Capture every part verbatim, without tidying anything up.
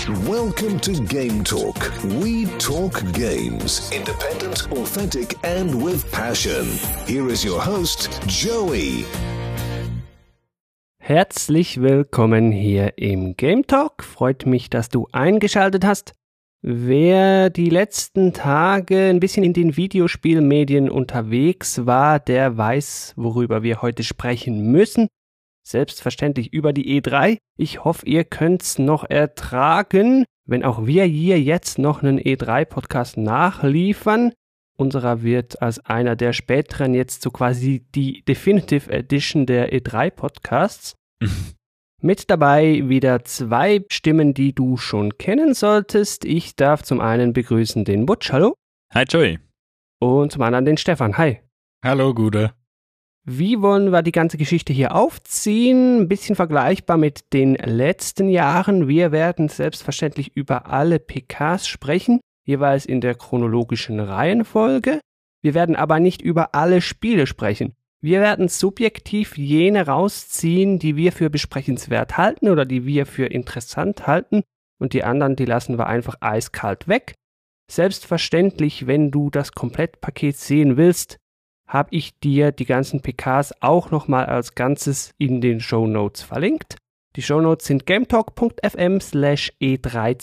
Welcome to Game Talk. We talk games. Independent, authentic and with passion. Here is your host, Joey. Herzlich willkommen hier im Game Talk. Freut mich, dass du eingeschaltet hast. Wer die letzten Tage ein bisschen in den Videospielmedien unterwegs war, der weiß, worüber wir heute sprechen müssen. Selbstverständlich über die E drei. Ich hoffe, ihr könnt's noch ertragen, wenn auch wir hier jetzt noch einen E drei Podcast nachliefern. Unserer wird als einer der späteren jetzt so quasi die Definitive Edition der E drei Podcasts. Mit dabei wieder zwei Stimmen, die du schon kennen solltest. Ich darf zum einen begrüßen den Butch, hallo. Hi Joey. Und zum anderen den Stefan, hi. Hallo Gude. Wie wollen wir die ganze Geschichte hier aufziehen? Ein bisschen vergleichbar mit den letzten Jahren. Wir werden selbstverständlich über alle P Ks sprechen, jeweils in der chronologischen Reihenfolge. Wir werden aber nicht über alle Spiele sprechen. Wir werden subjektiv jene rausziehen, die wir für besprechenswert halten oder die wir für interessant halten. Und die anderen, die lassen wir einfach eiskalt weg. Selbstverständlich, wenn du das Komplettpaket sehen willst, habe ich dir die ganzen P Ks auch nochmal als Ganzes in den Shownotes verlinkt. Die Shownotes sind gametalk.fm slash E3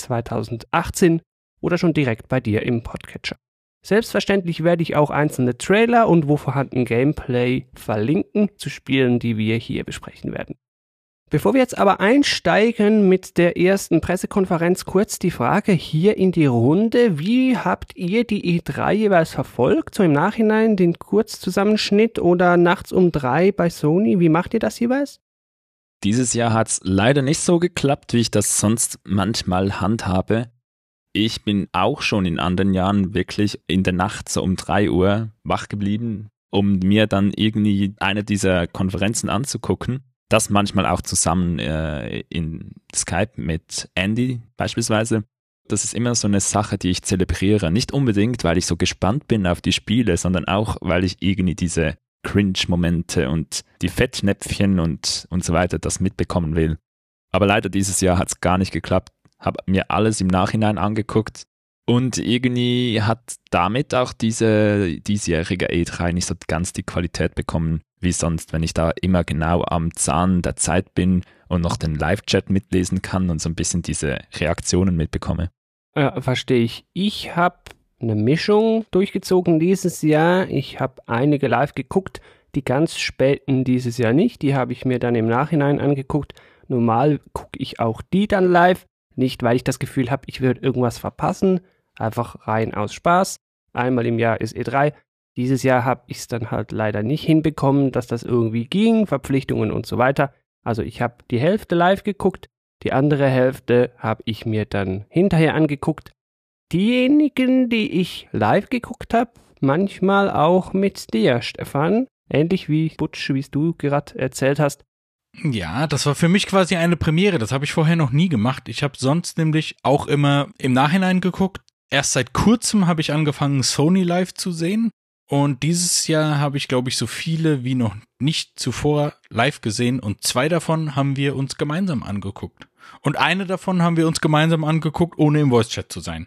2018 oder schon direkt bei dir im Podcatcher. Selbstverständlich werde ich auch einzelne Trailer und wo vorhanden Gameplay verlinken zu Spielen, die wir hier besprechen werden. Bevor wir jetzt aber einsteigen mit der ersten Pressekonferenz, kurz die Frage hier in die Runde. Wie habt ihr die E drei jeweils verfolgt? So im Nachhinein den Kurzzusammenschnitt oder nachts um drei bei Sony? Wie macht ihr das jeweils? Dieses Jahr hat es leider nicht so geklappt, wie ich das sonst manchmal handhabe. Ich bin auch schon in anderen Jahren wirklich in der Nacht so um drei Uhr wach geblieben, um mir dann irgendwie eine dieser Konferenzen anzugucken. Das manchmal auch zusammen äh, in Skype mit Andy beispielsweise. Das ist immer so eine Sache, die ich zelebriere. Nicht unbedingt, weil ich so gespannt bin auf die Spiele, sondern auch, weil ich irgendwie diese Cringe-Momente und die Fettnäpfchen und, und so weiter das mitbekommen will. Aber leider dieses Jahr hat es gar nicht geklappt. Habe mir alles im Nachhinein angeguckt und irgendwie hat damit auch diese diesjährige E drei nicht so ganz die Qualität bekommen wie sonst, wenn ich da immer genau am Zahn der Zeit bin und noch den Live-Chat mitlesen kann und so ein bisschen diese Reaktionen mitbekomme. Ja, verstehe ich. Ich habe eine Mischung durchgezogen dieses Jahr. Ich habe einige live geguckt, die ganz späten dieses Jahr nicht. Die habe ich mir dann im Nachhinein angeguckt. Normal gucke ich auch die dann live. Nicht, weil ich das Gefühl habe, ich würde irgendwas verpassen. Einfach rein aus Spaß. Einmal im Jahr ist E drei. Dieses Jahr habe ich es dann halt leider nicht hinbekommen, dass das irgendwie ging, Verpflichtungen und so weiter. Also ich habe die Hälfte live geguckt, die andere Hälfte habe ich mir dann hinterher angeguckt. Diejenigen, die ich live geguckt habe, manchmal auch mit dir, Stefan. Ähnlich wie Butch, wie es du gerade erzählt hast. Ja, das war für mich quasi eine Premiere. Das habe ich vorher noch nie gemacht. Ich habe sonst nämlich auch immer im Nachhinein geguckt. Erst seit kurzem habe ich angefangen, Sony live zu sehen. Und dieses Jahr habe ich, glaube ich, so viele wie noch nicht zuvor live gesehen. Und zwei davon haben wir uns gemeinsam angeguckt. Und eine davon haben wir uns gemeinsam angeguckt, ohne im Voice-Chat zu sein.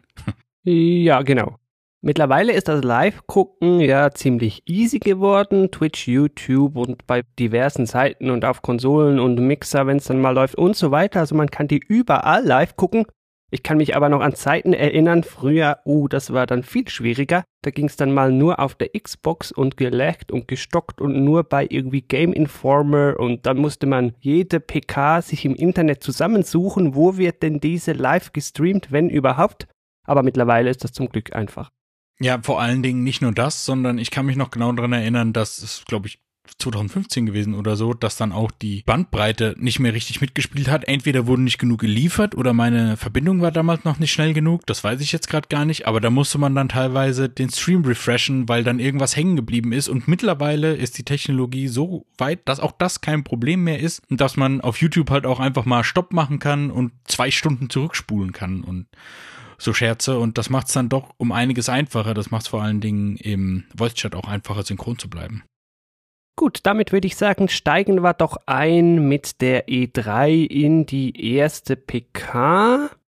Ja, genau. Mittlerweile ist das Live-Gucken ja ziemlich easy geworden. Twitch, YouTube und bei diversen Seiten und auf Konsolen und Mixer, wenn es dann mal läuft und so weiter. Also man kann die überall live gucken. Ich kann mich aber noch an Zeiten erinnern, früher, oh, das war dann viel schwieriger. Da ging es dann mal nur auf der Xbox und gelaggt und gestockt und nur bei irgendwie Game Informer und dann musste man jede P K sich im Internet zusammensuchen, wo wird denn diese live gestreamt, wenn überhaupt. Aber mittlerweile ist das zum Glück einfach. Ja, vor allen Dingen nicht nur das, sondern ich kann mich noch genau daran erinnern, dass es, glaube ich, zwanzig fünfzehn gewesen oder so, dass dann auch die Bandbreite nicht mehr richtig mitgespielt hat. Entweder wurde nicht genug geliefert oder meine Verbindung war damals noch nicht schnell genug. Das weiß ich jetzt gerade gar nicht, aber da musste man dann teilweise den Stream refreshen, weil dann irgendwas hängen geblieben ist. Und mittlerweile ist die Technologie so weit, dass auch das kein Problem mehr ist und dass man auf YouTube halt auch einfach mal Stopp machen kann und zwei Stunden zurückspulen kann und so Scherze. Und das macht es dann doch um einiges einfacher. Das macht es vor allen Dingen im Voice-Chat auch einfacher, synchron zu bleiben. Gut, damit würde ich sagen, steigen wir doch ein mit der E drei in die erste P K.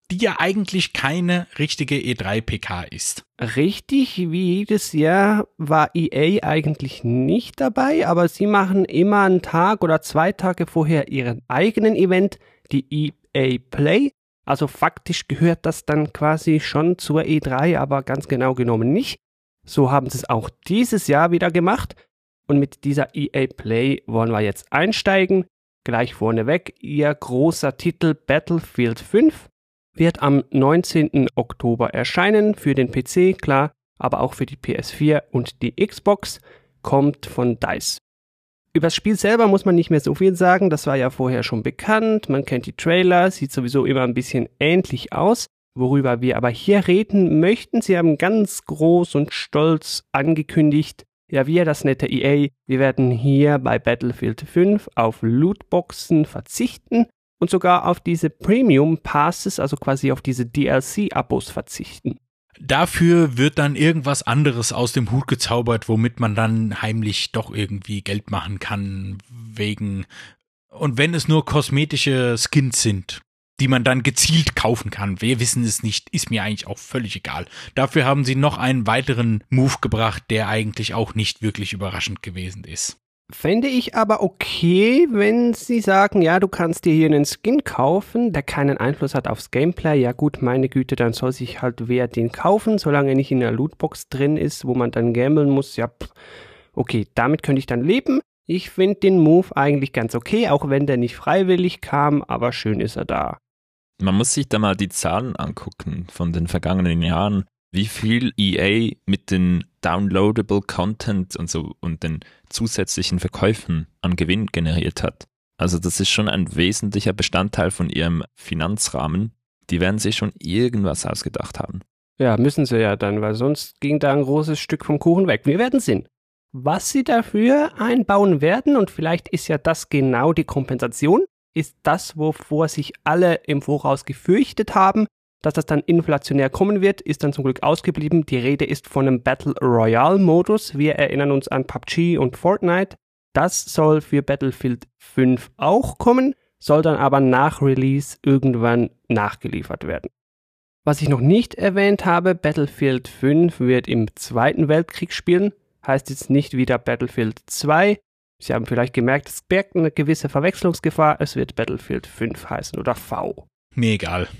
die ja eigentlich keine richtige E drei P K ist. Richtig, wie jedes Jahr war E A eigentlich nicht dabei, aber sie machen immer einen Tag oder zwei Tage vorher ihren eigenen Event, die E A Play. Also faktisch gehört das dann quasi schon zur E drei, aber ganz genau genommen nicht. So haben sie es auch dieses Jahr wieder gemacht. Und mit dieser E A Play wollen wir jetzt einsteigen. Gleich vorneweg, ihr großer Titel Battlefield fünf wird am neunzehnten Oktober erscheinen für den P C, klar, aber auch für die P S vier und die Xbox, kommt von DICE. Über das Spiel selber muss man nicht mehr so viel sagen, das war ja vorher schon bekannt, man kennt die Trailer, sieht sowieso immer ein bisschen ähnlich aus. Worüber wir aber hier reden möchten, sie haben ganz groß und stolz angekündigt, ja, wir, das nette E A, wir werden hier bei Battlefield fünf auf Lootboxen verzichten und sogar auf diese Premium Passes, also quasi auf diese D L C-Abos verzichten. Dafür wird dann irgendwas anderes aus dem Hut gezaubert, womit man dann heimlich doch irgendwie Geld machen kann, wegen, und wenn es nur kosmetische Skins sind, die man dann gezielt kaufen kann. Wir wissen es nicht, ist mir eigentlich auch völlig egal. Dafür haben sie noch einen weiteren Move gebracht, der eigentlich auch nicht wirklich überraschend gewesen ist. Fände ich aber okay, wenn sie sagen, ja, du kannst dir hier einen Skin kaufen, der keinen Einfluss hat aufs Gameplay. Ja gut, meine Güte, dann soll sich halt wer den kaufen, solange er nicht in der Lootbox drin ist, wo man dann gamblen muss. Ja, pff, okay, damit könnte ich dann leben. Ich finde den Move eigentlich ganz okay, auch wenn der nicht freiwillig kam, aber schön ist er da. Man muss sich da mal die Zahlen angucken von den vergangenen Jahren, wie viel E A mit den Downloadable Content und so und den zusätzlichen Verkäufen an Gewinn generiert hat. Also das ist schon ein wesentlicher Bestandteil von ihrem Finanzrahmen. Die werden sich schon irgendwas ausgedacht haben. Ja, müssen sie ja dann, weil sonst ging da ein großes Stück vom Kuchen weg. Wir werden sehen, was sie dafür einbauen werden, und vielleicht ist ja das genau die Kompensation. Ist das, wovor sich alle im Voraus gefürchtet haben, dass das dann inflationär kommen wird, ist dann zum Glück ausgeblieben. Die Rede ist von einem Battle Royale Modus. Wir erinnern uns an P U B G und Fortnite. Das soll für Battlefield fünf auch kommen, soll dann aber nach Release irgendwann nachgeliefert werden. Was ich noch nicht erwähnt habe, Battlefield fünf wird im Zweiten Weltkrieg spielen. Heißt jetzt nicht wieder Battlefield zwei. Sie haben vielleicht gemerkt, es birgt eine gewisse Verwechslungsgefahr. Es wird Battlefield fünf heißen oder V. Mir egal.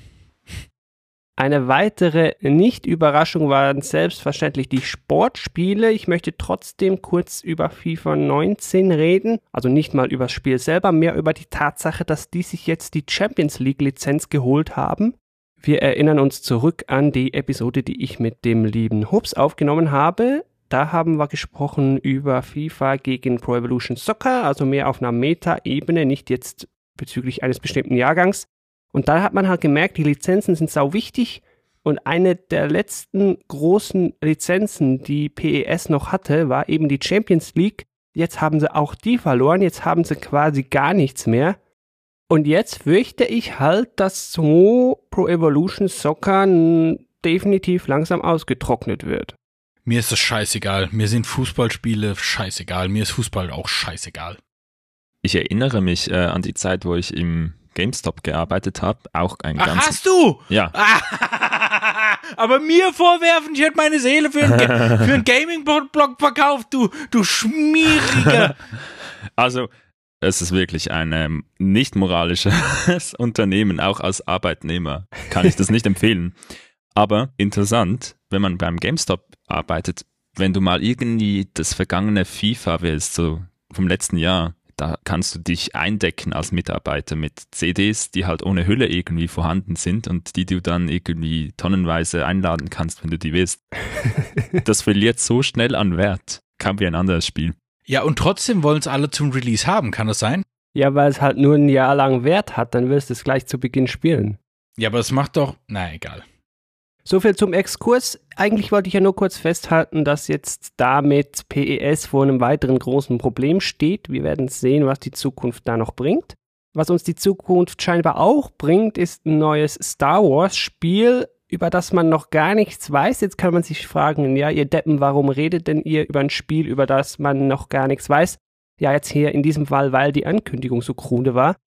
Eine weitere Nicht-Überraschung waren selbstverständlich die Sportspiele. Ich möchte trotzdem kurz über FIFA neunzehn reden. Also nicht mal über das Spiel selber, mehr über die Tatsache, dass die sich jetzt die Champions League-Lizenz geholt haben. Wir erinnern uns zurück an die Episode, die ich mit dem lieben Hubs aufgenommen habe. Da haben wir gesprochen über FIFA gegen Pro Evolution Soccer, also mehr auf einer Meta-Ebene, nicht jetzt bezüglich eines bestimmten Jahrgangs. Und da hat man halt gemerkt, die Lizenzen sind sau wichtig, und eine der letzten großen Lizenzen, die P E S noch hatte, war eben die Champions League. Jetzt haben sie auch die verloren, jetzt haben sie quasi gar nichts mehr. Und jetzt fürchte ich halt, dass so Pro Evolution Soccer definitiv langsam ausgetrocknet wird. Mir ist das scheißegal. Mir sind Fußballspiele scheißegal. Mir ist Fußball auch scheißegal. Ich erinnere mich äh, an die Zeit, wo ich im GameStop gearbeitet habe. Auch ein Ach, ganz. hast du? Ja. Aber mir vorwerfen, ich hätte meine Seele für einen, für einen Gaming-Blog verkauft, du, du Schmieriger. Also, es ist wirklich ein ähm, nicht moralisches Unternehmen. Auch als Arbeitnehmer kann ich das nicht empfehlen. Aber interessant, wenn man beim GameStop arbeitet, wenn du mal irgendwie das vergangene FIFA willst, so vom letzten Jahr, da kannst du dich eindecken als Mitarbeiter mit C Ds, die halt ohne Hülle irgendwie vorhanden sind und die du dann irgendwie tonnenweise einladen kannst, wenn du die willst. Das verliert so schnell an Wert. Kaum wie ein anderes Spiel. Ja, und trotzdem wollen es alle zum Release haben, kann das sein? Ja, weil es halt nur ein Jahr lang Wert hat, dann wirst du es gleich zu Beginn spielen. Ja, aber es macht doch, na egal. So viel zum Exkurs. Eigentlich wollte ich ja nur kurz festhalten, dass jetzt damit P E S vor einem weiteren großen Problem steht. Wir werden sehen, was die Zukunft da noch bringt. Was uns die Zukunft scheinbar auch bringt, ist ein neues Star Wars Spiel, über das man noch gar nichts weiß. Jetzt kann man sich fragen, ja, ihr Deppen, warum redet denn ihr über ein Spiel, über das man noch gar nichts weiß? Ja, jetzt hier in diesem Fall, weil die Ankündigung so krude war.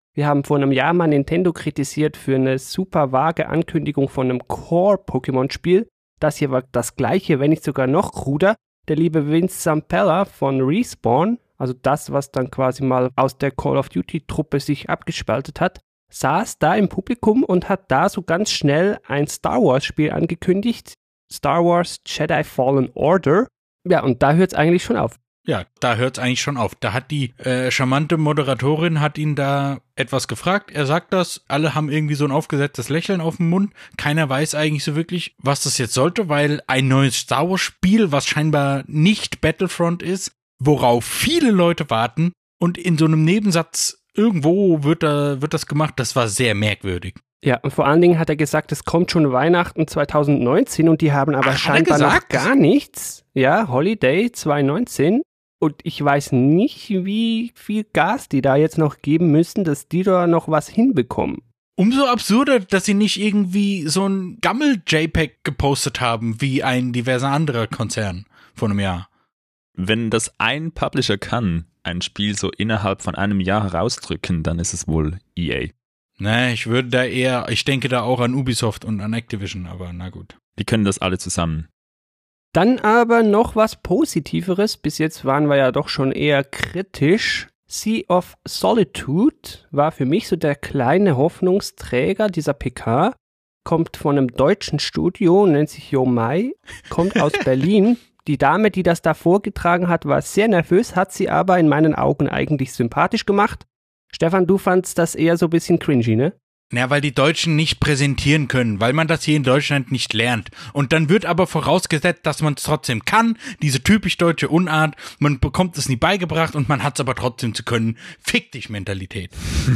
Wir haben vor einem Jahr mal Nintendo kritisiert für eine super vage Ankündigung von einem Core-Pokémon-Spiel. Das hier war das gleiche, wenn nicht sogar noch kruder. Der liebe Vince Zampella von Respawn, also das, was dann quasi mal aus der Call of Duty-Truppe sich abgespaltet hat, saß da im Publikum und hat da so ganz schnell ein Star Wars-Spiel angekündigt. Star Wars Jedi Fallen Order. Ja, und da hört es eigentlich schon auf. Ja, da hört es eigentlich schon auf. Da hat die äh, charmante Moderatorin hat ihn da etwas gefragt. Er sagt das, alle haben irgendwie so ein aufgesetztes Lächeln auf dem Mund. Keiner weiß eigentlich so wirklich, was das jetzt sollte, weil ein neues Star Wars Spiel, was scheinbar nicht Battlefront ist, worauf viele Leute warten, und in so einem Nebensatz irgendwo wird, da, wird das gemacht, das war sehr merkwürdig. Ja, und vor allen Dingen hat er gesagt, es kommt schon Weihnachten zwanzig neunzehn und die haben aber Ach, scheinbar noch gar nichts. Ja, Holiday zwanzig neunzehn. Und ich weiß nicht, wie viel Gas die da jetzt noch geben müssen, dass die da noch was hinbekommen. Umso absurder, dass sie nicht irgendwie so ein Gammel-JPEG gepostet haben, wie ein diverser anderer Konzern vor einem Jahr. Wenn das ein Publisher kann, ein Spiel so innerhalb von einem Jahr herausdrücken, dann ist es wohl E A. Ne, ich würde da eher, ich denke da auch an Ubisoft und an Activision, aber na gut. Die können das alle zusammen. Dann aber noch was Positiveres. Bis jetzt waren wir ja doch schon eher kritisch. Sea of Solitude war für mich so der kleine Hoffnungsträger dieser P K. Kommt von einem deutschen Studio, nennt sich Yomai, kommt aus Berlin. Die Dame, die das da vorgetragen hat, war sehr nervös, hat sie aber in meinen Augen eigentlich sympathisch gemacht. Stefan, du fandst das eher so ein bisschen cringy, ne? Ja, weil die Deutschen nicht präsentieren können, weil man das hier in Deutschland nicht lernt. Und dann wird aber vorausgesetzt, dass man es trotzdem kann, diese typisch deutsche Unart, man bekommt es nie beigebracht und man hat es aber trotzdem zu können. Fick dich Mentalität.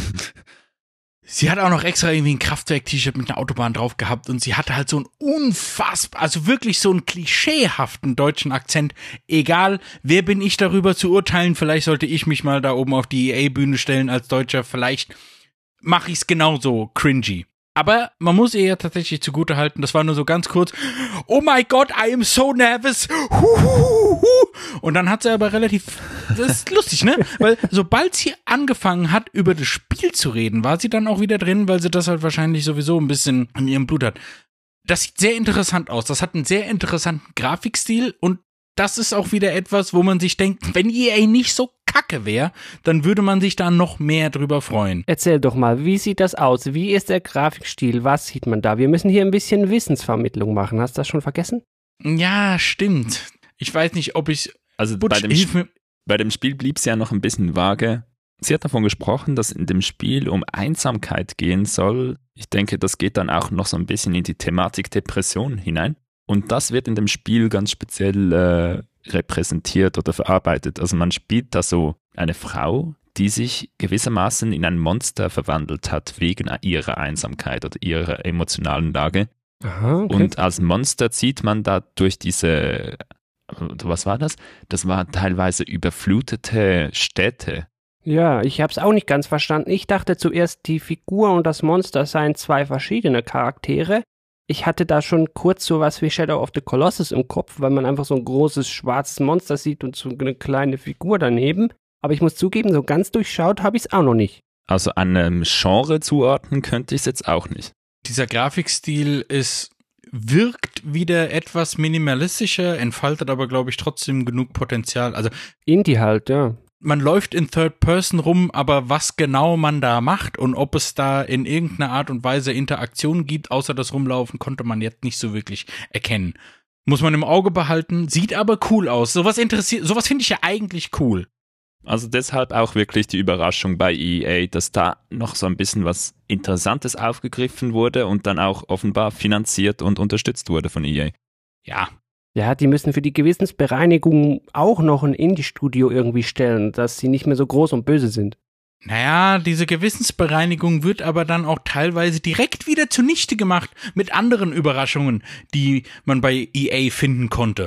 Sie hat auch noch extra irgendwie ein Kraftwerk-T-Shirt mit einer Autobahn drauf gehabt und sie hatte halt so einen unfassbar, also wirklich so einen klischeehaften deutschen Akzent. Egal, wer bin ich darüber zu urteilen, vielleicht sollte ich mich mal da oben auf die E A-Bühne stellen als Deutscher, vielleicht mache ich es genauso cringy. Aber man muss ihr ja tatsächlich zugutehalten, das war nur so ganz kurz, oh my God, I am so nervous. Und dann hat sie aber relativ, das ist lustig, ne? Weil sobald sie angefangen hat, über das Spiel zu reden, war sie dann auch wieder drin, weil sie das halt wahrscheinlich sowieso ein bisschen in ihrem Blut hat. Das sieht sehr interessant aus, das hat einen sehr interessanten Grafikstil und das ist auch wieder etwas, wo man sich denkt, wenn E A nicht so kacke wäre, dann würde man sich da noch mehr drüber freuen. Erzähl doch mal, wie sieht das aus? Wie ist der Grafikstil? Was sieht man da? Wir müssen hier ein bisschen Wissensvermittlung machen. Hast du das schon vergessen? Ja, stimmt. Ich weiß nicht, ob ich... Also Butch, bei, dem Sp- bei dem Spiel blieb es ja noch ein bisschen vage. Sie hat davon gesprochen, dass in dem Spiel um Einsamkeit gehen soll. Ich denke, das geht dann auch noch so ein bisschen in die Thematik Depression hinein. Und das wird in dem Spiel ganz speziell äh, repräsentiert oder verarbeitet. Also man spielt da so eine Frau, die sich gewissermaßen in ein Monster verwandelt hat wegen ihrer Einsamkeit oder ihrer emotionalen Lage. Aha, okay. Und als Monster zieht man da durch diese, was war das? Das waren teilweise überflutete Städte. Ja, ich habe es auch nicht ganz verstanden. Ich dachte zuerst, die Figur und das Monster seien zwei verschiedene Charaktere. Ich hatte da schon kurz sowas wie Shadow of the Colossus im Kopf, weil man einfach so ein großes schwarzes Monster sieht und so eine kleine Figur daneben. Aber ich muss zugeben, so ganz durchschaut habe ich es auch noch nicht. Also einem Genre zuordnen könnte ich es jetzt auch nicht. Dieser Grafikstil ist, wirkt wieder etwas minimalistischer, entfaltet aber, glaube ich, trotzdem genug Potenzial. Also Indie halt, ja. Man läuft in Third Person rum, aber was genau man da macht und ob es da in irgendeiner Art und Weise Interaktion gibt, außer das Rumlaufen, konnte man jetzt nicht so wirklich erkennen. Muss man im Auge behalten, sieht aber cool aus. Sowas interessiert, sowas finde ich ja eigentlich cool. Also deshalb auch wirklich die Überraschung bei E A, dass da noch so ein bisschen was Interessantes aufgegriffen wurde und dann auch offenbar finanziert und unterstützt wurde von E A. Ja. Ja, die müssen für die Gewissensbereinigung auch noch ein Indie-Studio irgendwie stellen, dass sie nicht mehr so groß und böse sind. Naja, diese Gewissensbereinigung wird aber dann auch teilweise direkt wieder zunichte gemacht mit anderen Überraschungen, die man bei E A finden konnte.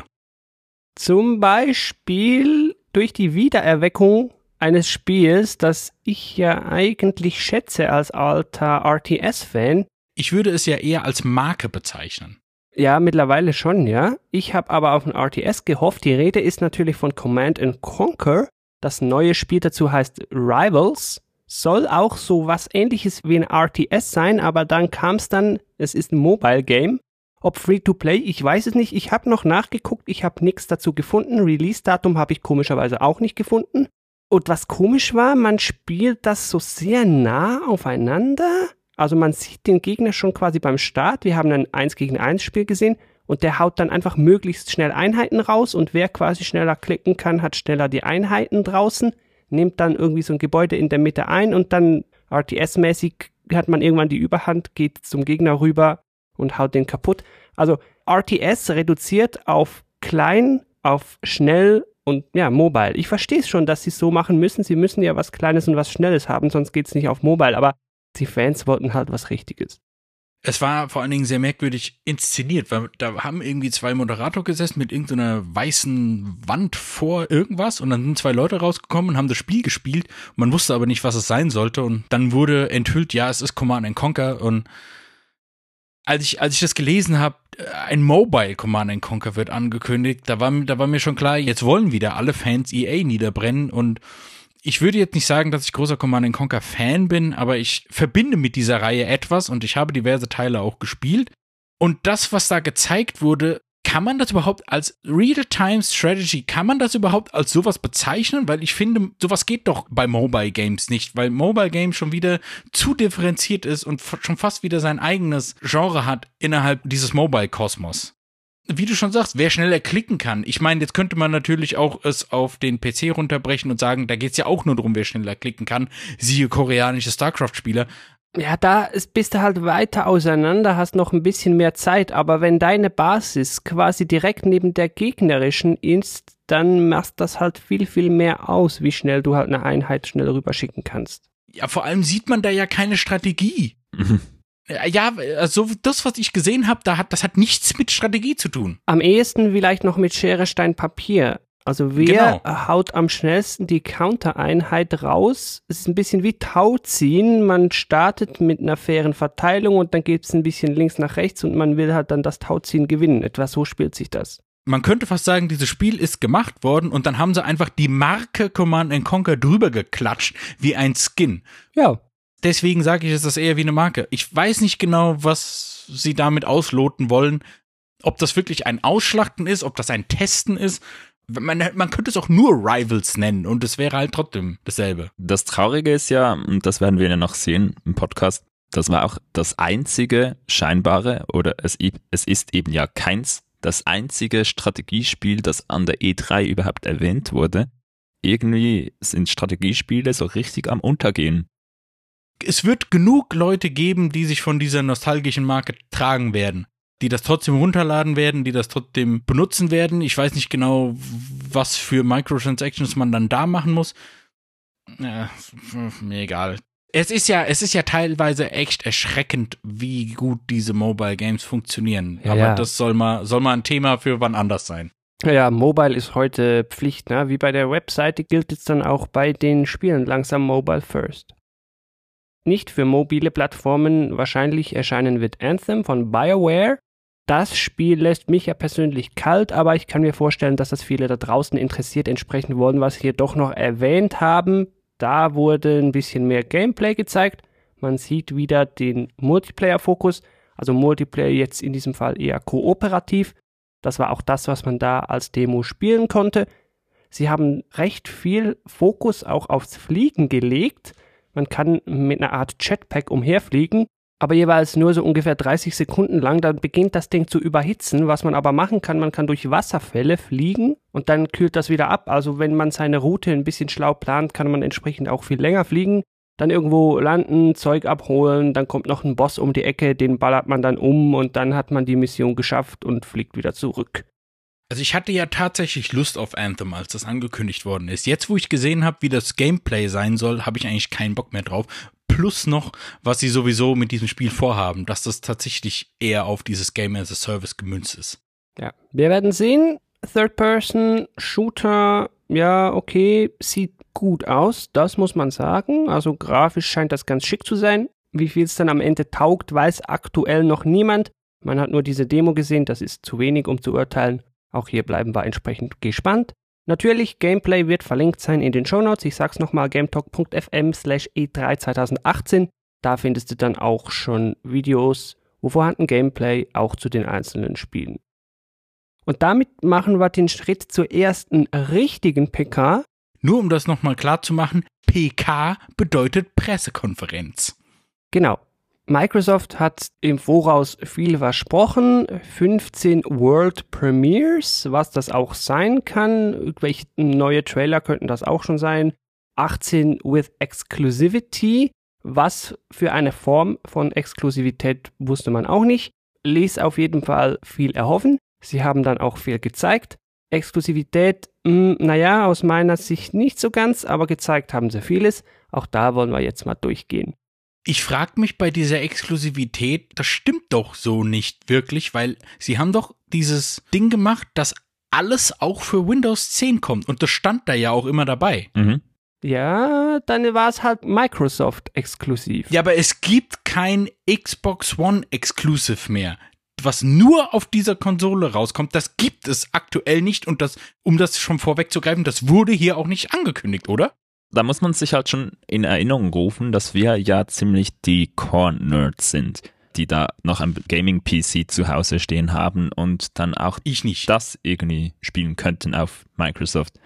Zum Beispiel durch die Wiedererweckung eines Spiels, das ich ja eigentlich schätze als alter R T S-Fan. Ich würde es ja eher als Marke bezeichnen. Ja, mittlerweile schon, ja. Ich habe aber auf ein R T S gehofft. Die Rede ist natürlich von Command and Conquer. Das neue Spiel dazu heißt Rivals. soll auch so was Ähnliches wie ein R T S sein, aber dann kam es dann, es ist ein Mobile-Game. Ob Free-to-Play, ich weiß es nicht. Ich habe noch nachgeguckt, ich habe nichts dazu gefunden. Release-Datum habe ich komischerweise auch nicht gefunden. Und was komisch war, man spielt das so sehr nah aufeinander. Also man sieht den Gegner schon quasi beim Start. Wir haben ein eins gegen eins Spiel gesehen und der haut dann einfach möglichst schnell Einheiten raus und wer quasi schneller klicken kann, hat schneller die Einheiten draußen, nimmt dann irgendwie so ein Gebäude in der Mitte ein und dann R T S-mäßig hat man irgendwann die Überhand, geht zum Gegner rüber und haut den kaputt. Also R T S reduziert auf klein, auf schnell und ja, Mobile. Ich verstehe es schon, dass sie es so machen müssen. Sie müssen ja was Kleines und was Schnelles haben, sonst geht es nicht auf Mobile. Aber die Fans wollten halt was Richtiges. Es war vor allen Dingen sehr merkwürdig inszeniert, weil da haben irgendwie zwei Moderator gesessen mit irgendeiner weißen Wand vor irgendwas und dann sind zwei Leute rausgekommen und haben das Spiel gespielt. Man wusste aber nicht, was es sein sollte und dann wurde enthüllt, ja, es ist Command and Conquer und als ich, als ich das gelesen habe, ein Mobile Command and Conquer wird angekündigt, da war, da war mir schon klar, jetzt wollen wieder alle Fans E A niederbrennen und ich würde jetzt nicht sagen, dass ich großer Command and Conquer Fan bin, aber ich verbinde mit dieser Reihe etwas und ich habe diverse Teile auch gespielt und das, was da gezeigt wurde, kann man das überhaupt als Real-Time-Strategy, kann man das überhaupt als sowas bezeichnen? Weil ich finde, sowas geht doch bei Mobile Games nicht, weil Mobile Games schon wieder zu differenziert ist und schon fast wieder sein eigenes Genre hat innerhalb dieses Mobile-Kosmos. Wie du schon sagst, wer schneller klicken kann. Ich meine, jetzt könnte man natürlich auch es auf den P C runterbrechen und sagen, da geht's ja auch nur darum, wer schneller klicken kann. Siehe koreanische StarCraft-Spieler. Ja, da bist du halt weiter auseinander, hast noch ein bisschen mehr Zeit, aber wenn deine Basis quasi direkt neben der gegnerischen ist, dann macht das halt viel, viel mehr aus, wie schnell du halt eine Einheit schnell rüberschicken kannst. Ja, vor allem sieht man da ja keine Strategie. Mhm. Ja, also das, was ich gesehen habe, da hat, das hat nichts mit Strategie zu tun. Am ehesten vielleicht noch mit Schere, Stein, Papier. Also wer genau. haut am schnellsten die Counter-Einheit raus? Es ist ein bisschen wie Tauziehen. Man startet mit einer fairen Verteilung und dann geht es ein bisschen links nach rechts und man will halt dann das Tauziehen gewinnen. Etwa so spielt sich das. Man könnte fast sagen, dieses Spiel ist gemacht worden und dann haben sie einfach die Marke Command and Conquer drüber geklatscht, wie ein Skin. Ja. Deswegen sage ich, es ist eher wie eine Marke. Ich weiß nicht genau, was sie damit ausloten wollen. Ob das wirklich ein Ausschlachten ist, ob das ein Testen ist. Man, man könnte es auch nur Rivals nennen und es wäre halt trotzdem dasselbe. Das Traurige ist ja, und das werden wir ja noch sehen im Podcast, das war auch das einzige scheinbare, oder es, es ist eben ja keins, das einzige Strategiespiel, das an der E drei überhaupt erwähnt wurde. Irgendwie sind Strategiespiele so richtig am Untergehen. Es wird genug Leute geben, die sich von dieser nostalgischen Marke tragen werden. Die das trotzdem runterladen werden, die das trotzdem benutzen werden. Ich weiß nicht genau, was für Microtransactions man dann da machen muss. Ja, mir egal. Es ist ja, es ist ja teilweise echt erschreckend, wie gut diese Mobile Games funktionieren. Ja, aber ja. das soll mal, soll mal ein Thema für wann anders sein. Ja, Mobile ist heute Pflicht, ne? Wie bei der Webseite gilt es dann auch bei den Spielen langsam Mobile First. Nicht für mobile Plattformen wahrscheinlich erscheinen wird Anthem von BioWare. Das Spiel lässt mich ja persönlich kalt, aber ich kann mir vorstellen, dass das viele da draußen interessiert. Entsprechend wollen wir es hier doch noch erwähnt haben. Da wurde ein bisschen mehr Gameplay gezeigt. Man sieht wieder den Multiplayer-Fokus. Also Multiplayer jetzt in diesem Fall eher kooperativ. Das war auch das, was man da als Demo spielen konnte. Sie haben recht viel Fokus auch aufs Fliegen gelegt. Man kann mit einer Art Jetpack umherfliegen, aber jeweils nur so ungefähr dreißig Sekunden lang. Dann beginnt das Ding zu überhitzen. Was man aber machen kann, man kann durch Wasserfälle fliegen und dann kühlt das wieder ab. Also wenn man seine Route ein bisschen schlau plant, kann man entsprechend auch viel länger fliegen. Dann irgendwo landen, Zeug abholen, dann kommt noch ein Boss um die Ecke, den ballert man dann um und dann hat man die Mission geschafft und fliegt wieder zurück. Also ich hatte ja tatsächlich Lust auf Anthem, als das angekündigt worden ist. Jetzt, wo ich gesehen habe, wie das Gameplay sein soll, habe ich eigentlich keinen Bock mehr drauf. Plus noch, was sie sowieso mit diesem Spiel vorhaben, dass das tatsächlich eher auf dieses Game as a Service gemünzt ist. Ja, wir werden sehen. Third-Person-Shooter, ja, okay, sieht gut aus, das muss man sagen. Also grafisch scheint das ganz schick zu sein. Wie viel es dann am Ende taugt, weiß aktuell noch niemand. Man hat nur diese Demo gesehen, das ist zu wenig, um zu urteilen. Auch hier bleiben wir entsprechend gespannt. Natürlich, Gameplay wird verlinkt sein in den Shownotes. Ich sag's nochmal, gametalk.fm slash E3 2018. Da findest du dann auch schon Videos, wo vorhanden Gameplay auch zu den einzelnen Spielen. Und damit machen wir den Schritt zur ersten richtigen P K. Nur um das nochmal klar zu machen, P K bedeutet Pressekonferenz. Genau. Microsoft hat im Voraus viel versprochen, fünfzehn World Premieres, was das auch sein kann, irgendwelche neue Trailer könnten das auch schon sein, achtzehn with Exclusivity, was für eine Form von Exklusivität wusste man auch nicht, ließ auf jeden Fall viel erhoffen, sie haben dann auch viel gezeigt, Exklusivität, mh, naja, aus meiner Sicht nicht so ganz, aber gezeigt haben sie vieles, auch da wollen wir jetzt mal durchgehen. Ich frage mich bei dieser Exklusivität, das stimmt doch so nicht wirklich, weil sie haben doch dieses Ding gemacht, dass alles auch für Windows zehn kommt und das stand da ja auch immer dabei. Mhm. Ja, dann war es halt Microsoft exklusiv. Ja, aber es gibt kein Xbox One Exclusive mehr, was nur auf dieser Konsole rauskommt. Das gibt es aktuell nicht und das, um das schon vorwegzugreifen, das wurde hier auch nicht angekündigt, oder? Da muss man sich halt schon in Erinnerung rufen, dass wir ja ziemlich die Core-Nerds sind, die da noch ein Gaming-P C zu Hause stehen haben und dann auch ich nicht. das irgendwie spielen könnten auf Microsoft.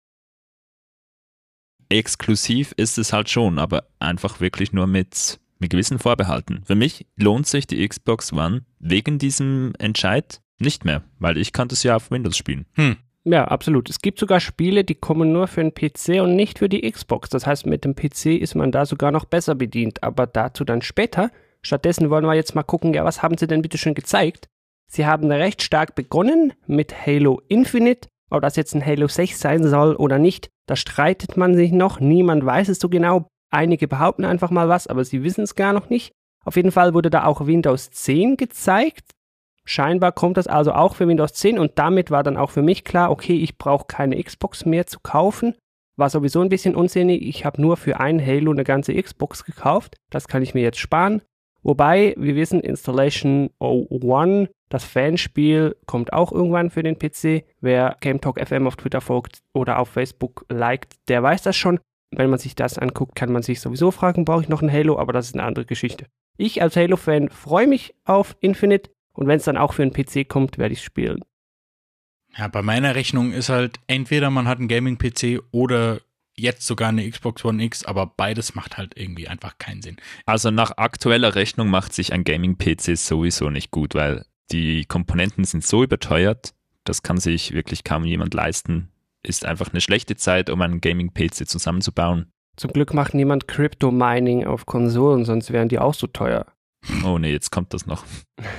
Exklusiv ist es halt schon, aber einfach wirklich nur mit, mit gewissen Vorbehalten. Für mich lohnt sich die Xbox One wegen diesem Entscheid nicht mehr, weil ich kann das ja auf Windows spielen. Hm. Ja, absolut. Es gibt sogar Spiele, die kommen nur für den P C und nicht für die Xbox. Das heißt, mit dem P C ist man da sogar noch besser bedient, aber dazu dann später. Stattdessen wollen wir jetzt mal gucken, ja, was haben sie denn bitte schön gezeigt? Sie haben recht stark begonnen mit Halo Infinite. Ob das jetzt ein Halo sechs sein soll oder nicht, da streitet man sich noch. Niemand weiß es so genau. Einige behaupten einfach mal was, aber sie wissen es gar noch nicht. Auf jeden Fall wurde da auch Windows zehn gezeigt. Scheinbar kommt das also auch für Windows zehn und damit war dann auch für mich klar, okay, ich brauche keine Xbox mehr zu kaufen. War sowieso ein bisschen unsinnig, ich habe nur für ein Halo eine ganze Xbox gekauft. Das kann ich mir jetzt sparen. Wobei, wir wissen, Installation null eins, das Fanspiel, kommt auch irgendwann für den P C. Wer GameTalk F M auf Twitter folgt oder auf Facebook liked, der weiß das schon. Wenn man sich das anguckt, kann man sich sowieso fragen, brauche ich noch ein Halo, aber das ist eine andere Geschichte. Ich als Halo-Fan freue mich auf Infinite. Und wenn es dann auch für einen P C kommt, werde ich es spielen. Ja, bei meiner Rechnung ist halt, entweder man hat einen Gaming-P C oder jetzt sogar eine Xbox One X, aber beides macht halt irgendwie einfach keinen Sinn. Also nach aktueller Rechnung macht sich ein Gaming-P C sowieso nicht gut, weil die Komponenten sind so überteuert, das kann sich wirklich kaum jemand leisten. Ist einfach eine schlechte Zeit, um einen Gaming-P C zusammenzubauen. Zum Glück macht niemand Crypto-Mining auf Konsolen, sonst wären die auch so teuer. Oh nee, jetzt kommt das noch.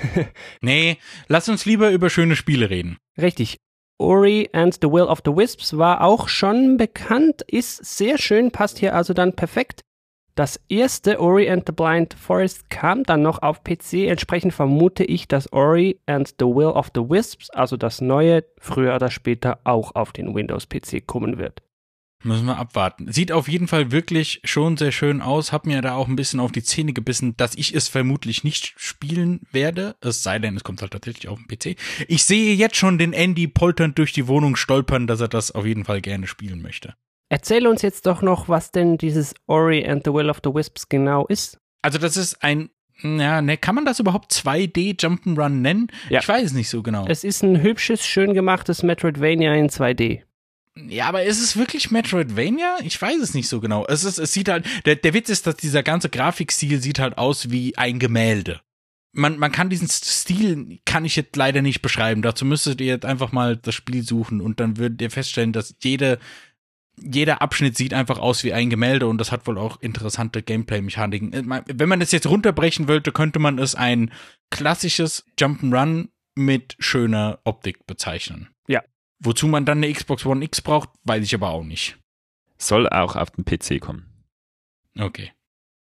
Nee, lass uns lieber über schöne Spiele reden. Richtig. Ori and the Will of the Wisps war auch schon bekannt, ist sehr schön, passt hier also dann perfekt. Das erste Ori and the Blind Forest kam dann noch auf P C, entsprechend vermute ich, dass Ori and the Will of the Wisps, also das neue, früher oder später auch auf den Windows-P C kommen wird. Müssen wir abwarten. Sieht auf jeden Fall wirklich schon sehr schön aus. Hab mir da auch ein bisschen auf die Zähne gebissen, dass ich es vermutlich nicht spielen werde. Es sei denn, es kommt halt tatsächlich auf den P C. Ich sehe jetzt schon den Andy polternd durch die Wohnung stolpern, dass er das auf jeden Fall gerne spielen möchte. Erzähl uns jetzt doch noch, was denn dieses Ori and the Will of the Wisps genau ist. Also das ist ein, ja, ne, kann man das überhaupt zwei D Jump'n'Run nennen? Ja. Ich weiß es nicht so genau. Es ist ein hübsches, schön gemachtes Metroidvania in zwei D. Ja, aber ist es wirklich Metroidvania? Ich weiß es nicht so genau. Es ist, es sieht halt, der, der Witz ist, dass dieser ganze Grafikstil sieht halt aus wie ein Gemälde. Man, man kann diesen Stil, kann ich jetzt leider nicht beschreiben. Dazu müsstet ihr jetzt einfach mal das Spiel suchen und dann würdet ihr feststellen, dass jede, jeder Abschnitt sieht einfach aus wie ein Gemälde und das hat wohl auch interessante Gameplay-Mechaniken. Wenn man es jetzt runterbrechen wollte, könnte man es ein klassisches Jump'n'Run mit schöner Optik bezeichnen. Ja. Wozu man dann eine Xbox One X braucht, weiß ich aber auch nicht. Soll auch auf den P C kommen. Okay.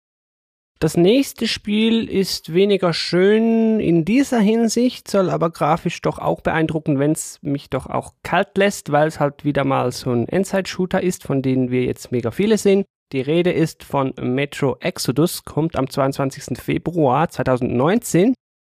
Das nächste Spiel ist weniger schön in dieser Hinsicht, soll aber grafisch doch auch beeindrucken, wenn es mich doch auch kalt lässt, weil es halt wieder mal so ein Endzeit-Shooter ist, von denen wir jetzt mega viele sehen. Die Rede ist von Metro Exodus, kommt am zweiundzwanzigsten Februar zweitausendneunzehn.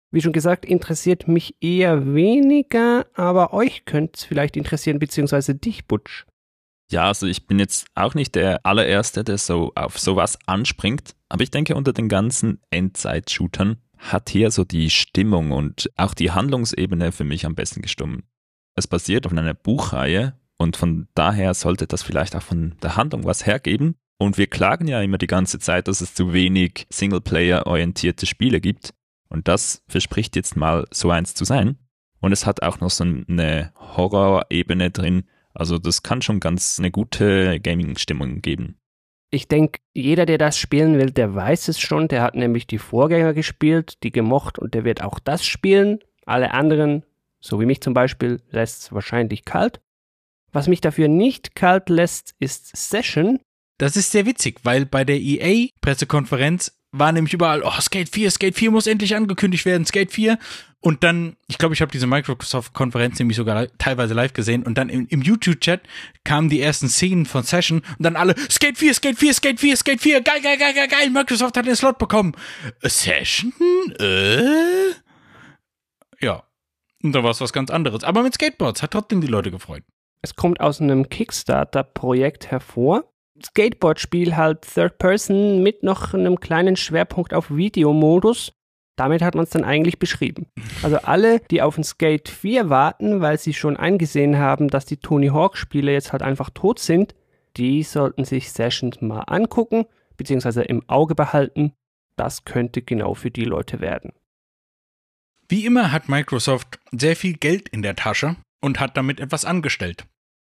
Wie schon gesagt, interessiert mich eher weniger, aber euch könnte es vielleicht interessieren, beziehungsweise dich, Butch. Ja, also ich bin jetzt auch nicht der allererste, der so auf sowas anspringt, aber ich denke, unter den ganzen Endzeit-Shootern hat hier so die Stimmung und auch die Handlungsebene für mich am besten gestimmt. Es basiert auf einer Buchreihe und von daher sollte das vielleicht auch von der Handlung was hergeben. Und wir klagen ja immer die ganze Zeit, dass es zu wenig Singleplayer-orientierte Spiele gibt. Und das verspricht jetzt mal so eins zu sein. Und es hat auch noch so eine Horror-Ebene drin. Also das kann schon ganz eine gute Gaming-Stimmung geben. Ich denke, jeder, der das spielen will, der weiß es schon. Der hat nämlich die Vorgänger gespielt, die gemocht und der wird auch das spielen. Alle anderen, so wie mich zum Beispiel, lässt es wahrscheinlich kalt. Was mich dafür nicht kalt lässt, ist Session. Das ist sehr witzig, weil bei der E A-Pressekonferenz war nämlich überall, oh, Skate vier, Skate vier muss endlich angekündigt werden, Skate vier. Und dann, ich glaube, ich habe diese Microsoft-Konferenz nämlich sogar teilweise live gesehen. Und dann im, im YouTube-Chat kamen die ersten Szenen von Session und dann alle, Skate vier, Skate vier, Skate vier, Skate vier, geil, geil, geil, geil, geil, Microsoft hat den Slot bekommen. Session? Äh? Ja. Und da war es was ganz anderes. Aber mit Skateboards hat trotzdem die Leute gefreut. Es kommt aus einem Kickstarter-Projekt hervor. Skateboard-Spiel halt Third Person mit noch einem kleinen Schwerpunkt auf Videomodus. Damit hat man es dann eigentlich beschrieben. Also alle, die auf ein Skate vier warten, weil sie schon eingesehen haben, dass die Tony Hawk-Spiele jetzt halt einfach tot sind, die sollten sich Sessions mal angucken, beziehungsweise im Auge behalten. Das könnte genau für die Leute werden. Wie immer hat Microsoft sehr viel Geld in der Tasche und hat damit etwas angestellt.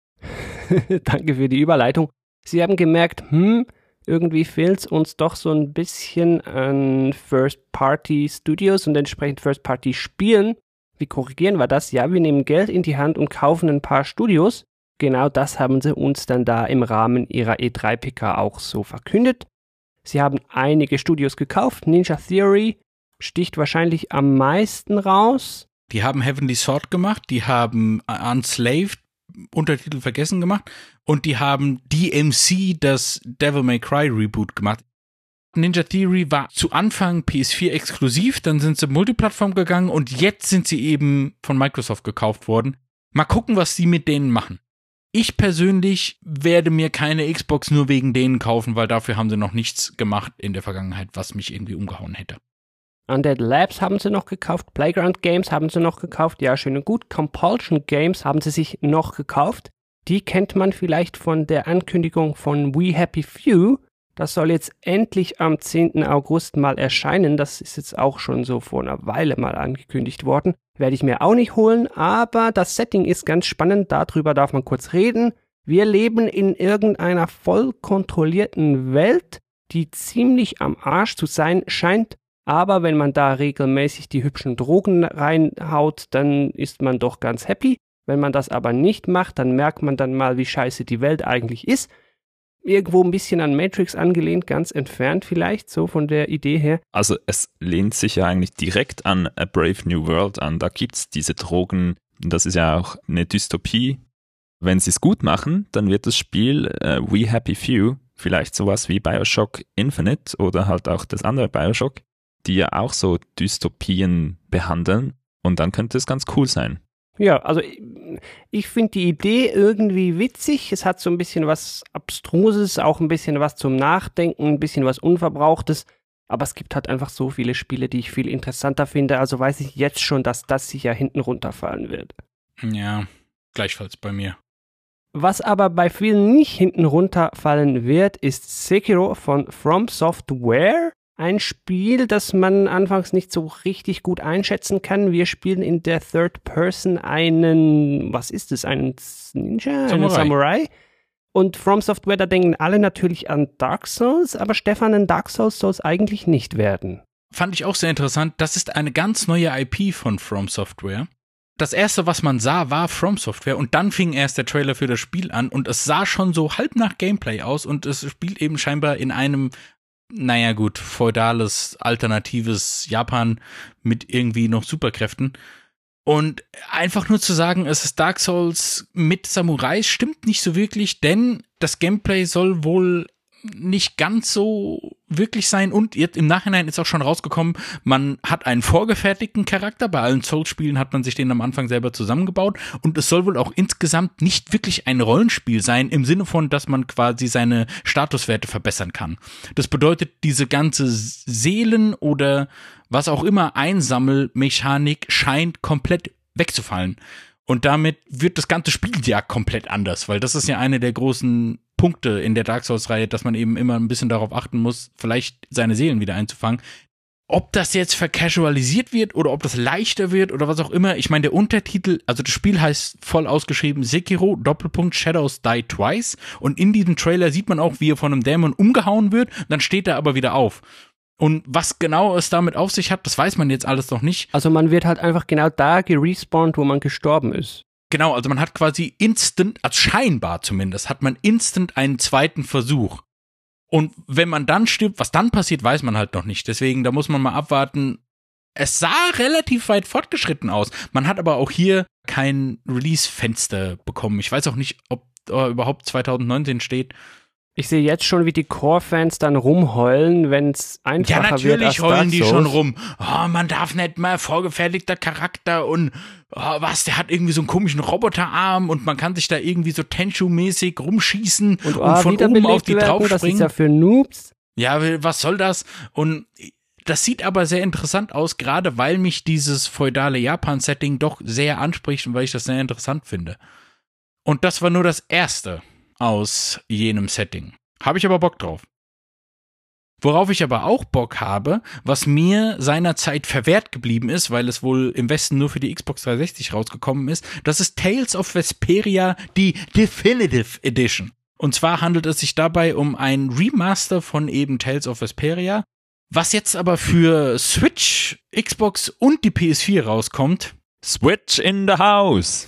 Danke für die Überleitung. Sie haben gemerkt, hm, irgendwie fehlt es uns doch so ein bisschen an First-Party-Studios und entsprechend First-Party-Spielen. Wie korrigieren wir das? Ja, wir nehmen Geld in die Hand und kaufen ein paar Studios. Genau das haben sie uns dann da im Rahmen ihrer E drei P K auch so verkündet. Sie haben einige Studios gekauft. Ninja Theory sticht wahrscheinlich am meisten raus. Die haben Heavenly Sword gemacht, die haben Unslaved, Untertitel vergessen gemacht, und die haben D M C, das Devil May Cry Reboot gemacht. Ninja Theory war zu Anfang P S vier exklusiv, dann sind sie Multiplattform gegangen und jetzt sind sie eben von Microsoft gekauft worden. Mal gucken, was sie mit denen machen. Ich persönlich werde mir keine Xbox nur wegen denen kaufen, weil dafür haben sie noch nichts gemacht in der Vergangenheit, was mich irgendwie umgehauen hätte. Undead Labs haben sie noch gekauft, Playground Games haben sie noch gekauft, ja, schön und gut. Compulsion Games haben sie sich noch gekauft. Die kennt man vielleicht von der Ankündigung von We Happy Few. Das soll jetzt endlich am zehnten August mal erscheinen. Das ist jetzt auch schon so vor einer Weile mal angekündigt worden. Werde ich mir auch nicht holen, aber das Setting ist ganz spannend. Darüber darf man kurz reden. Wir leben in irgendeiner voll kontrollierten Welt, die ziemlich am Arsch zu sein scheint. Aber wenn man da regelmäßig die hübschen Drogen reinhaut, dann ist man doch ganz happy. Wenn man das aber nicht macht, dann merkt man dann mal, wie scheiße die Welt eigentlich ist. Irgendwo ein bisschen an Matrix angelehnt, ganz entfernt vielleicht, so von der Idee her. Also es lehnt sich ja eigentlich direkt an A Brave New World an. Da gibt es diese Drogen, das ist ja auch eine Dystopie. Wenn sie es gut machen, dann wird das Spiel äh, We Happy Few vielleicht sowas wie Bioshock Infinite oder halt auch das andere Bioshock, die ja auch so Dystopien behandeln, und dann könnte es ganz cool sein. Ja, also ich, ich finde die Idee irgendwie witzig. Es hat so ein bisschen was Abstruses, auch ein bisschen was zum Nachdenken, ein bisschen was Unverbrauchtes. Aber es gibt halt einfach so viele Spiele, die ich viel interessanter finde. Also weiß ich jetzt schon, dass das sicher hinten runterfallen wird. Ja, gleichfalls bei mir. Was aber bei vielen nicht hinten runterfallen wird, ist Sekiro von From Software. Ein Spiel, das man anfangs nicht so richtig gut einschätzen kann. Wir spielen in der Third Person einen, was ist es, einen Ninja, einen Samurai. Und From Software, da denken alle natürlich an Dark Souls, aber Stefan, ein Dark Souls soll es eigentlich nicht werden. Fand ich auch sehr interessant. Das ist eine ganz neue I P von From Software. Das erste, was man sah, war From Software, und dann fing erst der Trailer für das Spiel an und es sah schon so halb nach Gameplay aus und es spielt eben scheinbar in einem, naja gut, feudales, alternatives Japan mit irgendwie noch Superkräften. Und einfach nur zu sagen, es ist Dark Souls mit Samurais, stimmt nicht so wirklich, denn das Gameplay soll wohl nicht ganz so wirklich sein. Und jetzt im Nachhinein ist auch schon rausgekommen, man hat einen vorgefertigten Charakter. Bei allen Souls-Spielen hat man sich den am Anfang selber zusammengebaut. Und es soll wohl auch insgesamt nicht wirklich ein Rollenspiel sein, im Sinne von, dass man quasi seine Statuswerte verbessern kann. Das bedeutet, diese ganze Seelen- oder was auch immer Einsammelmechanik scheint komplett wegzufallen. Und damit wird das ganze Spiel ja komplett anders, weil das ist ja eine der großen Punkte in der Dark Souls-Reihe, dass man eben immer ein bisschen darauf achten muss, vielleicht seine Seelen wieder einzufangen. Ob das jetzt vercasualisiert wird oder ob das leichter wird oder was auch immer. Ich meine, der Untertitel, also das Spiel heißt voll ausgeschrieben Sekiro, Doppelpunkt, Shadows Die Twice. Und in diesem Trailer sieht man auch, wie er von einem Dämon umgehauen wird, dann steht er aber wieder auf. Und was genau es damit auf sich hat, das weiß man jetzt alles noch nicht. Also man wird halt einfach genau da gerespawnt, wo man gestorben ist. Genau, also man hat quasi instant, also scheinbar zumindest, hat man instant einen zweiten Versuch. Und wenn man dann stirbt, was dann passiert, weiß man halt noch nicht. Deswegen, da muss man mal abwarten. Es sah relativ weit fortgeschritten aus. Man hat aber auch hier kein Release-Fenster bekommen. Ich weiß auch nicht, ob äh, überhaupt zwanzig neunzehn steht. Ich sehe jetzt schon, wie die Core-Fans dann rumheulen, wenn es einfacher wird. Ja, natürlich als heulen Dark die Souls. schon rum. Oh, man darf nicht mal vorgefertigter Charakter und oh, was, der hat irgendwie so einen komischen Roboterarm und man kann sich da irgendwie so Tenchu-mäßig rumschießen und, und, und oh, von oben auf die werden, draufspringen. Das ist ja für Noobs. Ja, was soll das? Und das sieht aber sehr interessant aus, gerade weil mich dieses feudale Japan-Setting doch sehr anspricht und weil ich das sehr interessant finde. Und das war nur das Erste aus jenem Setting. Habe ich aber Bock drauf. Worauf ich aber auch Bock habe, was mir seinerzeit verwehrt geblieben ist, weil es wohl im Westen nur für die Xbox dreihundertsechzig rausgekommen ist, das ist Tales of Vesperia, die Definitive Edition. Und zwar handelt es sich dabei um ein Remaster von eben Tales of Vesperia, was jetzt aber für Switch, Xbox und die P S vier rauskommt. Switch in the house.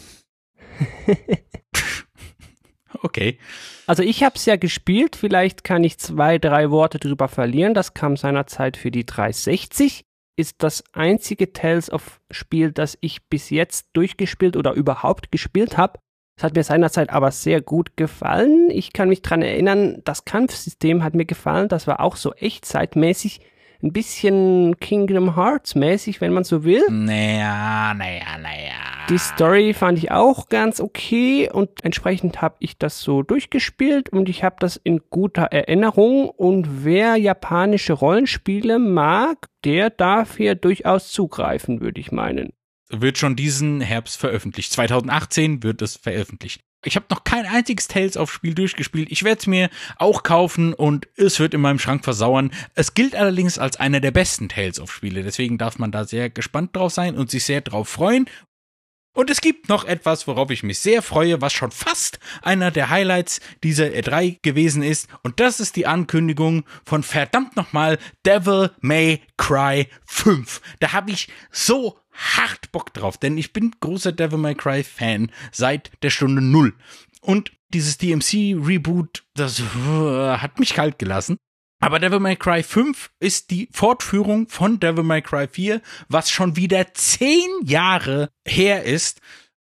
Okay. Also ich habe es ja gespielt, vielleicht kann ich zwei, drei Worte drüber verlieren. Das kam seinerzeit für die dreihundertsechzig. Ist das einzige Tales of Spiel, das ich bis jetzt durchgespielt oder überhaupt gespielt habe. Es hat mir seinerzeit aber sehr gut gefallen. Ich kann mich dran erinnern, das Kampfsystem hat mir gefallen. Das war auch so echtzeitmäßig, ein bisschen Kingdom Hearts mäßig, wenn man so will. Naja, naja, naja. Die Story fand ich auch ganz okay und entsprechend habe ich das so durchgespielt und ich habe das in guter Erinnerung und wer japanische Rollenspiele mag, der darf hier durchaus zugreifen, würde ich meinen. Wird schon diesen Herbst veröffentlicht. zwanzig achtzehn wird es veröffentlicht. Ich habe noch kein einziges Tales-of-Spiel durchgespielt. Ich werde es mir auch kaufen und es wird in meinem Schrank versauern. Es gilt allerdings als einer der besten Tales-of-Spiele. Deswegen darf man da sehr gespannt drauf sein und sich sehr drauf freuen. Und es gibt noch etwas, worauf ich mich sehr freue, was schon fast einer der Highlights dieser E drei gewesen ist. Und das ist die Ankündigung von verdammt nochmal Devil May Cry fünf. Da habe ich so hart Bock drauf, denn ich bin großer Devil May Cry Fan seit der Stunde Null. Und dieses D M C-Reboot, das uh, hat mich kalt gelassen. Aber Devil May Cry fünf ist die Fortführung von Devil May Cry vier, was schon wieder zehn Jahre her ist.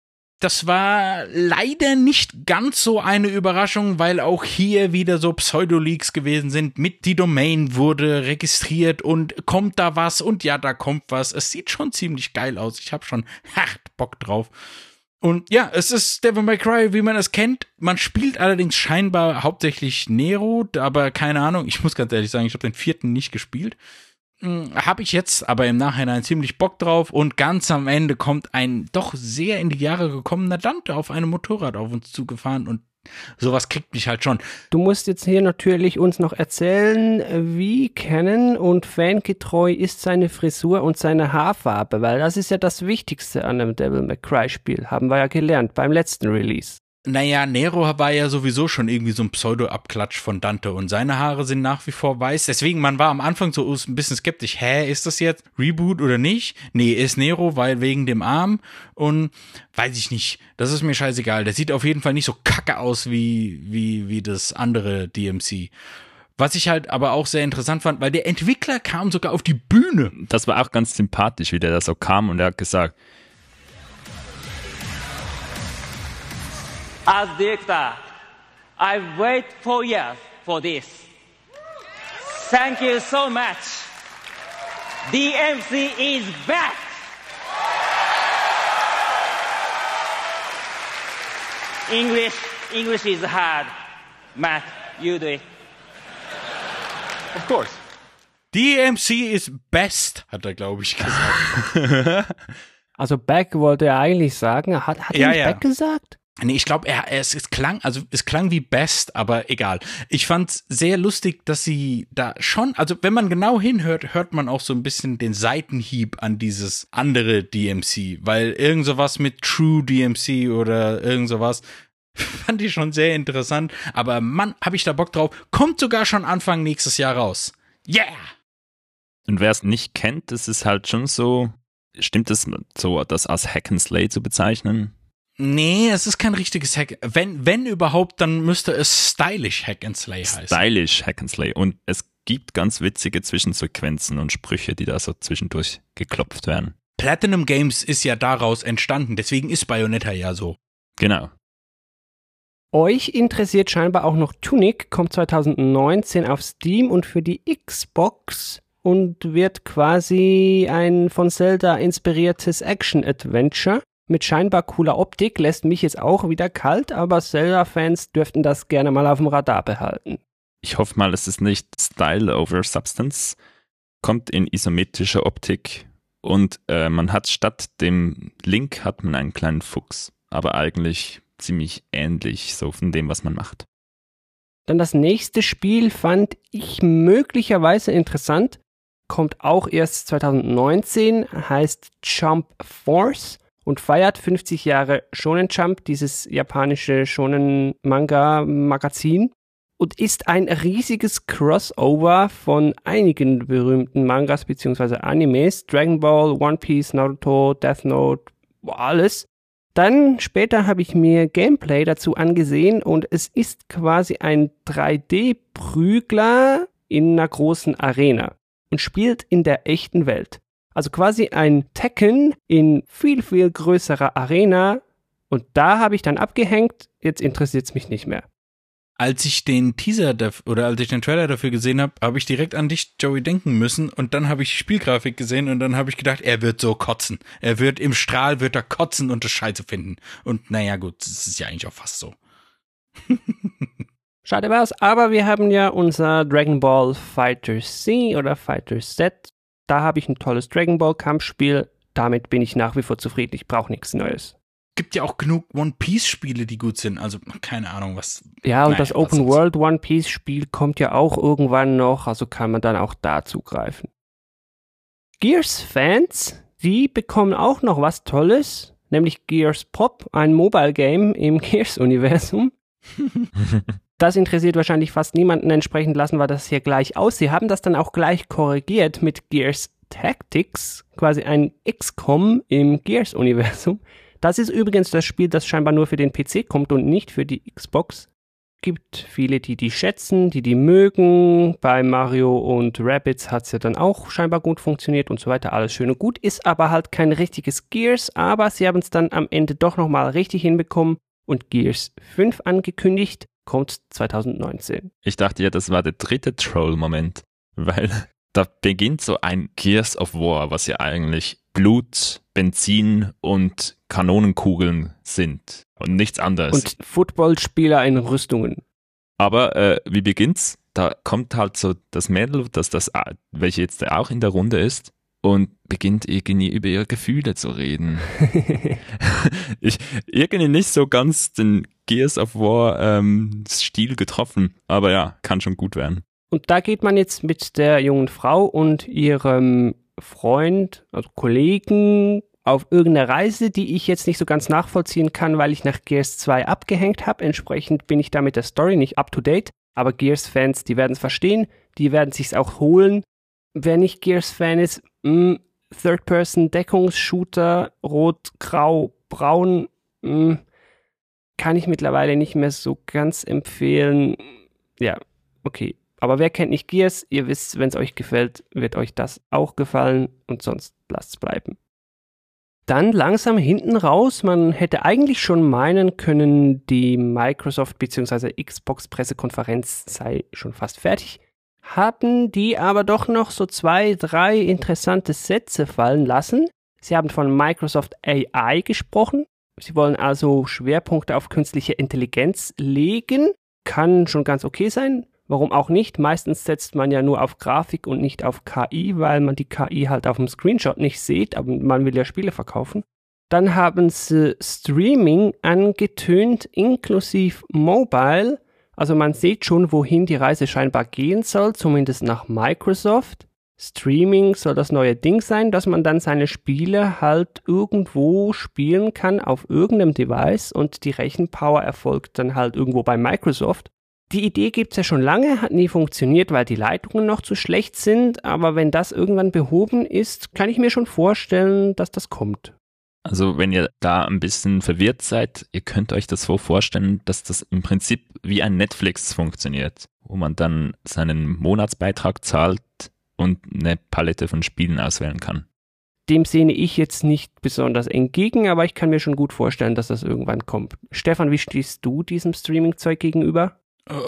Das war leider nicht ganz so eine Überraschung, weil auch hier wieder so Pseudo-Leaks gewesen sind. Mit die Domain wurde registriert und kommt da was und ja, da kommt was. Es sieht schon ziemlich geil aus. Ich habe schon hart Bock drauf. Und ja, es ist Devil May Cry, wie man es kennt. Man spielt allerdings scheinbar hauptsächlich Nero, aber keine Ahnung. Ich muss ganz ehrlich sagen, ich habe den vierten nicht gespielt. Habe ich jetzt aber im Nachhinein ziemlich Bock drauf und ganz am Ende kommt ein doch sehr in die Jahre gekommener Dante auf einem Motorrad auf uns zugefahren und sowas kriegt mich halt schon. Du musst jetzt hier natürlich uns noch erzählen, wie kennen und fangetreu ist seine Frisur und seine Haarfarbe, weil das ist ja das Wichtigste an einem Devil May Cry Spiel, haben wir ja gelernt beim letzten Release. Naja, Nero war ja sowieso schon irgendwie so ein Pseudo-Abklatsch von Dante und seine Haare sind nach wie vor weiß. Deswegen, man war am Anfang so ein bisschen skeptisch. Hä, ist das jetzt Reboot oder nicht? Nee, ist Nero, weil wegen dem Arm und weiß ich nicht. Das ist mir scheißegal. Der sieht auf jeden Fall nicht so kacke aus wie, wie, wie das andere D M C. Was ich halt aber auch sehr interessant fand, weil der Entwickler kam sogar auf die Bühne. Das war auch ganz sympathisch, wie der da so kam und er hat gesagt, As director, I wait four years for this. Thank you so much. D M C is back. English, English is hard. Matt, you do it. Of course. D M C is best, hat er, glaube ich, gesagt. Also back wollte er eigentlich sagen. Hat, hat er ja, nicht ja. back gesagt? Nee, ich glaube, er, es, es klang, also es klang wie best, aber egal. Ich fand's sehr lustig, dass sie da schon, also wenn man genau hinhört, hört man auch so ein bisschen den Seitenhieb an dieses andere D M C, weil irgend sowas mit True D M C oder irgend sowas fand ich schon sehr interessant, aber Mann, hab ich da Bock drauf. Kommt sogar schon Anfang nächstes Jahr raus. Yeah! Und wer es nicht kennt, das ist halt schon so, stimmt es so, das als Hack and Slay zu bezeichnen? Nee, es ist kein richtiges Hack. Wenn, wenn überhaupt, dann müsste es Stylish Hack and Slay heißen. Stylish Hack and Slay. Und es gibt ganz witzige Zwischensequenzen und Sprüche, die da so zwischendurch geklopft werden. Platinum Games ist ja daraus entstanden, deswegen ist Bayonetta ja so. Genau. Euch interessiert scheinbar auch noch Tunic, kommt zwanzig neunzehn auf Steam und für die Xbox und wird quasi ein von Zelda inspiriertes Action-Adventure. Mit scheinbar cooler Optik, lässt mich jetzt auch wieder kalt, aber Zelda-Fans dürften das gerne mal auf dem Radar behalten. Ich hoffe mal, es ist nicht Style over Substance, kommt in isometrischer Optik und äh, man hat statt dem Link hat man einen kleinen Fuchs, aber eigentlich ziemlich ähnlich so von dem, was man macht. Dann das nächste Spiel fand ich möglicherweise interessant, kommt auch erst zwanzig neunzehn, heißt Jump Force. Und feiert fünfzig Jahre Shonen Jump, dieses japanische Shonen-Manga-Magazin. Und ist ein riesiges Crossover von einigen berühmten Mangas bzw. Animes. Dragon Ball, One Piece, Naruto, Death Note, alles. Dann später habe ich mir Gameplay dazu angesehen und es ist quasi ein drei D-Prügler in einer großen Arena und spielt in der echten Welt. Also quasi ein Tekken in viel, viel größerer Arena. Und da habe ich dann abgehängt. Jetzt interessiert es mich nicht mehr. Als ich den Teaser daf- oder als ich den Trailer dafür gesehen habe, habe ich direkt an dich, Joey, denken müssen. Und dann habe ich die Spielgrafik gesehen und dann habe ich gedacht, er wird so kotzen. Er wird im Strahl, wird er kotzen und das Scheiße finden. Und naja gut, das ist ja eigentlich auch fast so. Schade war's, aber wir haben ja unser Dragon Ball Fighter C oder Fighter Z. Da habe ich ein tolles Dragon Ball Kampfspiel. Damit bin ich nach wie vor zufrieden. Ich brauche nichts Neues. Gibt ja auch genug One-Piece-Spiele, die gut sind. Also keine Ahnung, was. Ja, und naja, das Open World One-Piece-Spiel kommt ja auch irgendwann noch. Also kann man dann auch da zugreifen. Gears-Fans, die bekommen auch noch was Tolles. Nämlich Gears Pop, ein Mobile-Game im Gears-Universum. Das interessiert wahrscheinlich fast niemanden, entsprechend lassen wir das hier gleich aus. Sie haben das dann auch gleich korrigiert mit Gears Tactics, quasi ein X COM im Gears-Universum. Das ist übrigens das Spiel, das scheinbar nur für den P C kommt und nicht für die Xbox. Gibt viele, die die schätzen, die die mögen. Bei Mario und Rabbids hat es ja dann auch scheinbar gut funktioniert und so weiter. Alles schön und gut, ist aber halt kein richtiges Gears, aber sie haben es dann am Ende doch nochmal richtig hinbekommen und Gears fünf angekündigt. Kommt zwanzig neunzehn. Ich dachte ja, das war der dritte Troll-Moment, weil da beginnt so ein Gears of War, was ja eigentlich Blut, Benzin und Kanonenkugeln sind und nichts anderes. Und Footballspieler in Rüstungen. Aber äh, wie beginnt's? Da kommt halt so das Mädel, das, das, welche jetzt auch in der Runde ist, und beginnt irgendwie über ihre Gefühle zu reden. ich irgendwie nicht so ganz den Gears of War ähm, Stil getroffen, aber ja, kann schon gut werden. Und da geht man jetzt mit der jungen Frau und ihrem Freund, also Kollegen, auf irgendeine Reise, die ich jetzt nicht so ganz nachvollziehen kann, weil ich nach Gears zwei abgehängt habe. Entsprechend bin ich da mit der Story nicht up to date. Aber Gears-Fans, die werden es verstehen, die werden es sich auch holen. Wer nicht Gears-Fan ist, mh, Third-Person-Deckungsshooter, rot, grau, braun, mh, kann ich mittlerweile nicht mehr so ganz empfehlen. Ja, okay. Aber wer kennt nicht Gears? Ihr wisst, wenn es euch gefällt, wird euch das auch gefallen und sonst lasst es bleiben. Dann langsam hinten raus, man hätte eigentlich schon meinen können, die Microsoft bzw. Xbox Pressekonferenz sei schon fast fertig. haben die aber doch noch so zwei, drei interessante Sätze fallen lassen. Sie haben von Microsoft A I gesprochen. Sie wollen also Schwerpunkte auf künstliche Intelligenz legen. Kann schon ganz okay sein. Warum auch nicht? Meistens setzt man ja nur auf Grafik und nicht auf K I, weil man die K I halt auf dem Screenshot nicht sieht, aber man will ja Spiele verkaufen. Dann haben sie Streaming angetönt, inklusive Mobile. Also man sieht schon, wohin die Reise scheinbar gehen soll, zumindest nach Microsoft. Streaming soll das neue Ding sein, dass man dann seine Spiele halt irgendwo spielen kann auf irgendeinem Device und die Rechenpower erfolgt dann halt irgendwo bei Microsoft. Die Idee gibt's ja schon lange, hat nie funktioniert, weil die Leitungen noch zu schlecht sind, aber wenn das irgendwann behoben ist, kann ich mir schon vorstellen, dass das kommt. Also wenn ihr da ein bisschen verwirrt seid, ihr könnt euch das so vorstellen, dass das im Prinzip wie ein Netflix funktioniert, wo man dann seinen Monatsbeitrag zahlt und eine Palette von Spielen auswählen kann. Dem sehne ich jetzt nicht besonders entgegen, aber ich kann mir schon gut vorstellen, dass das irgendwann kommt. Stefan, wie stehst du diesem Streaming-Zeug gegenüber?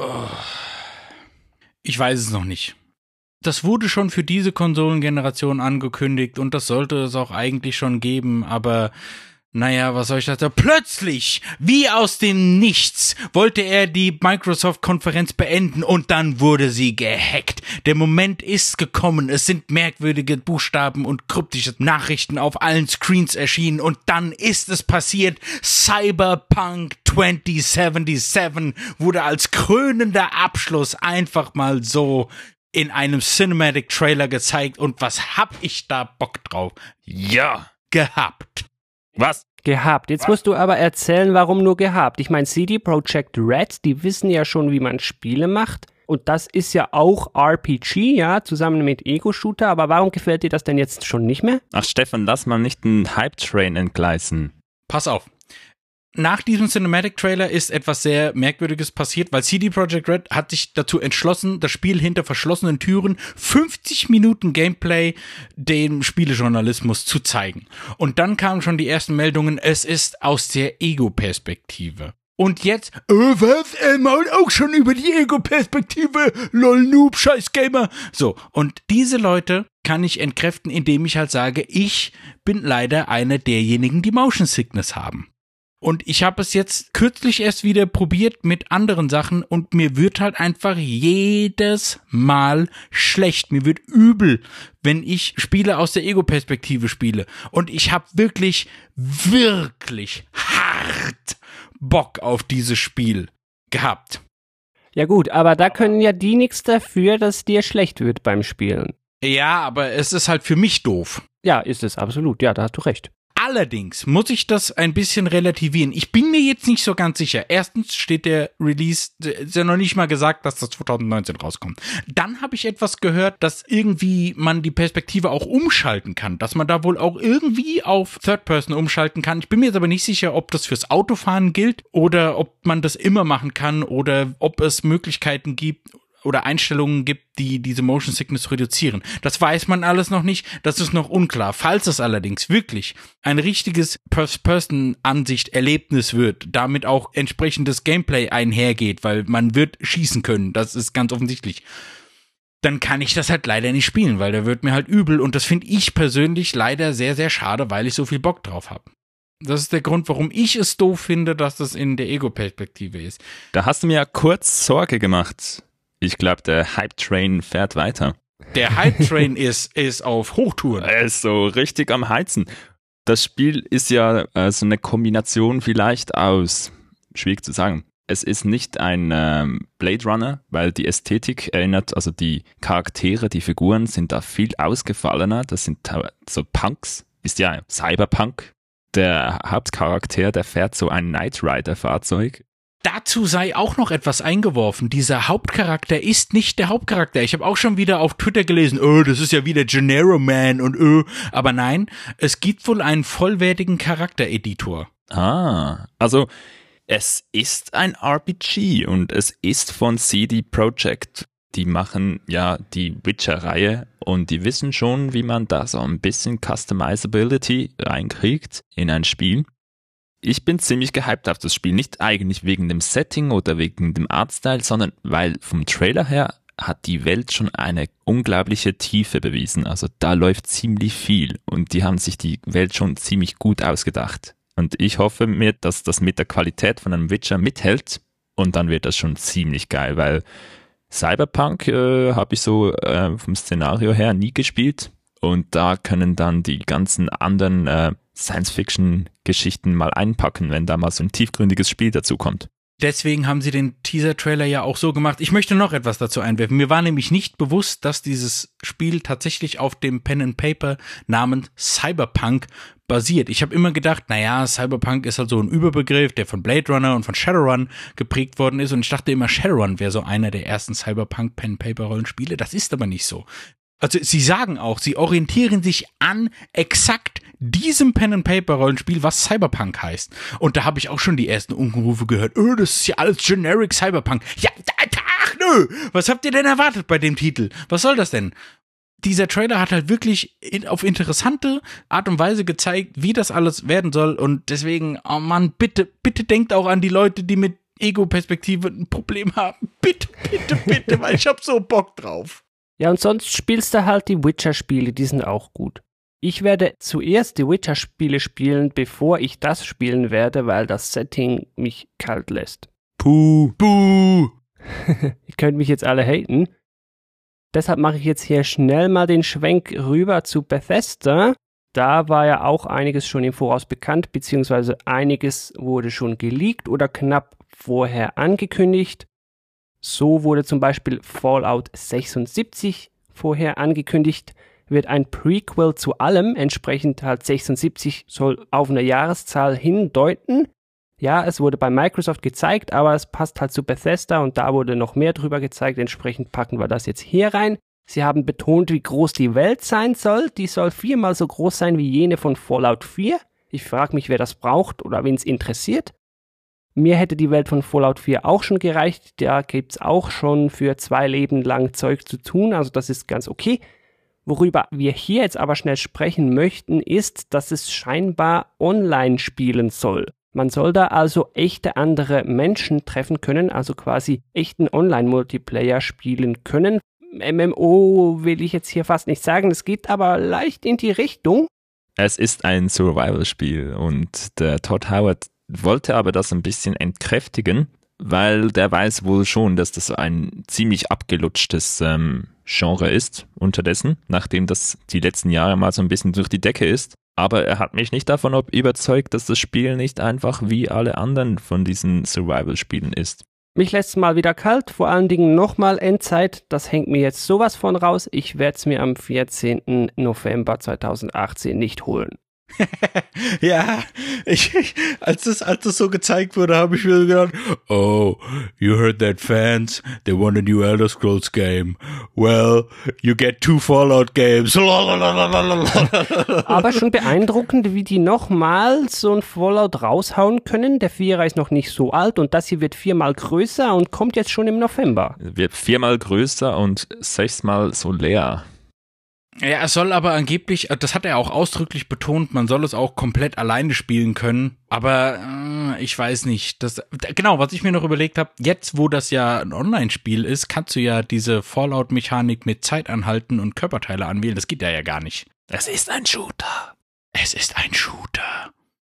Ich weiß es noch nicht. Das wurde schon für diese Konsolengeneration angekündigt und das sollte es auch eigentlich schon geben, aber naja, was soll ich sagen? Plötzlich, wie aus dem Nichts, wollte er die Microsoft-Konferenz beenden und dann wurde sie gehackt. Der Moment ist gekommen, es sind merkwürdige Buchstaben und kryptische Nachrichten auf allen Screens erschienen und dann ist es passiert. Cyberpunk zwanzig siebenundsiebzig wurde als krönender Abschluss einfach mal so in einem Cinematic Trailer gezeigt und was hab ich da Bock drauf? Ja, gehabt. Was? Gehabt. Jetzt Was? musst du aber erzählen, warum nur gehabt. Ich meine, C D Projekt Red, die wissen ja schon, wie man Spiele macht. Und das ist ja auch R P G, ja, zusammen mit Ego-Shooter. Aber warum gefällt dir das denn jetzt schon nicht mehr? Ach, Stefan, lass mal nicht einen Hype-Train entgleisen. Pass auf. Nach diesem Cinematic-Trailer ist etwas sehr Merkwürdiges passiert, weil C D Projekt Red hat sich dazu entschlossen, das Spiel hinter verschlossenen Türen fünfzig Minuten Gameplay dem Spielejournalismus zu zeigen. Und dann kamen schon die ersten Meldungen, es ist aus der Ego-Perspektive. Und jetzt, äh, was, er mault auch schon über die Ego-Perspektive, lol, Noob, scheiß Gamer. So, und diese Leute kann ich entkräften, indem ich halt sage, ich bin leider einer derjenigen, die Motion Sickness haben. Und ich habe es jetzt kürzlich erst wieder probiert mit anderen Sachen und mir wird halt einfach jedes Mal schlecht. Mir wird übel, wenn ich Spiele aus der Ego-Perspektive spiele. Und ich habe wirklich, wirklich hart Bock auf dieses Spiel gehabt. Ja gut, aber da können ja die nichts dafür, dass dir schlecht wird beim Spielen. Ja, aber es ist halt für mich doof. Ja, ist es absolut. Ja, da hast du recht. Allerdings muss ich das ein bisschen relativieren. Ich bin mir jetzt nicht so ganz sicher. Erstens steht der Release, ist ja noch nicht mal gesagt, dass das zwanzig neunzehn rauskommt. Dann habe ich etwas gehört, dass irgendwie man die Perspektive auch umschalten kann. Dass man da wohl auch irgendwie auf Third Person umschalten kann. Ich bin mir jetzt aber nicht sicher, ob das fürs Autofahren gilt oder ob man das immer machen kann oder ob es Möglichkeiten gibt oder Einstellungen gibt, die diese Motion Sickness reduzieren. Das weiß man alles noch nicht, das ist noch unklar. Falls es allerdings wirklich ein richtiges First-Person-Ansicht-Erlebnis wird, damit auch entsprechendes Gameplay einhergeht, weil man wird schießen können, das ist ganz offensichtlich, dann kann ich das halt leider nicht spielen, weil da wird mir halt übel und das finde ich persönlich leider sehr, sehr schade, weil ich so viel Bock drauf habe. Das ist der Grund, warum ich es doof finde, dass das in der Ego-Perspektive ist. Da hast du mir ja kurz Sorge gemacht. Ich glaube, der Hype-Train fährt weiter. Der Hype-Train ist, ist auf Hochtouren. Er ist so richtig am Heizen. Das Spiel ist ja äh, so eine Kombination vielleicht aus, schwierig zu sagen. Es ist nicht ein ähm, Blade Runner, weil die Ästhetik erinnert, also die Charaktere, die Figuren sind da viel ausgefallener. Das sind so Punks, ist ja Cyberpunk. Der Hauptcharakter, der fährt so ein Knight Rider-Fahrzeug. Dazu sei auch noch etwas eingeworfen. Dieser Hauptcharakter ist nicht der Hauptcharakter. Ich habe auch schon wieder auf Twitter gelesen, oh, das ist ja wieder Gennaro Man und oh. Aber nein, es gibt wohl einen vollwertigen Charaktereditor. Ah, also es ist ein R P G und es ist von C D Projekt. Die machen ja die Witcher-Reihe und die wissen schon, wie man da so ein bisschen Customizability reinkriegt in ein Spiel. Ich bin ziemlich gehypt auf das Spiel, nicht eigentlich wegen dem Setting oder wegen dem Artstyle, sondern weil vom Trailer her hat die Welt schon eine unglaubliche Tiefe bewiesen. Also da läuft ziemlich viel und die haben sich die Welt schon ziemlich gut ausgedacht. Und ich hoffe mir, dass das mit der Qualität von einem Witcher mithält und dann wird das schon ziemlich geil, weil Cyberpunk äh, habe ich so äh, vom Szenario her nie gespielt und da können dann die ganzen anderen äh, Science-Fiction-Geschichten mal einpacken, wenn da mal so ein tiefgründiges Spiel dazu kommt. Deswegen haben sie den Teaser-Trailer ja auch so gemacht. Ich möchte noch etwas dazu einwerfen. Mir war nämlich nicht bewusst, dass dieses Spiel tatsächlich auf dem Pen and Paper namens Cyberpunk basiert. Ich habe immer gedacht, naja, Cyberpunk ist halt so ein Überbegriff, der von Blade Runner und von Shadowrun geprägt worden ist. Und ich dachte immer, Shadowrun wäre so einer der ersten Cyberpunk-Pen-and-Paper-Rollenspiele. Das ist aber nicht so. Also sie sagen auch, sie orientieren sich an exakt diesem Pen-and-Paper-Rollenspiel, was Cyberpunk heißt. Und da habe ich auch schon die ersten Unkenrufe gehört. Oh, das ist ja alles generic Cyberpunk. Ja, ach nö, was habt ihr denn erwartet bei dem Titel? Was soll das denn? Dieser Trailer hat halt wirklich in, auf interessante Art und Weise gezeigt, wie das alles werden soll. Und deswegen, oh Mann, bitte, bitte denkt auch an die Leute, die mit Ego-Perspektive ein Problem haben. Bitte, bitte, bitte, weil ich hab so Bock drauf. Ja, und sonst spielst du halt die Witcher-Spiele, die sind auch gut. Ich werde zuerst die Witcher-Spiele spielen, bevor ich das spielen werde, weil das Setting mich kalt lässt. Puh, puh. Ihr könnt mich jetzt alle haten. Deshalb mache ich jetzt hier schnell mal den Schwenk rüber zu Bethesda. Da war ja auch einiges schon im Voraus bekannt, beziehungsweise einiges wurde schon geleakt oder knapp vorher angekündigt. So wurde zum Beispiel Fallout sechsundsiebzig vorher angekündigt, wird ein Prequel zu allem, entsprechend halt sechsundsiebzig soll auf eine Jahreszahl hindeuten. Ja, es wurde bei Microsoft gezeigt, aber es passt halt zu Bethesda und da wurde noch mehr drüber gezeigt, entsprechend packen wir das jetzt hier rein. Sie haben betont, wie groß die Welt sein soll, die soll viermal so groß sein wie jene von Fallout vier. Ich frage mich, wer das braucht oder wen es interessiert. Mir hätte die Welt von Fallout vier auch schon gereicht, da gibt's auch schon für zwei Leben lang Zeug zu tun, also das ist ganz okay. Worüber wir hier jetzt aber schnell sprechen möchten, ist, dass es scheinbar online spielen soll. Man soll da also echte andere Menschen treffen können, also quasi echten Online-Multiplayer spielen können. M M O will ich jetzt hier fast nicht sagen, es geht aber leicht in die Richtung. Es ist ein Survival-Spiel und der Todd Howard wollte aber das ein bisschen entkräftigen, weil der weiß wohl schon, dass das ein ziemlich abgelutschtes ähm, Genre ist unterdessen, nachdem das die letzten Jahre mal so ein bisschen durch die Decke ist. Aber er hat mich nicht davon überzeugt, dass das Spiel nicht einfach wie alle anderen von diesen Survival-Spielen ist. Mich lässt es mal wieder kalt, vor allen Dingen nochmal Endzeit, das hängt mir jetzt sowas von raus. Ich werde es mir am vierzehnten November zweitausendachtzehn nicht holen. Ja, ich, ich, als das, als das so gezeigt wurde, habe ich mir gedacht, oh, you heard that, fans? They want a new Elder Scrolls game. Well, you get two Fallout games. Aber schon beeindruckend, wie die nochmal so ein Fallout raushauen können. Der Vierer ist noch nicht so alt und das hier wird viermal größer und kommt jetzt schon im November. Wird viermal größer und sechsmal so leer. Ja, es soll aber angeblich, das hat er auch ausdrücklich betont, man soll es auch komplett alleine spielen können, aber äh, ich weiß nicht, das, genau, was ich mir noch überlegt habe, jetzt wo das ja ein Online-Spiel ist, kannst du ja diese Fallout-Mechanik mit Zeit anhalten und Körperteile anwählen, das geht ja ja gar nicht. Es ist ein Shooter. Es ist ein Shooter.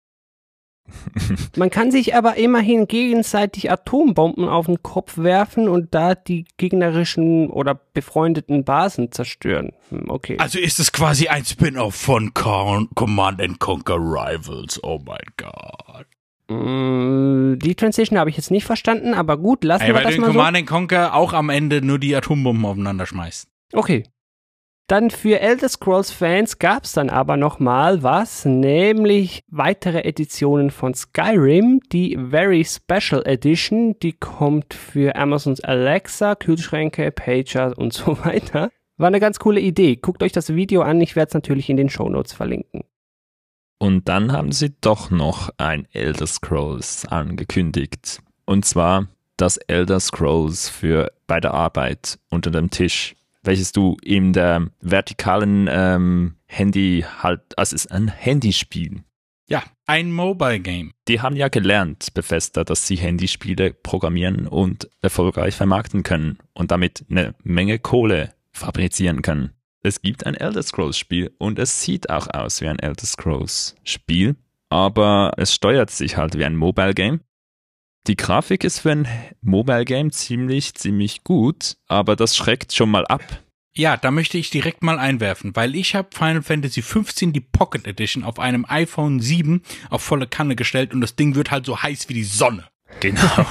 Man kann sich aber immerhin gegenseitig Atombomben auf den Kopf werfen und da die gegnerischen oder befreundeten Basen zerstören. Okay. Also ist es quasi ein Spin-off von Con- Command and Conquer Rivals. Oh mein Gott. Mm, die Transition habe ich jetzt nicht verstanden, aber gut, lassen Ey, wir weil das du in mal Command so. and Conquer auch am Ende nur die Atombomben aufeinander schmeißt. Okay. Dann für Elder Scrolls Fans gab es dann aber nochmal was, nämlich weitere Editionen von Skyrim, die Very Special Edition, die kommt für Amazons Alexa, Kühlschränke, Pager und so weiter. War eine ganz coole Idee. Guckt euch das Video an, ich werde es natürlich in den Shownotes verlinken. Und dann haben sie doch noch ein Elder Scrolls angekündigt. Und zwar das Elder Scrolls für bei der Arbeit unter dem Tisch, welches du in der vertikalen ähm, Handy halt, also es ist ein Handyspiel. Ja, ein Mobile Game. Die haben ja gelernt, Bethesda, dass sie Handyspiele programmieren und erfolgreich vermarkten können und damit eine Menge Kohle fabrizieren können. Es gibt ein Elder Scrolls Spiel und es sieht auch aus wie ein Elder Scrolls Spiel, aber es steuert sich halt wie ein Mobile Game. Die Grafik ist für ein Mobile Game ziemlich, ziemlich gut, aber das schreckt schon mal ab. Ja, da möchte ich direkt mal einwerfen, weil ich habe Final Fantasy fünfzehn, die Pocket Edition, auf einem iPhone sieben auf volle Kanne gestellt und das Ding wird halt so heiß wie die Sonne. Genau.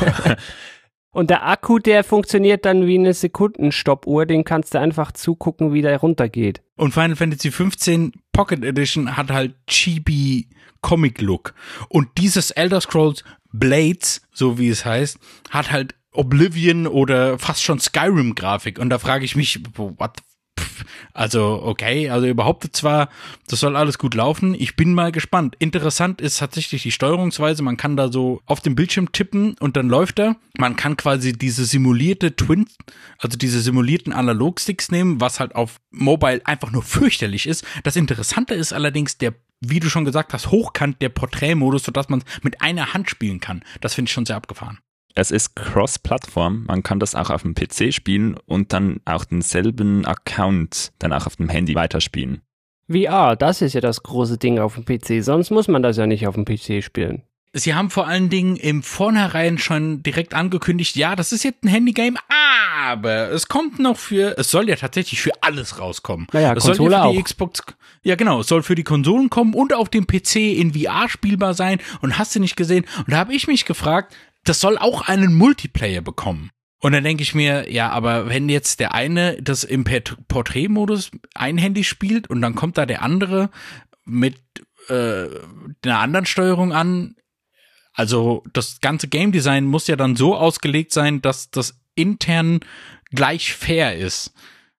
Und der Akku, der funktioniert dann wie eine Sekundenstoppuhr, den kannst du einfach zugucken, wie der runtergeht. Und Final Fantasy fünfzehn Pocket Edition hat halt chibi Comic Look. Und dieses Elder Scrolls Blades, so wie es heißt, hat halt Oblivion oder fast schon Skyrim-Grafik. Und da frage ich mich, what? Also, okay, also ihr behauptet zwar, das soll alles gut laufen. Ich bin mal gespannt. Interessant ist tatsächlich die Steuerungsweise. Man kann da so auf dem Bildschirm tippen und dann läuft er. Man kann quasi diese simulierte Twin, also diese simulierten Analogsticks nehmen, was halt auf Mobile einfach nur fürchterlich ist. Das Interessante ist allerdings der, wie du schon gesagt hast, hochkant der Porträtmodus, sodass man mit einer Hand spielen kann. Das finde ich schon sehr abgefahren. Es ist Cross-Plattform, man kann das auch auf dem P C spielen und dann auch denselben Account dann auch auf dem Handy weiterspielen. V R, das ist ja das große Ding auf dem P C, sonst muss man das ja nicht auf dem P C spielen. Sie haben vor allen Dingen im Vornherein schon direkt angekündigt, ja, das ist jetzt ein Handygame, aber es kommt noch für, es soll ja tatsächlich für alles rauskommen. Naja, es Konsole soll ja für die auch. Xbox, ja genau, es soll für die Konsolen kommen und auf dem P C in V R spielbar sein und hast du nicht gesehen. Und da habe ich mich gefragt, das soll auch einen Multiplayer bekommen. Und dann denke ich mir, ja, aber wenn jetzt der eine das im Porträtmodus einhändig spielt und dann kommt da der andere mit äh, einer anderen Steuerung an, also das ganze Game Design muss ja dann so ausgelegt sein, dass das intern gleich fair ist.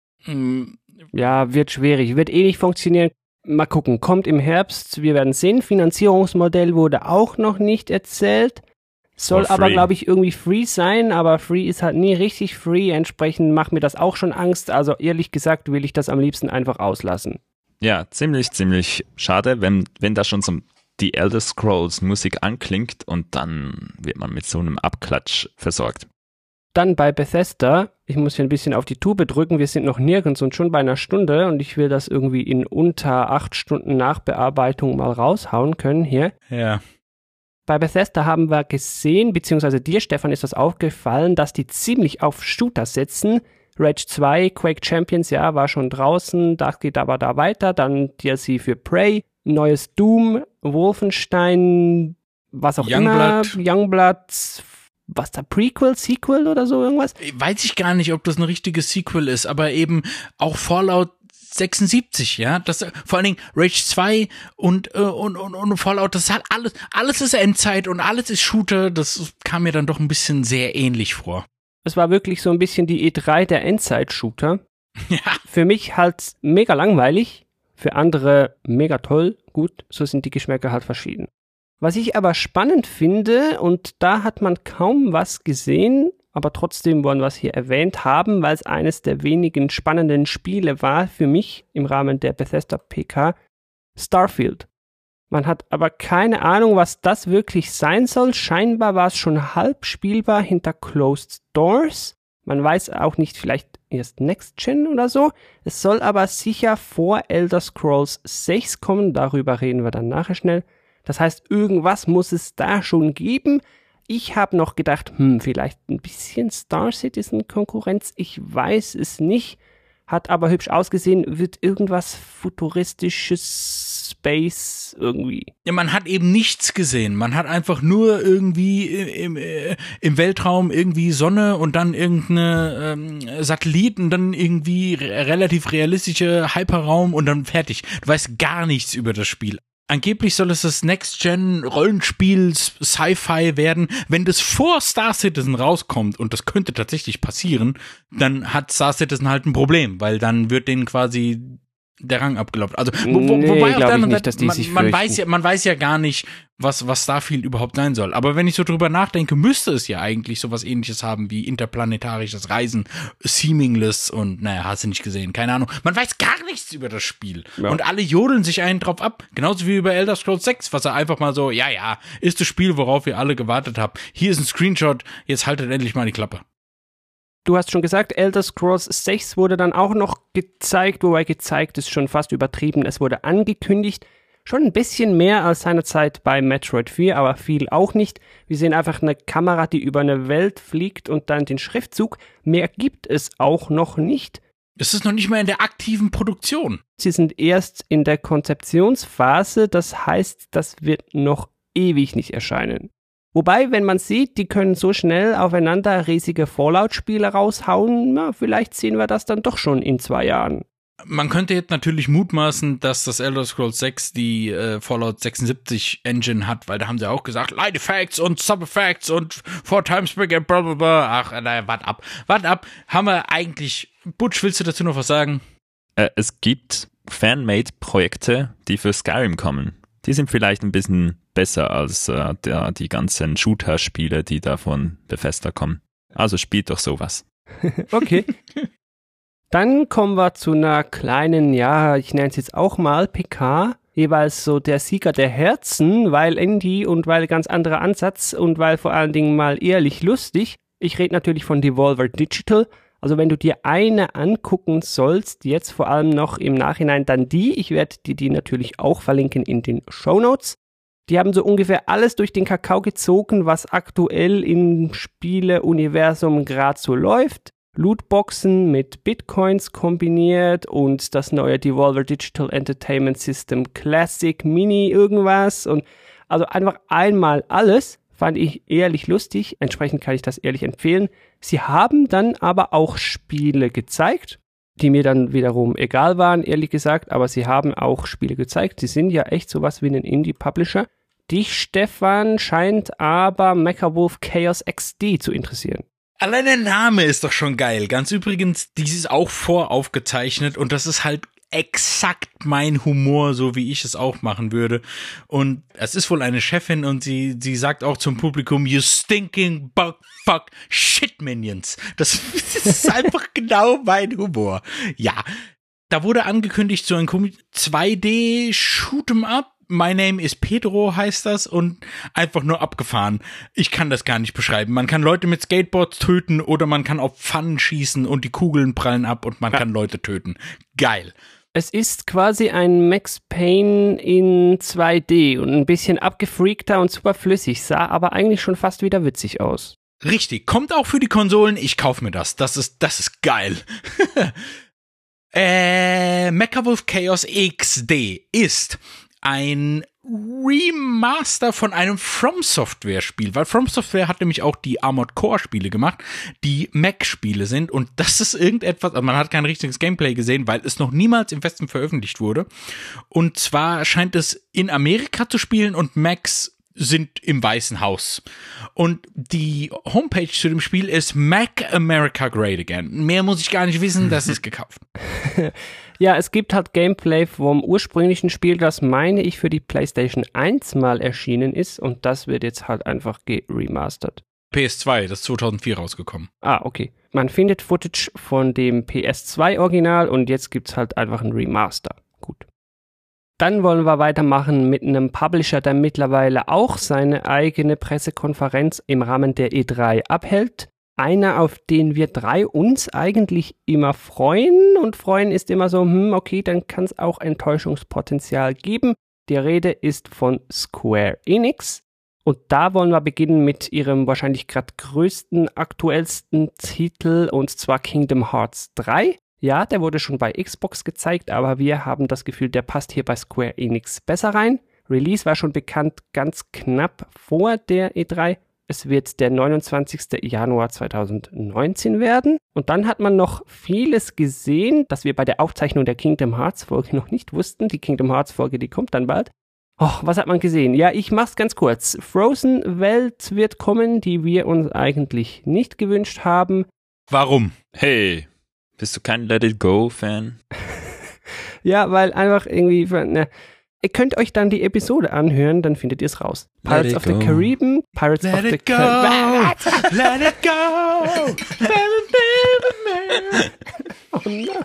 Hm. Ja, wird schwierig, wird eh nicht funktionieren. Mal gucken, kommt im Herbst, wir werden sehen. Finanzierungsmodell wurde auch noch nicht erzählt. Soll aber, glaube ich, irgendwie free sein, aber free ist halt nie richtig free. Entsprechend macht mir das auch schon Angst. Also ehrlich gesagt will ich das am liebsten einfach auslassen. Ja, ziemlich, ziemlich schade, wenn, wenn da schon so die Elder Scrolls Musik anklingt und dann wird man mit so einem Abklatsch versorgt. Dann bei Bethesda, ich muss hier ein bisschen auf die Tube drücken, wir sind noch nirgends und schon bei einer Stunde und ich will das irgendwie in unter acht Stunden Nachbearbeitung mal raushauen können hier. Ja. Bei Bethesda haben wir gesehen, beziehungsweise dir, Stefan, ist das aufgefallen, dass die ziemlich auf Shooter setzen. Rage zwei, Quake Champions, ja, war schon draußen, das geht aber da weiter. Dann D L C für Prey, neues Doom, Wolfenstein, was auch Youngblood. immer, Youngblood, was da, Prequel, Sequel oder so irgendwas? Weiß ich gar nicht, ob das ein richtiges Sequel ist, aber eben auch Fallout sechsundsiebzig, ja, das, vor allen Dingen Rage zwei und, äh, und, und, und Fallout, das hat alles, alles ist Endzeit und alles ist Shooter, das kam mir dann doch ein bisschen sehr ähnlich vor. Es war wirklich so ein bisschen die E drei der Endzeit-Shooter. Ja. Für mich halt mega langweilig, für andere mega toll, gut, so sind die Geschmäcker halt verschieden. Was ich aber spannend finde, und da hat man kaum was gesehen, aber trotzdem wollen wir es hier erwähnt haben, weil es eines der wenigen spannenden Spiele war für mich im Rahmen der Bethesda P K, Starfield. Man hat aber keine Ahnung, was das wirklich sein soll. Scheinbar war es schon halb spielbar hinter Closed Doors. Man weiß auch nicht, vielleicht erst Next Gen oder so. Es soll aber sicher vor Elder Scrolls sechs kommen, darüber reden wir dann nachher schnell. Das heißt, irgendwas muss es da schon geben. Ich habe noch gedacht, hm, vielleicht ein bisschen Star Citizen Konkurrenz, ich weiß es nicht, hat aber hübsch ausgesehen, wird irgendwas futuristisches Space irgendwie. Ja, man hat eben nichts gesehen, man hat einfach nur irgendwie im, im, im Weltraum irgendwie Sonne und dann irgendeine ähm, Satelliten, dann irgendwie re- relativ realistische Hyperraum und dann fertig. Du weißt gar nichts über das Spiel. Angeblich soll es das Next-Gen-Rollenspiel Sci-Fi werden. Wenn das vor Star Citizen rauskommt, und das könnte tatsächlich passieren, dann hat Star Citizen halt ein Problem, weil dann wird denen quasi der Rang abgelaufen. Also, wo, wo, nee, wobei auf der anderen nicht, dass die man, sich man, weiß ja, man weiß ja gar nicht, was, was Starfield überhaupt sein soll. Aber wenn ich so drüber nachdenke, müsste es ja eigentlich sowas Ähnliches haben wie interplanetarisches Reisen, Seamingless und, naja, hast du nicht gesehen, keine Ahnung. Man weiß gar nichts über das Spiel. Ja. Und alle jodeln sich einen drauf ab. Genauso wie über Elder Scrolls sechs, was er einfach mal so, ja, ja, ist das Spiel, worauf ihr alle gewartet habt. Hier ist ein Screenshot, jetzt haltet endlich mal die Klappe. Du hast schon gesagt, Elder Scrolls sechs wurde dann auch noch gezeigt, wobei gezeigt ist schon fast übertrieben. Es wurde angekündigt, schon ein bisschen mehr als seinerzeit bei Metroid vier, aber viel auch nicht. Wir sehen einfach eine Kamera, die über eine Welt fliegt und dann den Schriftzug. Mehr gibt es auch noch nicht. Es ist noch nicht mal in der aktiven Produktion. Sie sind erst in der Konzeptionsphase, das heißt, das wird noch ewig nicht erscheinen. Wobei, wenn man sieht, die können so schnell aufeinander riesige Fallout-Spiele raushauen, na, vielleicht sehen wir das dann doch schon in zwei Jahren. Man könnte jetzt natürlich mutmaßen, dass das Elder Scrolls sechs die äh, Fallout sechsundsiebzig Engine hat, weil da haben sie auch gesagt, Light Effects und Sub Effects und Four Times Bigger, bla bla bla. Ach, naja, wart ab. Wart ab. Haben wir eigentlich, Butch, willst du dazu noch was sagen? Äh, es gibt Fan-Made-Projekte, die für Skyrim kommen. Die sind vielleicht ein bisschen besser als äh, der, die ganzen Shooter-Spiele, die da von Bethesda kommen. Also spielt doch sowas. Okay. Dann kommen wir zu einer kleinen, ja, ich nenne es jetzt auch mal P K. Jeweils so der Sieger der Herzen, weil Indie und weil ganz anderer Ansatz und weil vor allen Dingen mal ehrlich lustig. Ich rede natürlich von Devolver Digital. Also wenn du dir eine angucken sollst, jetzt vor allem noch im Nachhinein, dann die. Ich werde dir die natürlich auch verlinken in den Shownotes. Die haben so ungefähr alles durch den Kakao gezogen, was aktuell im Spiele-Universum gerade so läuft. Lootboxen mit Bitcoins kombiniert und das neue Devolver Digital Entertainment System Classic Mini irgendwas. Und also einfach einmal alles. Fand ich ehrlich lustig, entsprechend kann ich das ehrlich empfehlen. Sie haben dann aber auch Spiele gezeigt, die mir dann wiederum egal waren, ehrlich gesagt, aber sie haben auch Spiele gezeigt. Sie sind ja echt sowas wie ein Indie-Publisher. Dich, Stefan, scheint aber Mechavolf Chaos X D zu interessieren. Allein der Name ist doch schon geil. Ganz übrigens, dies ist auch voraufgezeichnet und das ist halt exakt mein Humor, so wie ich es auch machen würde. Und es ist wohl eine Chefin und sie, sie sagt auch zum Publikum, you stinking bug fuck shit minions. Das, das ist einfach genau mein Humor. Ja, da wurde angekündigt, so ein zwei D Shoot'em Up. My Name is Pedro heißt das und einfach nur abgefahren. Ich kann das gar nicht beschreiben. Man kann Leute mit Skateboards töten oder man kann auf Pfannen schießen und die Kugeln prallen ab und man ja. kann Leute töten. Geil. Es ist quasi ein Max Payne in zwei D und ein bisschen abgefreakter und super flüssig, sah aber eigentlich schon fast wieder witzig aus. Richtig, kommt auch für die Konsolen, ich kauf mir das. Das ist, das ist geil. äh, Mechavolf Chaos X D ist ein Remaster von einem From Software Spiel, weil From Software hat nämlich auch die Armored Core Spiele gemacht, die Mac-Spiele sind und das ist irgendetwas, also man hat kein richtiges Gameplay gesehen, weil es noch niemals im Westen veröffentlicht wurde und zwar scheint es in Amerika zu spielen und Macs sind im Weißen Haus. Und die Homepage zu dem Spiel ist Mac America Great Again. Mehr muss ich gar nicht wissen, das ist gekauft. Ja, es gibt halt Gameplay vom ursprünglichen Spiel, das meine ich für die PlayStation eins mal erschienen ist und das wird jetzt halt einfach geremastert. P S zwei, das ist zweitausendvier rausgekommen. Ah, okay. Man findet Footage von dem P S zwei Original und jetzt gibt's halt einfach ein Remaster. Gut. Dann wollen wir weitermachen mit einem Publisher, der mittlerweile auch seine eigene Pressekonferenz im Rahmen der E drei abhält. Einer, auf den wir drei uns eigentlich immer freuen. Und freuen ist immer so, hm, okay, dann kann es auch Enttäuschungspotenzial geben. Die Rede ist von Square Enix. Und da wollen wir beginnen mit ihrem wahrscheinlich gerade größten, aktuellsten Titel, und zwar Kingdom Hearts drei. Ja, der wurde schon bei Xbox gezeigt, aber wir haben das Gefühl, der passt hier bei Square Enix besser rein. Release war schon bekannt, ganz knapp vor der E drei. Es wird der neunundzwanzigster Januar zweitausendneunzehn werden. Und dann hat man noch vieles gesehen, das wir bei der Aufzeichnung der Kingdom Hearts Folge noch nicht wussten. Die Kingdom Hearts Folge, die kommt dann bald. Och, was hat man gesehen? Ja, ich mach's ganz kurz. Frozen Welt wird kommen, die wir uns eigentlich nicht gewünscht haben. Warum? Hey, bist du kein Let It Go-Fan? Ja, weil einfach irgendwie, ne, ihr könnt euch dann die Episode anhören, dann findet ihr es raus. Pirates of the Caribbean, Pirates Let of the it go, Caribbean. let it go. Oh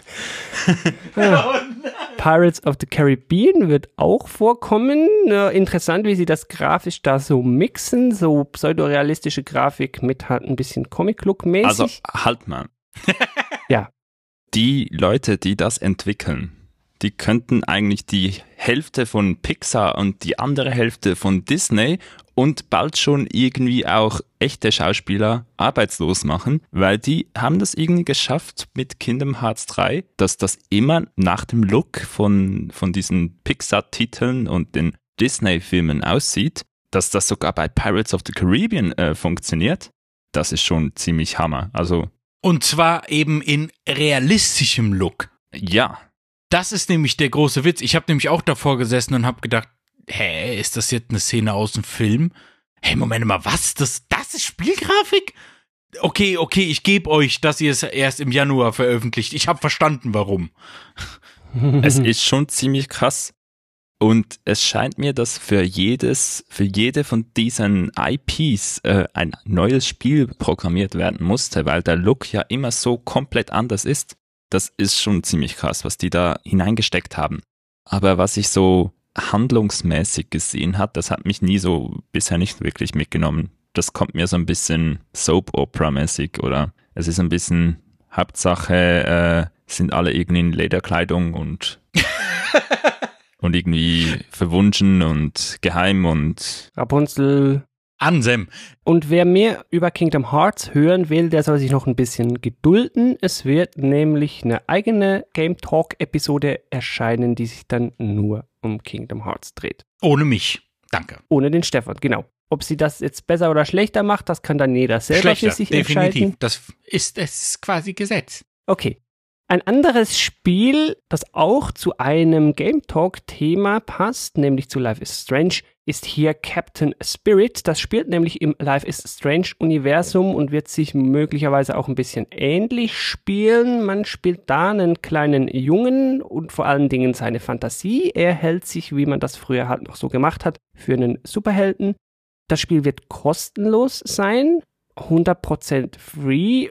no. Ja. Pirates of the Caribbean wird auch vorkommen. Ja, interessant, wie sie das grafisch da so mixen. So pseudorealistische Grafik mit halt ein bisschen Comic-Look-mäßig. Also halt mal. Ja. Die Leute, die das entwickeln, die könnten eigentlich die Hälfte von Pixar und die andere Hälfte von Disney und bald schon irgendwie auch echte Schauspieler arbeitslos machen, weil die haben das irgendwie geschafft mit Kingdom Hearts drei, dass das immer nach dem Look von, von diesen Pixar-Titeln und den Disney-Filmen aussieht, dass das sogar bei Pirates of the Caribbean äh, funktioniert. Das ist schon ziemlich Hammer. Also Und zwar eben in realistischem Look. ja. Das ist nämlich der große Witz. Ich habe nämlich auch davor gesessen und habe gedacht, hä, ist das jetzt eine Szene aus dem Film? Hey, Moment mal, was? Das, das ist Spielgrafik? Okay, okay, ich gebe euch, dass ihr es erst im Januar veröffentlicht. Ich habe verstanden, warum. Es ist schon ziemlich krass. Und es scheint mir, dass für jedes, für jede von diesen I Ps äh, ein neues Spiel programmiert werden musste, weil der Look ja immer so komplett anders ist. Das ist schon ziemlich krass, was die da hineingesteckt haben. Aber was ich so handlungsmäßig gesehen hat, das hat mich nie so bisher nicht wirklich mitgenommen. Das kommt mir so ein bisschen Soap-Opera-mäßig oder es ist ein bisschen Hauptsache, äh, sind alle irgendwie in Lederkleidung und und irgendwie verwunschen und geheim und Rapunzel. Ansem. Und wer mehr über Kingdom Hearts hören will, der soll sich noch ein bisschen gedulden. Es wird nämlich eine eigene Game Talk-Episode erscheinen, die sich dann nur um Kingdom Hearts dreht. Ohne mich. Danke. Ohne den Stefan, genau. Ob sie das jetzt besser oder schlechter macht, das kann dann jeder selber Schlechter, für sich definitiv. entscheiden. Das ist, das ist quasi Gesetz. Okay. Ein anderes Spiel, das auch zu einem Game Talk-Thema passt, nämlich zu Life is Strange, ist hier Captain Spirit. Das spielt nämlich im Life is Strange-Universum und wird sich möglicherweise auch ein bisschen ähnlich spielen. Man spielt da einen kleinen Jungen und vor allen Dingen seine Fantasie. Er hält sich, wie man das früher halt noch so gemacht hat, für einen Superhelden. Das Spiel wird kostenlos sein. hundert Prozent free,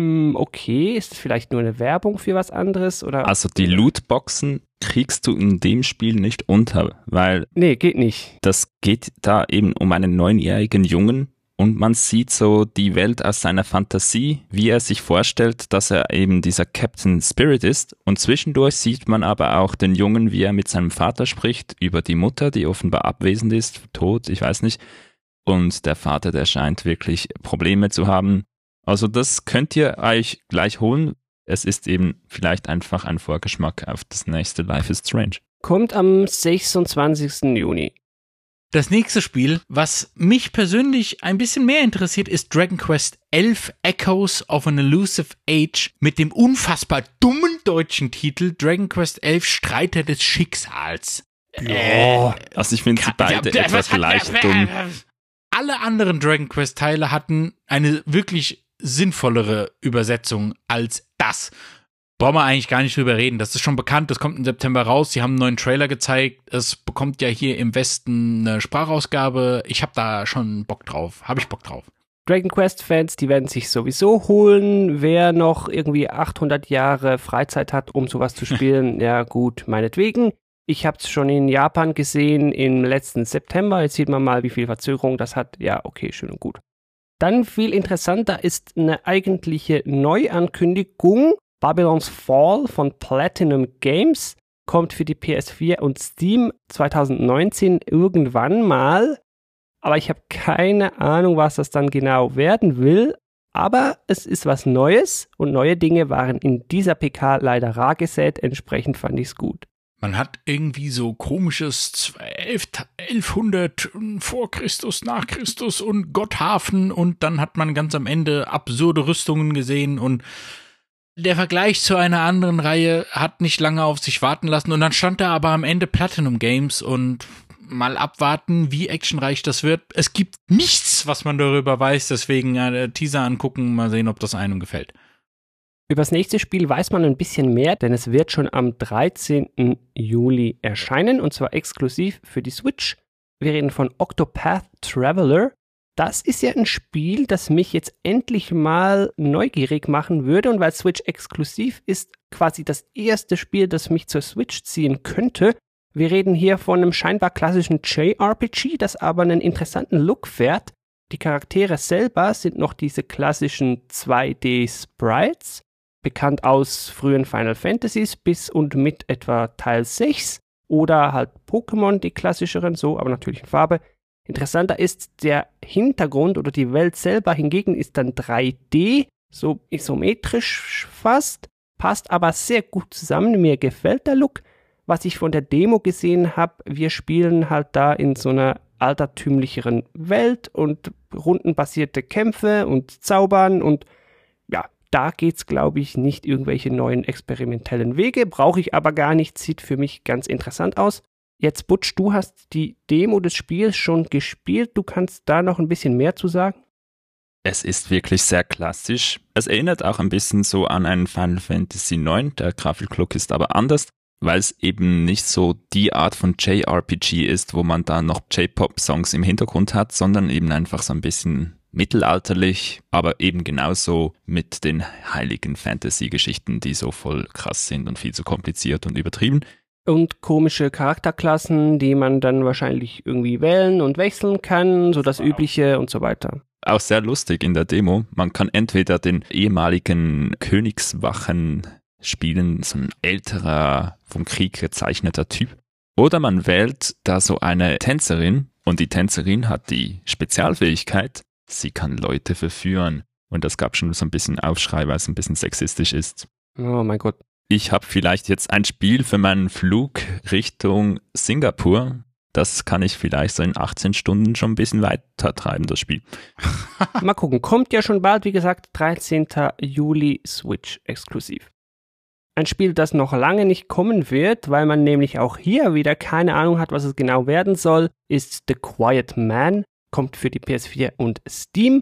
okay, ist vielleicht nur eine Werbung für was anderes oder? Also die Lootboxen kriegst du in dem Spiel nicht unter, weil nee, geht nicht. Das geht da eben um einen neunjährigen Jungen und man sieht so die Welt aus seiner Fantasie, wie er sich vorstellt, dass er eben dieser Captain Spirit ist und zwischendurch sieht man aber auch den Jungen, wie er mit seinem Vater spricht über die Mutter, die offenbar abwesend ist, tot, ich weiß nicht. Und der Vater, der scheint wirklich Probleme zu haben. Also das könnt ihr euch gleich holen. Es ist eben vielleicht einfach ein Vorgeschmack auf das nächste Life is Strange. Kommt am sechsundzwanzigsten Juni. Das nächste Spiel, was mich persönlich ein bisschen mehr interessiert, ist Dragon Quest elf Echoes of an Elusive Age mit dem unfassbar dummen deutschen Titel Dragon Quest elf Streiter des Schicksals. Ja, also ich finde sie beide ja, etwas leicht dumm. Alle anderen Dragon Quest Teile hatten eine wirklich sinnvollere Übersetzung als das. Brauchen wir eigentlich gar nicht drüber reden. Das ist schon bekannt, das kommt im September raus. Sie haben einen neuen Trailer gezeigt. Es bekommt ja hier im Westen eine Sprachausgabe. Ich habe da schon Bock drauf. Habe ich Bock drauf. Dragon Quest Fans, die werden sich sowieso holen. Wer noch irgendwie achthundert Jahre Freizeit hat, um sowas zu spielen, ja gut, meinetwegen. Ich habe es schon in Japan gesehen im letzten September. Jetzt sieht man mal, wie viel Verzögerung das hat. Ja, okay, schön und gut. Dann viel interessanter ist eine eigentliche Neuankündigung. Babylon's Fall von Platinum Games kommt für die P S vier und Steam zwanzig neunzehn irgendwann mal. Aber ich habe keine Ahnung, was das dann genau werden will. Aber es ist was Neues und neue Dinge waren in dieser P K leider rar gesät. Entsprechend fand ich es gut. Man hat irgendwie so komisches elfhundert vor Christus, nach Christus und Gotthafen und dann hat man ganz am Ende absurde Rüstungen gesehen und der Vergleich zu einer anderen Reihe hat nicht lange auf sich warten lassen und dann stand da aber am Ende Platinum Games und mal abwarten, wie actionreich das wird. Es gibt nichts, was man darüber weiß, deswegen äh, Teaser angucken, mal sehen, ob das einem gefällt. Über das nächste Spiel weiß man ein bisschen mehr, denn es wird schon am dreizehnten Juli erscheinen und zwar exklusiv für die Switch. Wir reden von Octopath Traveler. Das ist ja ein Spiel, das mich jetzt endlich mal neugierig machen würde und weil Switch exklusiv ist, quasi das erste Spiel, das mich zur Switch ziehen könnte. Wir reden hier von einem scheinbar klassischen J R P G, das aber einen interessanten Look fährt. Die Charaktere selber sind noch diese klassischen zwei D-Sprites, bekannt aus frühen Final Fantasies bis und mit etwa Teil sechs oder halt Pokémon, die klassischeren, so, aber natürlich in Farbe. Interessanter ist, der Hintergrund oder die Welt selber hingegen ist dann drei D, so isometrisch fast, passt aber sehr gut zusammen, mir gefällt der Look. Was ich von der Demo gesehen habe, wir spielen halt da in so einer altertümlicheren Welt und rundenbasierte Kämpfe und Zaubern und ja, da geht's, glaube ich, nicht irgendwelche neuen experimentellen Wege, brauche ich aber gar nicht, sieht für mich ganz interessant aus. Jetzt, Butch, du hast die Demo des Spiels schon gespielt. Du kannst da noch ein bisschen mehr zu sagen? Es ist wirklich sehr klassisch. Es erinnert auch ein bisschen so an einen Final Fantasy neun. Der Grafiklook ist aber anders, weil es eben nicht so die Art von J R P G ist, wo man da noch J-Pop-Songs im Hintergrund hat, sondern eben einfach so ein bisschen mittelalterlich, aber eben genauso mit den heiligen Fantasy-Geschichten, die so voll krass sind und viel zu kompliziert und übertrieben. Und komische Charakterklassen, die man dann wahrscheinlich irgendwie wählen und wechseln kann, so das Übliche und so weiter. Auch sehr lustig in der Demo. Man kann entweder den ehemaligen Königswachen spielen, so ein älterer, vom Krieg gezeichneter Typ. Oder man wählt da so eine Tänzerin und die Tänzerin hat die Spezialfähigkeit, sie kann Leute verführen. Und das gab schon so ein bisschen Aufschrei, weil es ein bisschen sexistisch ist. Oh mein Gott. Ich habe vielleicht jetzt ein Spiel für meinen Flug Richtung Singapur. Das kann ich vielleicht so in achtzehn Stunden schon ein bisschen weiter treiben, das Spiel. Mal gucken, kommt ja schon bald, wie gesagt, dreizehnten Juli Switch exklusiv. Ein Spiel, das noch lange nicht kommen wird, weil man nämlich auch hier wieder keine Ahnung hat, was es genau werden soll, ist The Quiet Man, kommt für die P S vier und Steam.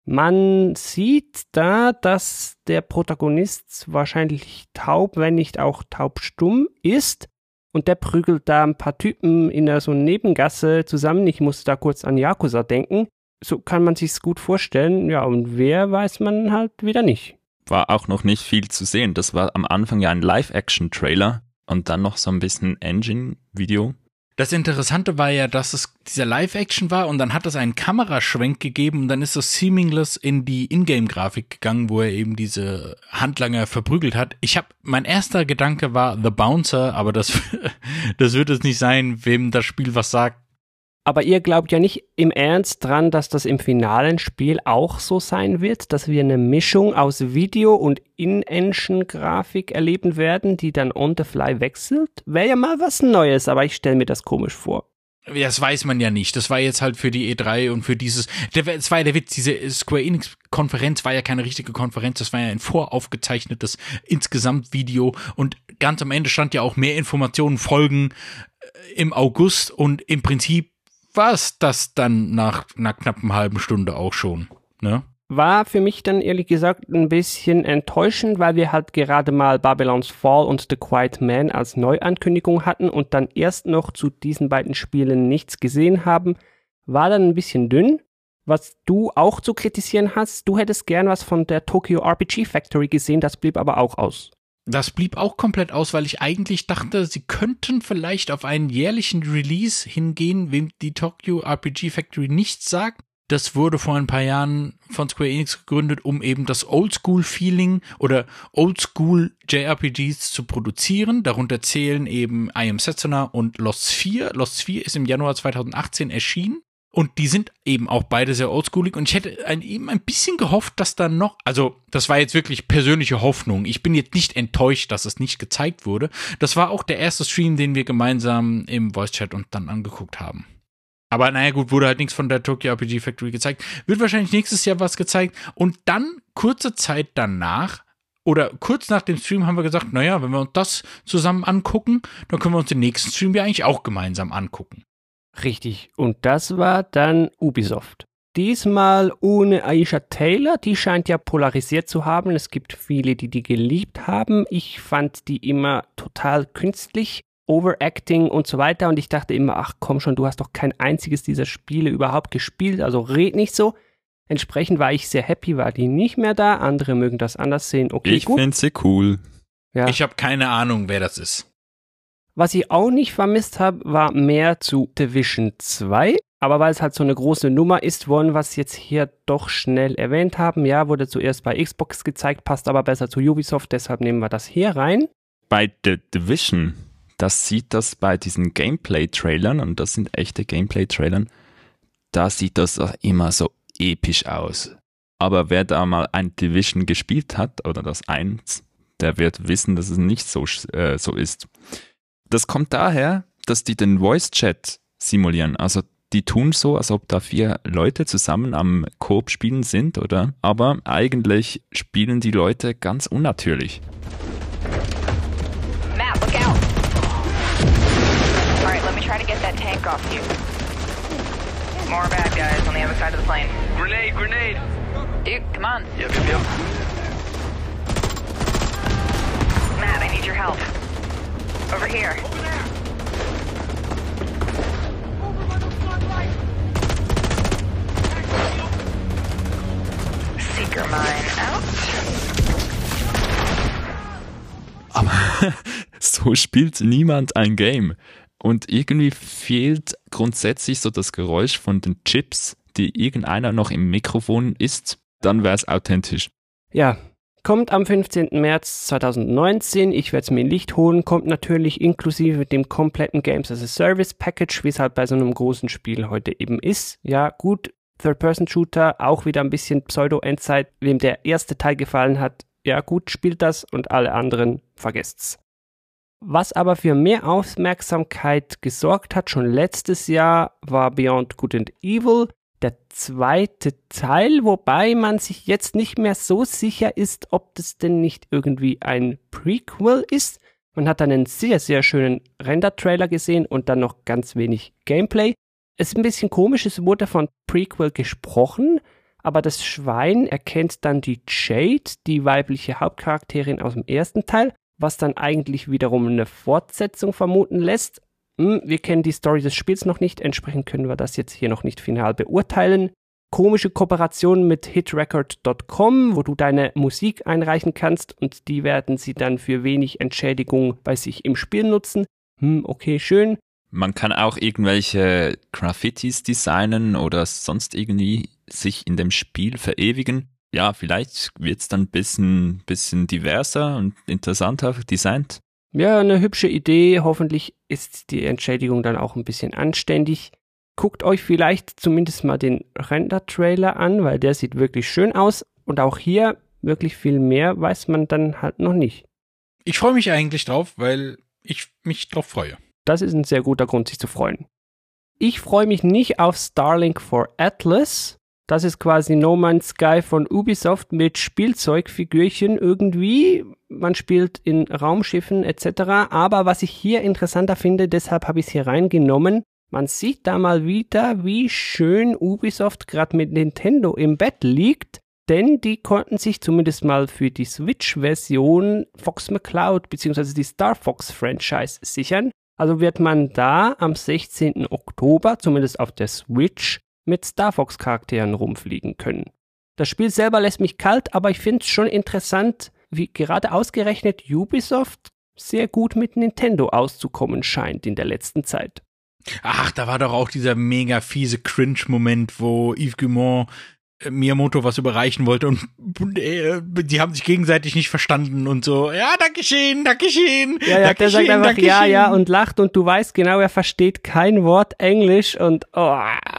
Man sieht da, dass der Protagonist wahrscheinlich taub, wenn nicht auch taubstumm ist. Und der prügelt da ein paar Typen in der so einer Nebengasse zusammen. Ich muss da kurz an Yakuza denken. So kann man sich's gut vorstellen. Ja, und wer weiß man halt wieder nicht. War auch noch nicht viel zu sehen. Das war am Anfang ja ein Live-Action-Trailer und dann noch so ein bisschen Engine-Video. Das Interessante war ja, dass es dieser Live-Action war und dann hat es einen Kameraschwenk gegeben und dann ist das seamless in die Ingame-Grafik gegangen, wo er eben diese Handlanger verprügelt hat. Ich habe, mein erster Gedanke war The Bouncer, aber das, das wird es nicht sein, wem das Spiel was sagt. Aber ihr glaubt ja nicht im Ernst dran, dass das im finalen Spiel auch so sein wird, dass wir eine Mischung aus Video- und In-Engine-Grafik erleben werden, die dann on the fly wechselt? Wäre ja mal was Neues, aber ich stelle mir das komisch vor. Ja, das weiß man ja nicht. Das war jetzt halt für die E drei und für dieses, der, das war ja der Witz, diese Square Enix-Konferenz war ja keine richtige Konferenz, das war ja ein voraufgezeichnetes Insgesamt-Video und ganz am Ende stand ja auch mehr Informationen folgen äh, im August und im Prinzip war es das dann nach einer knappen halben Stunde auch schon, ne? War für mich dann ehrlich gesagt ein bisschen enttäuschend, weil wir halt gerade mal Babylon's Fall und The Quiet Man als Neuankündigung hatten und dann erst noch zu diesen beiden Spielen nichts gesehen haben. War dann ein bisschen dünn. Was du auch zu kritisieren hast, du hättest gern was von der Tokyo R P G Factory gesehen, das blieb aber auch aus. Das blieb auch komplett aus, weil ich eigentlich dachte, sie könnten vielleicht auf einen jährlichen Release hingehen, wem die Tokyo R P G Factory nichts sagt. Das wurde vor ein paar Jahren von Square Enix gegründet, um eben das Oldschool-Feeling oder Oldschool-J R P Gs zu produzieren. Darunter zählen eben I Am Setsuna und Lost Sphere. Lost Sphere ist im Januar zweitausendachtzehn erschienen. Und die sind eben auch beide sehr oldschoolig. Und ich hätte ein, eben ein bisschen gehofft, dass dann noch, also das war jetzt wirklich persönliche Hoffnung. Ich bin jetzt nicht enttäuscht, dass es nicht gezeigt wurde. Das war auch der erste Stream, den wir gemeinsam im Voice-Chat und dann angeguckt haben. Aber naja gut, wurde halt nichts von der Tokyo R P G Factory gezeigt. Wird wahrscheinlich nächstes Jahr was gezeigt. Und dann, kurze Zeit danach, oder kurz nach dem Stream haben wir gesagt, naja, wenn wir uns das zusammen angucken, dann können wir uns den nächsten Stream ja eigentlich auch gemeinsam angucken. Richtig. Und das war dann Ubisoft. Diesmal ohne Aisha Taylor, die scheint ja polarisiert zu haben. Es gibt viele, die die geliebt haben. Ich fand die immer total künstlich, Overacting und so weiter. Und ich dachte immer, ach komm schon, du hast doch kein einziges dieser Spiele überhaupt gespielt, also red nicht so. Entsprechend war ich sehr happy, war die nicht mehr da. Andere mögen das anders sehen. Okay, ich gut. finde sie cool. Ja. Ich habe keine Ahnung, wer das ist. Was ich auch nicht vermisst habe, war mehr zu Division zwei. Aber weil es halt so eine große Nummer ist, wollen wir es jetzt hier doch schnell erwähnt haben. Ja, wurde zuerst bei Xbox gezeigt, passt aber besser zu Ubisoft, deshalb nehmen wir das hier rein. Bei The Division, das sieht das bei diesen Gameplay-Trailern, und das sind echte Gameplay-Trailern, da sieht das immer so episch aus. Aber wer da mal ein Division gespielt hat, oder das eins, der wird wissen, dass es nicht so, äh, so ist. Das kommt daher, dass die den Voice-Chat simulieren. Also die tun so, als ob da vier Leute zusammen am Koop spielen sind, oder? Aber eigentlich spielen die Leute ganz unnatürlich. Matt, look out! Alright, let me try to get that tank off you. More bad guys on the other side of the plane. Grenade, grenade! Dude, come on. Yep, yep, yep. Matt, I need your help. Over here. Seeker mine out. Aber so spielt niemand ein Game. Und irgendwie fehlt grundsätzlich so das Geräusch von den Chips, die irgendeiner noch im Mikrofon isst. Dann wäre es authentisch. Ja, kommt am fünfzehnten März zweitausendneunzehn. Ich werde es mir in Licht holen. Kommt natürlich inklusive dem kompletten Games as a Service Package, wie es halt bei so einem großen Spiel heute eben ist. Ja, gut. Third-Person-Shooter, auch wieder ein bisschen Pseudo-Endzeit. Wem der erste Teil gefallen hat, ja gut, spielt das, und alle anderen vergesst's. Was aber für mehr Aufmerksamkeit gesorgt hat, schon letztes Jahr, war Beyond Good and Evil, der zweite Teil, wobei man sich jetzt nicht mehr so sicher ist, ob das denn nicht irgendwie ein Prequel ist. Man hat dann einen sehr, sehr schönen Render-Trailer gesehen und dann noch ganz wenig Gameplay. Es ist ein bisschen komisch, es wurde von Prequel gesprochen, aber das Schwein erkennt dann die Jade, die weibliche Hauptcharakterin aus dem ersten Teil, was dann eigentlich wiederum eine Fortsetzung vermuten lässt. Hm, wir kennen die Story des Spiels noch nicht, entsprechend können wir das jetzt hier noch nicht final beurteilen. Komische Kooperation mit hitrecord Punkt com, wo du deine Musik einreichen kannst und die werden sie dann für wenig Entschädigung bei sich im Spiel nutzen. Hm, okay, schön. Man kann auch irgendwelche Graffitis designen oder sonst irgendwie sich in dem Spiel verewigen. Ja, vielleicht wird es dann ein bisschen, bisschen diverser und interessanter designt. Ja, eine hübsche Idee. Hoffentlich ist die Entschädigung dann auch ein bisschen anständig. Guckt euch vielleicht zumindest mal den Render-Trailer an, weil der sieht wirklich schön aus. Und auch hier wirklich viel mehr weiß man dann halt noch nicht. Ich freue mich eigentlich drauf, weil ich mich drauf freue. Das ist ein sehr guter Grund, sich zu freuen. Ich freue mich nicht auf Starlink for Atlas. Das ist quasi No Man's Sky von Ubisoft mit Spielzeugfigürchen irgendwie. Man spielt in Raumschiffen et cetera. Aber was ich hier interessanter finde, deshalb habe ich es hier reingenommen, man sieht da mal wieder, wie schön Ubisoft gerade mit Nintendo im Bett liegt. Denn die konnten sich zumindest mal für die Switch-Version Fox McCloud bzw. die Star Fox-Franchise sichern. Also wird man da am sechzehnten Oktober, zumindest auf der Switch, mit Star Fox-Charakteren rumfliegen können. Das Spiel selber lässt mich kalt, aber ich finde es schon interessant, wie gerade ausgerechnet Ubisoft sehr gut mit Nintendo auszukommen scheint in der letzten Zeit. Ach, da war doch auch dieser mega fiese Cringe-Moment, wo Yves Guillemot Miyamoto was überreichen wollte und äh, die haben sich gegenseitig nicht verstanden und so, ja, dankeschön, dankeschön. Ja, ja, der sagt einfach dankeschön. ja, ja und lacht und du weißt genau, er versteht kein Wort Englisch und oh.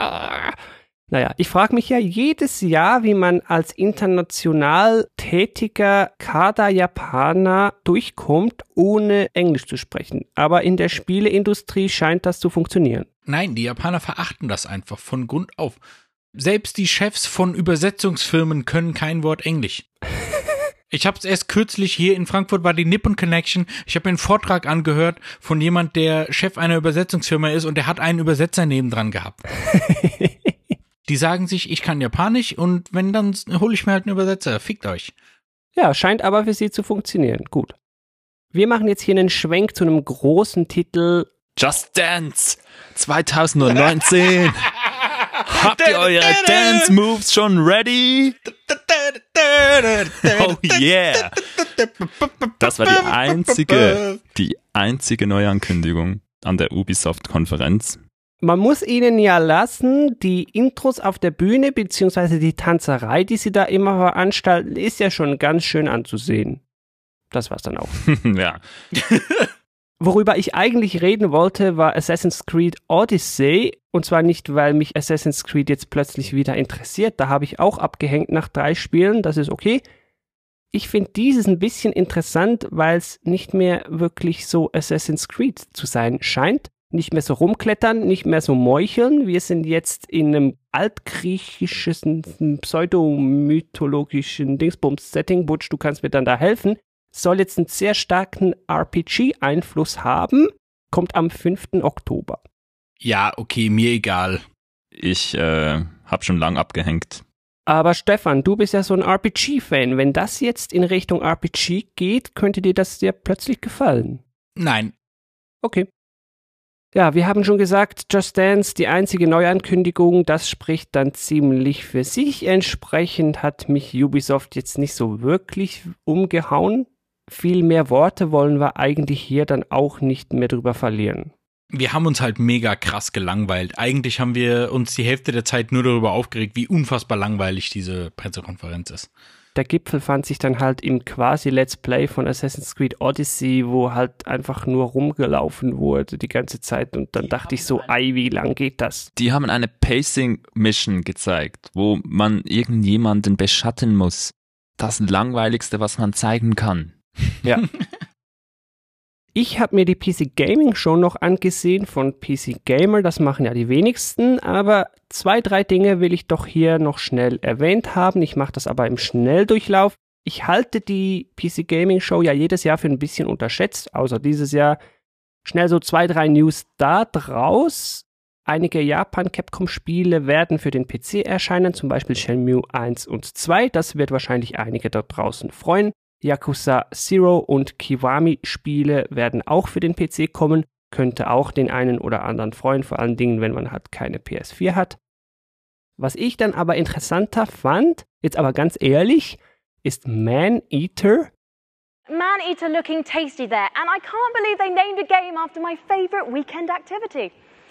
Naja, ich frage mich ja jedes Jahr, wie man als international tätiger Kader-Japaner durchkommt, ohne Englisch zu sprechen. Aber in der Spieleindustrie scheint das zu funktionieren. Nein, die Japaner verachten das einfach von Grund auf. Selbst die Chefs von Übersetzungsfirmen können kein Wort Englisch. Ich habe es erst kürzlich hier in Frankfurt, war die Nippon Connection. Ich habe mir einen Vortrag angehört von jemand, der Chef einer Übersetzungsfirma ist und der hat einen Übersetzer nebendran gehabt. Die Die sagen sich, ich kann Japanisch und wenn, dann hole ich mir halt einen Übersetzer. Fickt euch. Ja, scheint aber für sie zu funktionieren. Gut. Wir machen jetzt hier einen Schwenk zu einem großen Titel. Just Dance zwanzig neunzehn. Habt ihr eure Dance Moves schon ready? Oh yeah. Das war die einzige, die einzige Neuankündigung an der Ubisoft-Konferenz. Man muss ihnen ja lassen, die Intros auf der Bühne beziehungsweise die Tanzerei, die sie da immer veranstalten, ist ja schon ganz schön anzusehen. Das war's dann auch. Ja. Worüber ich eigentlich reden wollte, war Assassin's Creed Odyssey. Und zwar nicht, weil mich Assassin's Creed jetzt plötzlich wieder interessiert. Da habe ich auch abgehängt nach drei Spielen. Das ist okay. Ich finde dieses ein bisschen interessant, weil es nicht mehr wirklich so Assassin's Creed zu sein scheint. Nicht mehr so rumklettern, nicht mehr so meucheln. Wir sind jetzt in einem altgriechischen, pseudomythologischen Dingsbums-Setting. Butch, du kannst mir dann da helfen. Soll jetzt einen sehr starken R P G-Einfluss haben. Kommt am fünften Oktober. Ja, okay, mir egal. Ich äh, habe schon lang abgehängt. Aber Stefan, du bist ja so ein R P G-Fan. Wenn das jetzt in Richtung R P G geht, könnte dir das sehr plötzlich gefallen. Nein. Okay. Ja, wir haben schon gesagt, Just Dance, die einzige Neuankündigung, das spricht dann ziemlich für sich. Entsprechend hat mich Ubisoft jetzt nicht so wirklich umgehauen. Viel mehr Worte wollen wir eigentlich hier dann auch nicht mehr drüber verlieren. Wir haben uns halt mega krass gelangweilt. Eigentlich haben wir uns die Hälfte der Zeit nur darüber aufgeregt, wie unfassbar langweilig diese Pressekonferenz ist. Der Gipfel fand sich dann halt im quasi Let's Play von Assassin's Creed Odyssey, wo halt einfach nur rumgelaufen wurde die ganze Zeit und dann dachte ich so, ei, wie lang geht das? Die haben eine Pacing-Mission gezeigt, wo man irgendjemanden beschatten muss. Das Langweiligste, was man zeigen kann. Ja. Ich habe mir die P C Gaming Show noch angesehen von P C Gamer, das machen ja die wenigsten, aber zwei, drei Dinge will ich doch hier noch schnell erwähnt haben. Ich mache das aber im Schnelldurchlauf. Ich halte die P C Gaming Show ja jedes Jahr für ein bisschen unterschätzt, außer dieses Jahr. Schnell so zwei, drei News da draus. Einige Japan-Capcom-Spiele werden für den P C erscheinen, zum Beispiel Shenmue eins und zwei. Das wird wahrscheinlich einige da draußen freuen. Yakuza Zero und Kiwami-Spiele werden auch für den P C kommen. Könnte auch den einen oder anderen freuen, vor allen Dingen, wenn man halt keine P S vier hat. Was ich dann aber interessanter fand, jetzt aber ganz ehrlich, ist Man-Eater. Man-Eater looking tasty there, and I can't believe they named a game after my favourite weekend activity.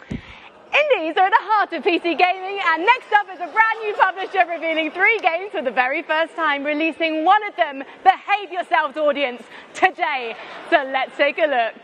Indies are at the heart of P C gaming, and next up is a brand new publisher revealing three games for the very first time, releasing one of them, Behave Yourselves Audience, today. So let's take a look.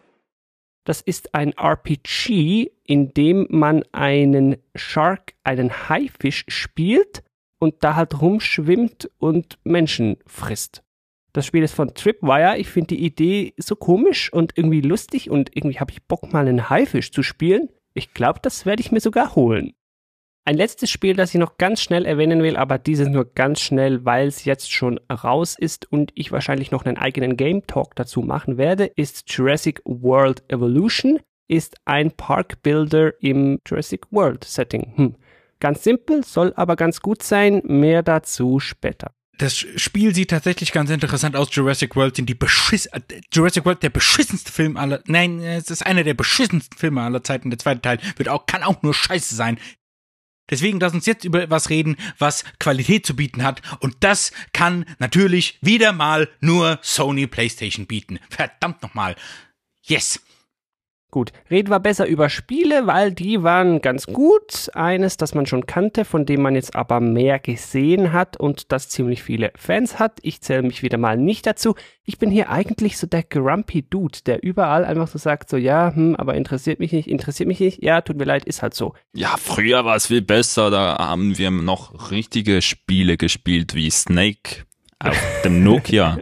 Das ist ein R P G, in dem man einen Shark, einen Haifisch spielt und da halt rumschwimmt und Menschen frisst. Das Spiel ist von Tripwire. Ich finde die Idee so komisch und irgendwie lustig und irgendwie habe ich Bock, mal einen Haifisch zu spielen. Ich glaube, das werde ich mir sogar holen. Ein letztes Spiel, das ich noch ganz schnell erwähnen will, aber dieses nur ganz schnell, weil es jetzt schon raus ist und ich wahrscheinlich noch einen eigenen Game Talk dazu machen werde, ist Jurassic World Evolution, ist ein Park-Builder im Jurassic World Setting. Hm. Ganz simpel, soll aber ganz gut sein, mehr dazu später. Das Spiel sieht tatsächlich ganz interessant aus. Jurassic World sind die beschiss Jurassic World der beschissenste Film aller Nein, es ist einer der beschissensten Filme aller Zeiten. Der zweite Teil wird auch kann auch nur scheiße sein. Deswegen lass uns jetzt über etwas reden, was Qualität zu bieten hat. Und das kann natürlich wieder mal nur Sony PlayStation bieten. Verdammt nochmal. Yes. Gut, reden wir besser über Spiele, weil die waren ganz gut. Eines, das man schon kannte, von dem man jetzt aber mehr gesehen hat und das ziemlich viele Fans hat. Ich zähle mich wieder mal nicht dazu. Ich bin hier eigentlich so der grumpy Dude, der überall einfach so sagt, so ja, hm, aber interessiert mich nicht, interessiert mich nicht. Ja, tut mir leid, ist halt so. Ja, früher war es viel besser. Da haben wir noch richtige Spiele gespielt wie Snake auf dem Nokia.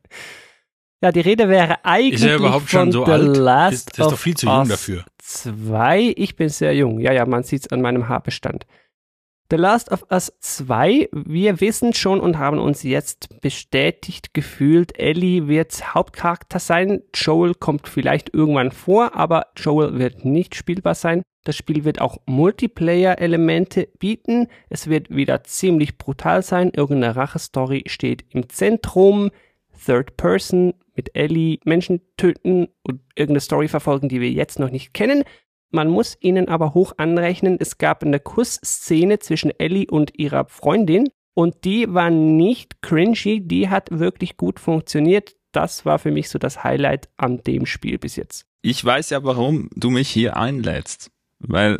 Ja, die Rede wäre eigentlich ist er überhaupt von schon so The alt? Last ist, ist of doch viel zu jung Us dafür. zwei. Ich bin sehr jung. Ja, ja, man sieht es an meinem Haarbestand. The Last of Us zwei, wir wissen schon und haben uns jetzt bestätigt gefühlt, Ellie wird Hauptcharakter sein. Joel kommt vielleicht irgendwann vor, aber Joel wird nicht spielbar sein. Das Spiel wird auch Multiplayer-Elemente bieten. Es wird wieder ziemlich brutal sein. Irgendeine Rache-Story steht im Zentrum. Third Person mit Ellie Menschen töten und irgendeine Story verfolgen, die wir jetzt noch nicht kennen. Man muss ihnen aber hoch anrechnen, es gab eine Kussszene zwischen Ellie und ihrer Freundin und die war nicht cringy, die hat wirklich gut funktioniert. Das war für mich so das Highlight an dem Spiel bis jetzt. Ich weiß ja, warum du mich hier einlädst, weil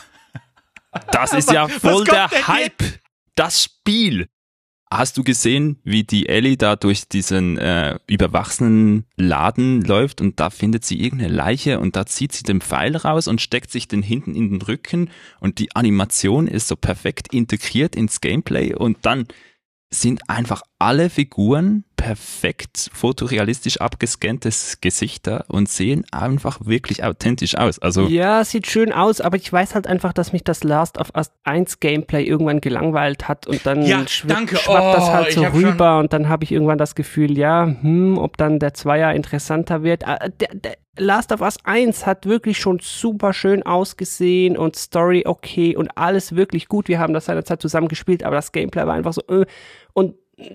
das ist ja voll der Hype, das Spiel. Hast du gesehen, wie die Ellie da durch diesen äh, überwachsenen Laden läuft und da findet sie irgendeine Leiche und da zieht sie den Pfeil raus und steckt sich den hinten in den Rücken und die Animation ist so perfekt integriert ins Gameplay und dann sind einfach alle Figuren perfekt fotorealistisch abgescannte Gesichter und sehen einfach wirklich authentisch aus. Also ja, sieht schön aus, aber ich weiß halt einfach, dass mich das Last of Us eins Gameplay irgendwann gelangweilt hat und dann ja, schw- danke. schwappt das halt oh, so rüber und dann habe ich irgendwann das Gefühl, ja, hm, ob dann der Zweier interessanter wird. Der, der Last of Us eins hat wirklich schon super schön ausgesehen und Story okay und alles wirklich gut. Wir haben das seinerzeit zusammen gespielt, aber das Gameplay war einfach so äh, und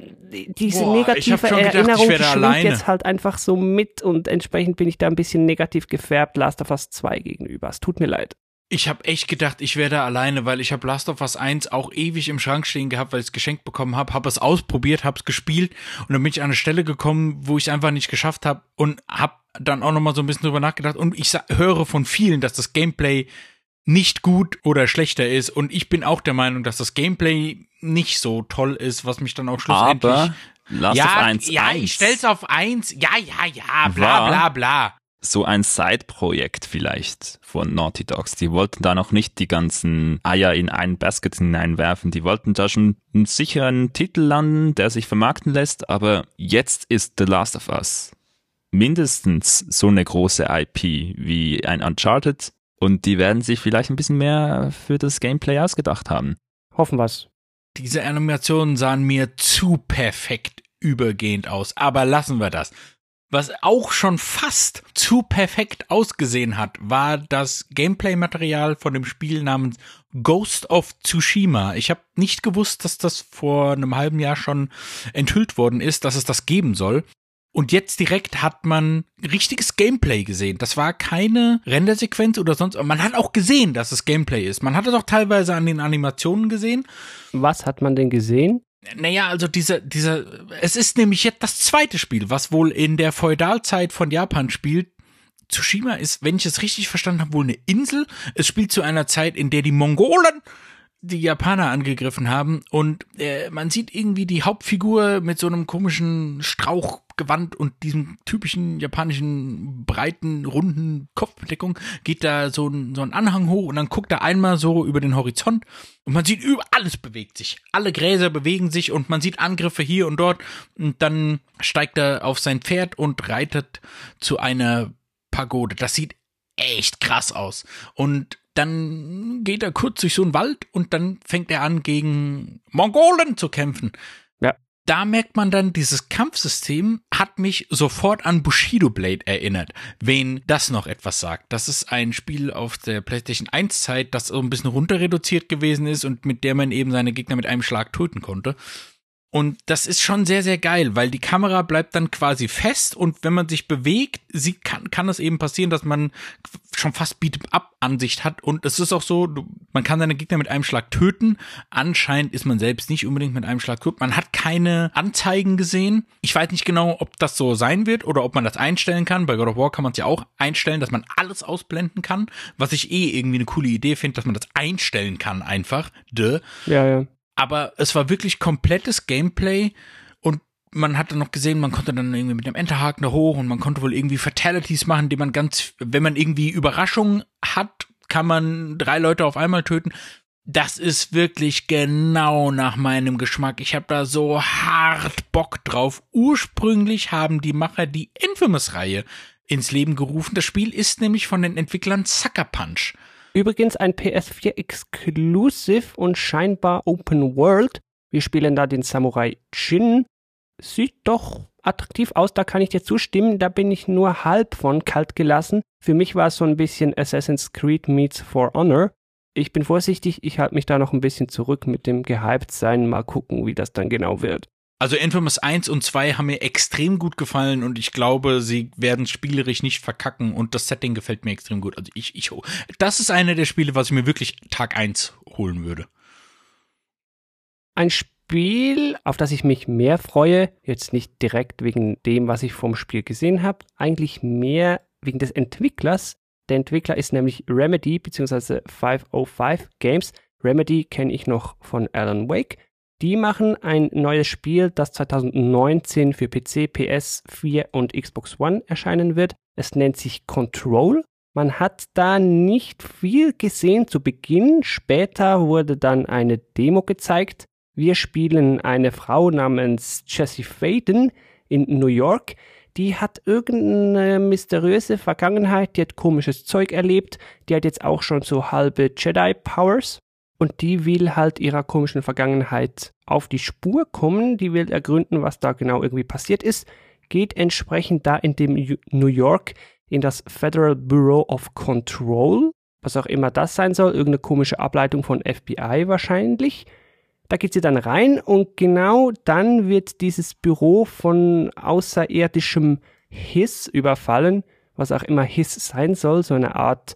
diese Boah, negative gedacht, Erinnerung, die schwingt alleine. jetzt halt einfach so mit und entsprechend bin ich da ein bisschen negativ gefärbt Last of Us zwei gegenüber. Es tut mir leid. Ich habe echt gedacht, ich wäre da alleine, weil ich habe Last of Us eins auch ewig im Schrank stehen gehabt, weil ich es geschenkt bekommen habe, habe es ausprobiert, habe es gespielt und dann bin ich an eine Stelle gekommen, wo ich es einfach nicht geschafft habe und habe dann auch nochmal so ein bisschen drüber nachgedacht und ich sa- höre von vielen, dass das Gameplay nicht gut oder schlechter ist und ich bin auch der Meinung, dass das Gameplay nicht so toll ist, was mich dann auch schlussendlich... Aber Last ja, of eins ja, eins ich stell's auf eins, ja, ja, ja, bla, war bla, bla. so ein Side-Projekt vielleicht von Naughty Dogs. Die wollten da noch nicht die ganzen Eier in ein Basket hineinwerfen. Die wollten da schon einen sicheren Titel landen, der sich vermarkten lässt, aber jetzt ist The Last of Us mindestens so eine große I P wie ein Uncharted und die werden sich vielleicht ein bisschen mehr für das Gameplay ausgedacht haben. Hoffen wir's. Diese Animationen sahen mir zu perfekt übergehend aus, aber lassen wir das. Was auch schon fast zu perfekt ausgesehen hat, war das Gameplay-Material von dem Spiel namens Ghost of Tsushima. Ich habe nicht gewusst, dass das vor einem halben Jahr schon enthüllt worden ist, dass es das geben soll. Und jetzt direkt hat man richtiges Gameplay gesehen. Das war keine Rendersequenz oder sonst. Man hat auch gesehen, dass es Gameplay ist. Man hat es auch teilweise an den Animationen gesehen. Was hat man denn gesehen? Naja, also dieser, dieser, es ist nämlich jetzt das zweite Spiel, was wohl in der Feudalzeit von Japan spielt. Tsushima ist, wenn ich es richtig verstanden habe, wohl eine Insel. Es spielt zu einer Zeit, in der die Mongolen die Japaner angegriffen haben und äh, man sieht irgendwie die Hauptfigur mit so einem komischen Strauchgewand und diesem typischen japanischen breiten, runden Kopfbedeckung, geht da so ein, so ein Anhang hoch und dann guckt er einmal so über den Horizont und man sieht, über alles bewegt sich. Alle Gräser bewegen sich und man sieht Angriffe hier und dort und dann steigt er auf sein Pferd und reitet zu einer Pagode. Das sieht echt krass aus. Und dann geht er kurz durch so einen Wald und dann fängt er an, gegen Mongolen zu kämpfen. Ja. Da merkt man dann, dieses Kampfsystem hat mich sofort an Bushido Blade erinnert. Wen das noch etwas sagt. Das ist ein Spiel auf der PlayStation eins Zeit, das so ein bisschen runterreduziert gewesen ist und mit der man eben seine Gegner mit einem Schlag töten konnte. Und das ist schon sehr, sehr geil, weil die Kamera bleibt dann quasi fest und wenn man sich bewegt, sieht, kann, kann es eben passieren, dass man schon fast Beat-up-Ansicht hat. Und es ist auch so, du, man kann seine Gegner mit einem Schlag töten. Anscheinend ist man selbst nicht unbedingt mit einem Schlag tot. Man hat keine Anzeigen gesehen. Ich weiß nicht genau, ob das so sein wird oder ob man das einstellen kann. Bei God of War kann man es ja auch einstellen, dass man alles ausblenden kann. Was ich eh irgendwie eine coole Idee finde, dass man das einstellen kann einfach. Duh. Ja, ja. Aber es war wirklich komplettes Gameplay und man hat dann noch gesehen, man konnte dann irgendwie mit dem Enterhaken da hoch und man konnte wohl irgendwie Fatalities machen, die man ganz, wenn man irgendwie Überraschung hat, kann man drei Leute auf einmal töten. Das ist wirklich genau nach meinem Geschmack. Ich habe da so hart Bock drauf. Ursprünglich haben die Macher die Infamous-Reihe ins Leben gerufen. Das Spiel ist nämlich von den Entwicklern Sucker Punch. Übrigens ein P S vier Exclusive und scheinbar Open World. Wir spielen da den Samurai Jin. Sieht doch attraktiv aus, da kann ich dir zustimmen. Da bin ich nur halb von kalt gelassen. Für mich war es so ein bisschen Assassin's Creed meets For Honor. Ich bin vorsichtig, ich halte mich da noch ein bisschen zurück mit dem Gehyped-Sein. Mal gucken, wie das dann genau wird. Also Infamous eins und zwei haben mir extrem gut gefallen und ich glaube, sie werden spielerisch nicht verkacken und das Setting gefällt mir extrem gut. Also ich, ich, das ist eine der Spiele, was ich mir wirklich Tag eins holen würde. Ein Spiel, auf das ich mich mehr freue, jetzt nicht direkt wegen dem, was ich vom Spiel gesehen habe, eigentlich mehr wegen des Entwicklers. Der Entwickler ist nämlich Remedy bzw. fünfhundertfünf Games. Remedy kenne ich noch von Alan Wake. Die machen ein neues Spiel, das zwanzig neunzehn für P C, P S vier und Xbox One erscheinen wird. Es nennt sich Control. Man hat da nicht viel gesehen zu Beginn. Später wurde dann eine Demo gezeigt. Wir spielen eine Frau namens Jessie Faden in New York. Die hat irgendeine mysteriöse Vergangenheit, die hat komisches Zeug erlebt. Die hat jetzt auch schon so halbe Jedi-Powers. Und die will halt ihrer komischen Vergangenheit auf die Spur kommen. Die will ergründen, was da genau irgendwie passiert ist. Geht entsprechend da in dem New York in das Federal Bureau of Control. Was auch immer das sein soll. Irgendeine komische Ableitung von F B I wahrscheinlich. Da geht sie dann rein und genau dann wird dieses Büro von außerirdischem Hiss überfallen, was auch immer Hiss sein soll, so eine Art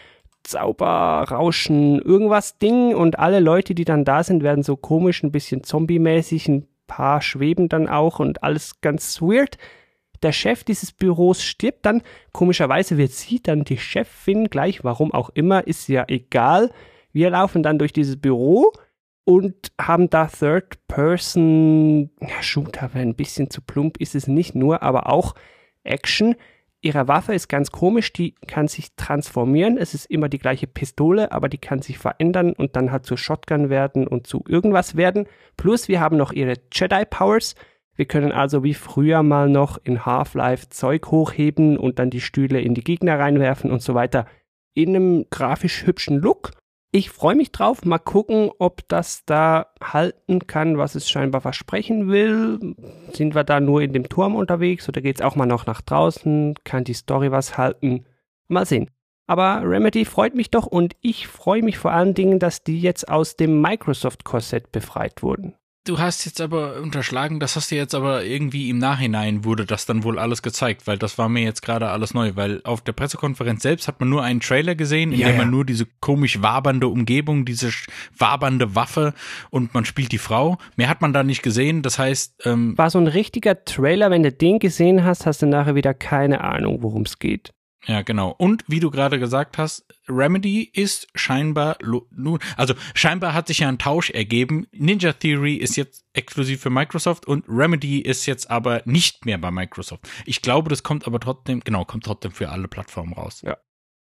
Zauberrauschen, irgendwas Ding und alle Leute, die dann da sind, werden so komisch, ein bisschen zombie-mäßig, ein paar schweben dann auch und alles ganz weird. Der Chef dieses Büros stirbt dann, komischerweise wird sie dann die Chefin gleich, warum auch immer, ist ja egal. Wir laufen dann durch dieses Büro und haben da Third-Person, ja, Shooter wäre ein bisschen zu plump, ist es nicht nur, aber auch Action. Ihre Waffe ist ganz komisch, die kann sich transformieren. Es ist immer die gleiche Pistole, aber die kann sich verändern und dann halt zur Shotgun werden und zu irgendwas werden. Plus wir haben noch ihre Jedi-Powers. Wir können also wie früher mal noch in Half-Life Zeug hochheben und dann die Stühle in die Gegner reinwerfen und so weiter. In einem grafisch hübschen Look. Ich freue mich drauf, mal gucken, ob das da halten kann, was es scheinbar versprechen will. Sind wir da nur in dem Turm unterwegs oder geht es auch mal noch nach draußen? Kann die Story was halten? Mal sehen. Aber Remedy freut mich doch und ich freue mich vor allen Dingen, dass die jetzt aus dem Microsoft-Korsett befreit wurden. Du hast jetzt aber unterschlagen, das hast du jetzt aber irgendwie im Nachhinein wurde das dann wohl alles gezeigt, weil das war mir jetzt gerade alles neu, weil auf der Pressekonferenz selbst hat man nur einen Trailer gesehen, in ja, dem ja. man nur diese komisch wabernde Umgebung, diese wabernde Waffe und man spielt die Frau. Mehr hat man da nicht gesehen, das heißt... Ähm, war so ein richtiger Trailer, wenn du den gesehen hast, hast du nachher wieder keine Ahnung, worum es geht. Ja, genau. Und wie du gerade gesagt hast, Remedy ist scheinbar, nun, also scheinbar hat sich ja ein Tausch ergeben. Ninja Theory ist jetzt exklusiv für Microsoft und Remedy ist jetzt aber nicht mehr bei Microsoft. Ich glaube, das kommt aber trotzdem, genau, kommt trotzdem für alle Plattformen raus. Ja.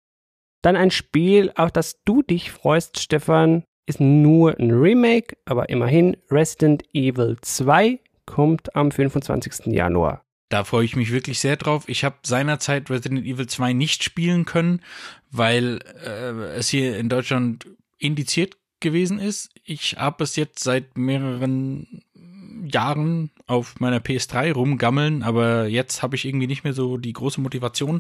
Dann ein Spiel, auf das du dich freust, Stefan, ist nur ein Remake, aber immerhin Resident Evil zwei kommt am fünfundzwanzigsten Januar. Da freue ich mich wirklich sehr drauf. Ich habe seinerzeit Resident Evil zwei nicht spielen können, weil äh, es hier in Deutschland indiziert gewesen ist. Ich habe es jetzt seit mehreren Jahren auf meiner P S drei rumgammeln, aber jetzt habe ich irgendwie nicht mehr so die große Motivation.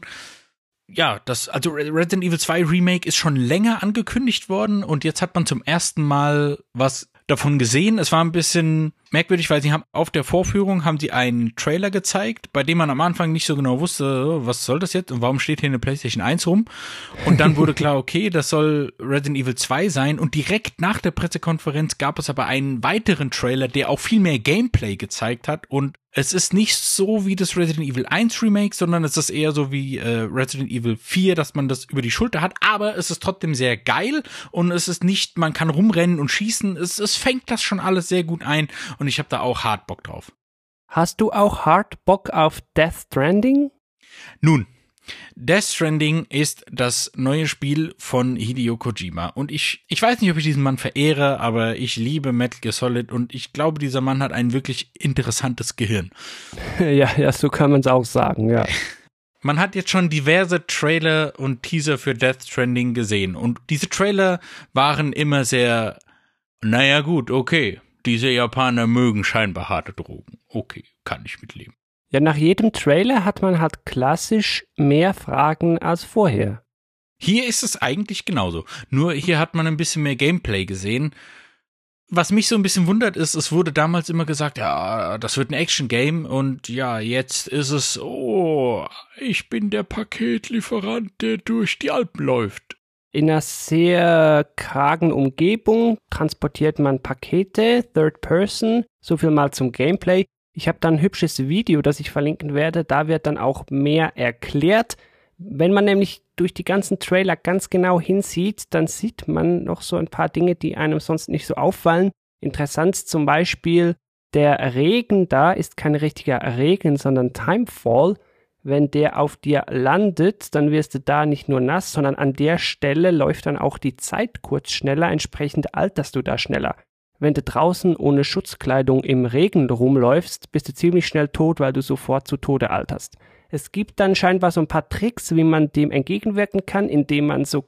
Ja, das, also Resident Evil zwei Remake ist schon länger angekündigt worden und jetzt hat man zum ersten Mal was davon gesehen. Es war ein bisschen merkwürdig, weil sie haben auf der Vorführung haben sie einen Trailer gezeigt, bei dem man am Anfang nicht so genau wusste, was soll das jetzt und warum steht hier eine PlayStation eins rum? Und dann wurde klar, okay, das soll Resident Evil zwei sein und direkt nach der Pressekonferenz gab es aber einen weiteren Trailer, der auch viel mehr Gameplay gezeigt hat und es ist nicht so wie das Resident Evil eins Remake, sondern es ist eher so wie äh, Resident Evil vier, dass man das über die Schulter hat, aber es ist trotzdem sehr geil und es ist nicht, man kann rumrennen und schießen, es, es fängt das schon alles sehr gut ein und ich habe da auch hart Bock drauf. Hast du auch hart Bock auf Death Stranding? Nun, Death Stranding ist das neue Spiel von Hideo Kojima und ich, ich weiß nicht, ob ich diesen Mann verehre, aber ich liebe Metal Gear Solid und ich glaube, dieser Mann hat ein wirklich interessantes Gehirn. Ja, ja, so kann man es auch sagen, ja. Man hat jetzt schon diverse Trailer und Teaser für Death Stranding gesehen. Und diese Trailer waren immer sehr, naja gut, okay, diese Japaner mögen scheinbar harte Drogen. Okay, kann ich mitleben. Ja, nach jedem Trailer hat man halt klassisch mehr Fragen als vorher. Hier ist es eigentlich genauso. Nur hier hat man ein bisschen mehr Gameplay gesehen. Was mich so ein bisschen wundert ist, es wurde damals immer gesagt, ja, das wird ein Action-Game und ja, jetzt ist es, oh, ich bin der Paketlieferant, der durch die Alpen läuft. In einer sehr kargen Umgebung transportiert man Pakete, Third Person, so viel mal zum Gameplay. Ich habe da ein hübsches Video, das ich verlinken werde, da wird dann auch mehr erklärt. Wenn man nämlich durch die ganzen Trailer ganz genau hinsieht, dann sieht man noch so ein paar Dinge, die einem sonst nicht so auffallen. Interessant zum Beispiel, der Regen da ist kein richtiger Regen, sondern Timefall. Wenn der auf dir landet, dann wirst du da nicht nur nass, sondern an der Stelle läuft dann auch die Zeit kurz schneller, entsprechend alterst du da schneller. Wenn du draußen ohne Schutzkleidung im Regen rumläufst, bist du ziemlich schnell tot, weil du sofort zu Tode alterst. Es gibt dann scheinbar so ein paar Tricks, wie man dem entgegenwirken kann, indem man so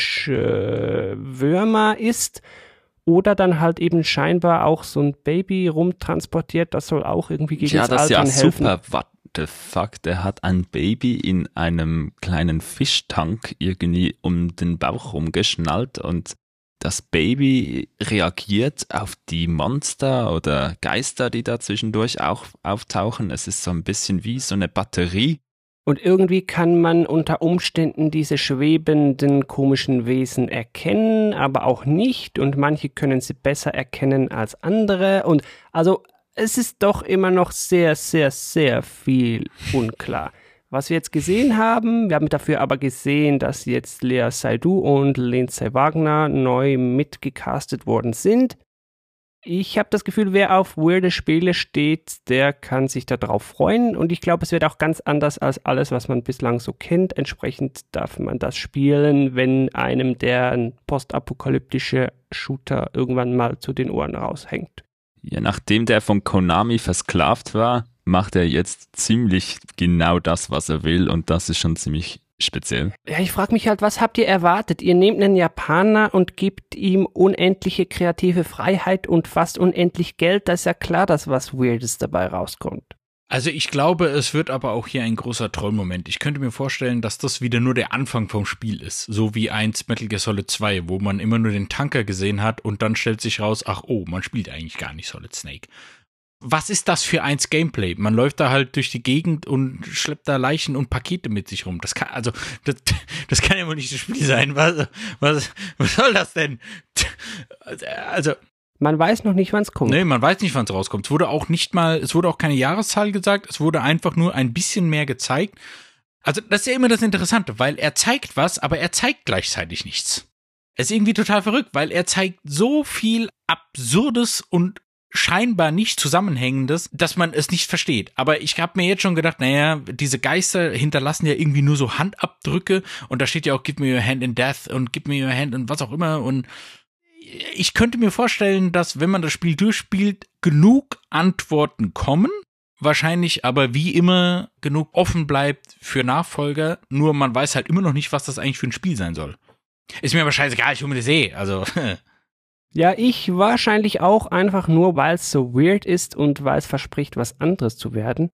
komische äh, Würmer isst oder dann halt eben scheinbar auch so ein Baby rumtransportiert, das soll auch irgendwie gegen ja, das das Altern ist ja helfen. super. What the fuck? Der hat ein Baby in einem kleinen Fischtank irgendwie um den Bauch rumgeschnallt und das Baby reagiert auf die Monster oder Geister, die da zwischendurch auch auftauchen. Es ist so ein bisschen wie so eine Batterie. Und irgendwie kann man unter Umständen diese schwebenden komischen Wesen erkennen, aber auch nicht. Und manche können sie besser erkennen als andere. Und also es ist doch immer noch sehr, sehr, sehr viel unklar. Was wir jetzt gesehen haben, wir haben dafür aber gesehen, dass jetzt Lea Seydoux und Lindsay Wagner neu mitgecastet worden sind. Ich habe das Gefühl, wer auf weirde Spiele steht, der kann sich darauf freuen und ich glaube, es wird auch ganz anders als alles, was man bislang so kennt. Entsprechend darf man das spielen, wenn einem der postapokalyptische Shooter irgendwann mal zu den Ohren raushängt. Ja, nachdem der von Konami versklavt war, macht er jetzt ziemlich genau das, was er will und das ist schon ziemlich speziell. Ja, ich frage mich halt, was habt ihr erwartet? Ihr nehmt einen Japaner und gebt ihm unendliche kreative Freiheit und fast unendlich Geld, da ist ja klar, dass was Weirdes dabei rauskommt. Also ich glaube, es wird aber auch hier ein großer Trollmoment. Ich könnte mir vorstellen, dass das wieder nur der Anfang vom Spiel ist. So wie eins Metal Gear Solid zwei, wo man immer nur den Tanker gesehen hat und dann stellt sich raus, ach oh, man spielt eigentlich gar nicht Solid Snake. Was ist das für eins Gameplay? Man läuft da halt durch die Gegend und schleppt da Leichen und Pakete mit sich rum. Das kann, also, das, das kann ja wohl nicht das Spiel sein. Was, was, was soll das denn? Also. Man weiß noch nicht, wann es kommt. Nee, man weiß nicht, wann es rauskommt. Es wurde auch nicht mal, es wurde auch keine Jahreszahl gesagt. Es wurde einfach nur ein bisschen mehr gezeigt. Also, das ist ja immer das Interessante, weil er zeigt was, aber er zeigt gleichzeitig nichts. Es ist irgendwie total verrückt, weil er zeigt so viel Absurdes und scheinbar nicht Zusammenhängendes, dass man es nicht versteht. Aber ich habe mir jetzt schon gedacht, naja, diese Geister hinterlassen ja irgendwie nur so Handabdrücke und da steht ja auch Give me your hand in death und Give me your hand und was auch immer und ich könnte mir vorstellen, dass wenn man das Spiel durchspielt, genug Antworten kommen, wahrscheinlich aber wie immer genug offen bleibt für Nachfolger, nur man weiß halt immer noch nicht, was das eigentlich für ein Spiel sein soll. Ist mir aber scheißegal, ich hole mir das eh, also Ja, ich wahrscheinlich auch einfach nur, weil es so weird ist und weil es verspricht, was anderes zu werden.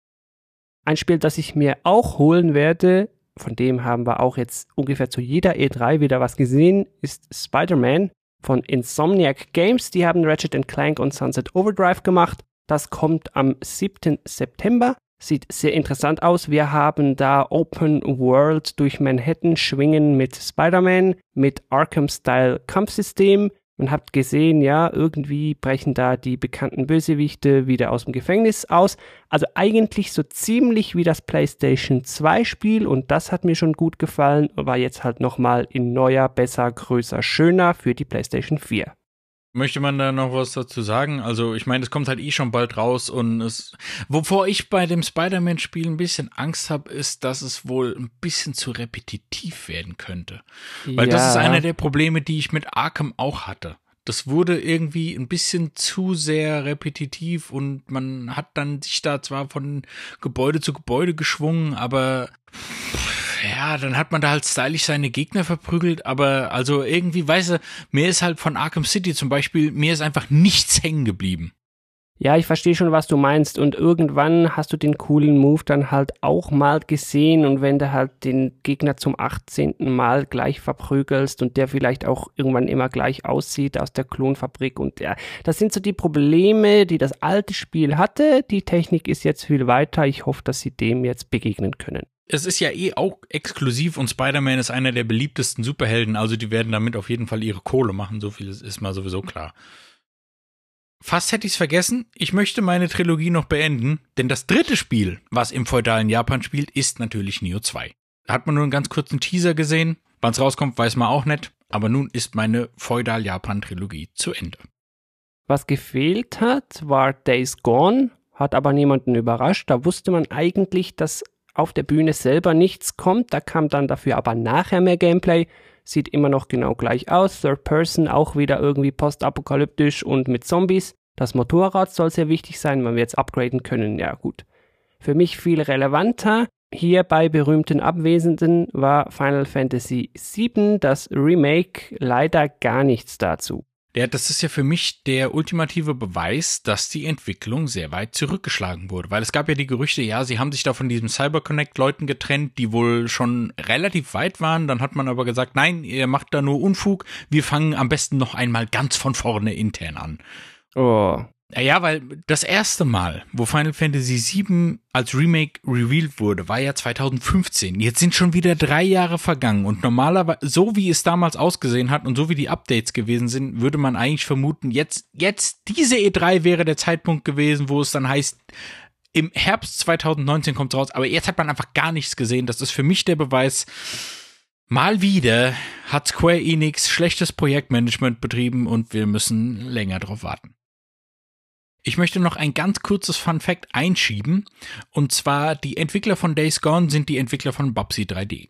Ein Spiel, das ich mir auch holen werde, von dem haben wir auch jetzt ungefähr zu jeder E drei wieder was gesehen, ist Spider-Man von Insomniac Games. Die haben Ratchet and Clank und Sunset Overdrive gemacht. Das kommt am siebten September. Sieht sehr interessant aus. Wir haben da Open World durch Manhattan schwingen mit Spider-Man, mit Arkham-Style-Kampfsystem. Und habt gesehen, ja, irgendwie brechen da die bekannten Bösewichte wieder aus dem Gefängnis aus. Also eigentlich so ziemlich wie das PlayStation zwei Spiel und das hat mir schon gut gefallen, war jetzt halt nochmal in neuer, besser, größer, schöner für die PlayStation vier. Möchte man da noch was dazu sagen? Also ich meine, es kommt halt eh schon bald raus und es, wovor ich bei dem Spider-Man-Spiel ein bisschen Angst habe, ist, dass es wohl ein bisschen zu repetitiv werden könnte. Weil ja. das ist einer der Probleme, die ich mit Arkham auch hatte. Das wurde irgendwie ein bisschen zu sehr repetitiv und man hat dann sich da zwar von Gebäude zu Gebäude geschwungen, aber ja, dann hat man da halt stylisch seine Gegner verprügelt, aber also irgendwie, weißt du, mir ist halt von Arkham City zum Beispiel, mir ist einfach nichts hängen geblieben. Ja, ich verstehe schon, was du meinst und irgendwann hast du den coolen Move dann halt auch mal gesehen und wenn du halt den Gegner zum achtzehnten Mal gleich verprügelst und der vielleicht auch irgendwann immer gleich aussieht aus der Klonfabrik und ja, das sind so die Probleme, die das alte Spiel hatte. Die Technik ist jetzt viel weiter. Ich hoffe, dass sie dem jetzt begegnen können. Es ist ja eh auch exklusiv und Spider-Man ist einer der beliebtesten Superhelden, also die werden damit auf jeden Fall ihre Kohle machen, so viel ist mal sowieso klar. Fast hätte ich es vergessen, ich möchte meine Trilogie noch beenden, denn das dritte Spiel, was im feudalen Japan spielt, ist natürlich Nioh zwei. Da hat man nur einen ganz kurzen Teaser gesehen, wann es rauskommt, weiß man auch nicht, aber nun ist meine Feudal-Japan-Trilogie zu Ende. Was gefehlt hat, war Days Gone, hat aber niemanden überrascht, da wusste man eigentlich, dass auf der Bühne selber nichts kommt, da kam dann dafür aber nachher mehr Gameplay. Sieht immer noch genau gleich aus. Third Person auch wieder irgendwie postapokalyptisch und mit Zombies. Das Motorrad soll sehr wichtig sein, wenn wir jetzt upgraden können. Ja gut. Für mich viel relevanter. Hier bei berühmten Abwesenden war Final Fantasy sieben, das Remake, leider gar nichts dazu. Ja, das ist ja für mich der ultimative Beweis, dass die Entwicklung sehr weit zurückgeschlagen wurde. Weil es gab ja die Gerüchte, ja, sie haben sich da von diesem CyberConnect-Leuten getrennt, die wohl schon relativ weit waren. Dann hat man aber gesagt, nein, ihr macht da nur Unfug. Wir fangen am besten noch einmal ganz von vorne intern an. Oh. Ja, weil das erste Mal, wo Final Fantasy sieben als Remake revealed wurde, war ja zwanzig fünfzehn. Jetzt sind schon wieder drei Jahre vergangen und normalerweise, so wie es damals ausgesehen hat und so wie die Updates gewesen sind, würde man eigentlich vermuten, jetzt, jetzt diese E drei wäre der Zeitpunkt gewesen, wo es dann heißt, im Herbst zwanzig neunzehn kommt es raus, aber jetzt hat man einfach gar nichts gesehen. Das ist für mich der Beweis, mal wieder hat Square Enix schlechtes Projektmanagement betrieben und wir müssen länger drauf warten. Ich möchte noch ein ganz kurzes Fun-Fact einschieben. Und zwar, die Entwickler von Days Gone sind die Entwickler von Bubsy drei D.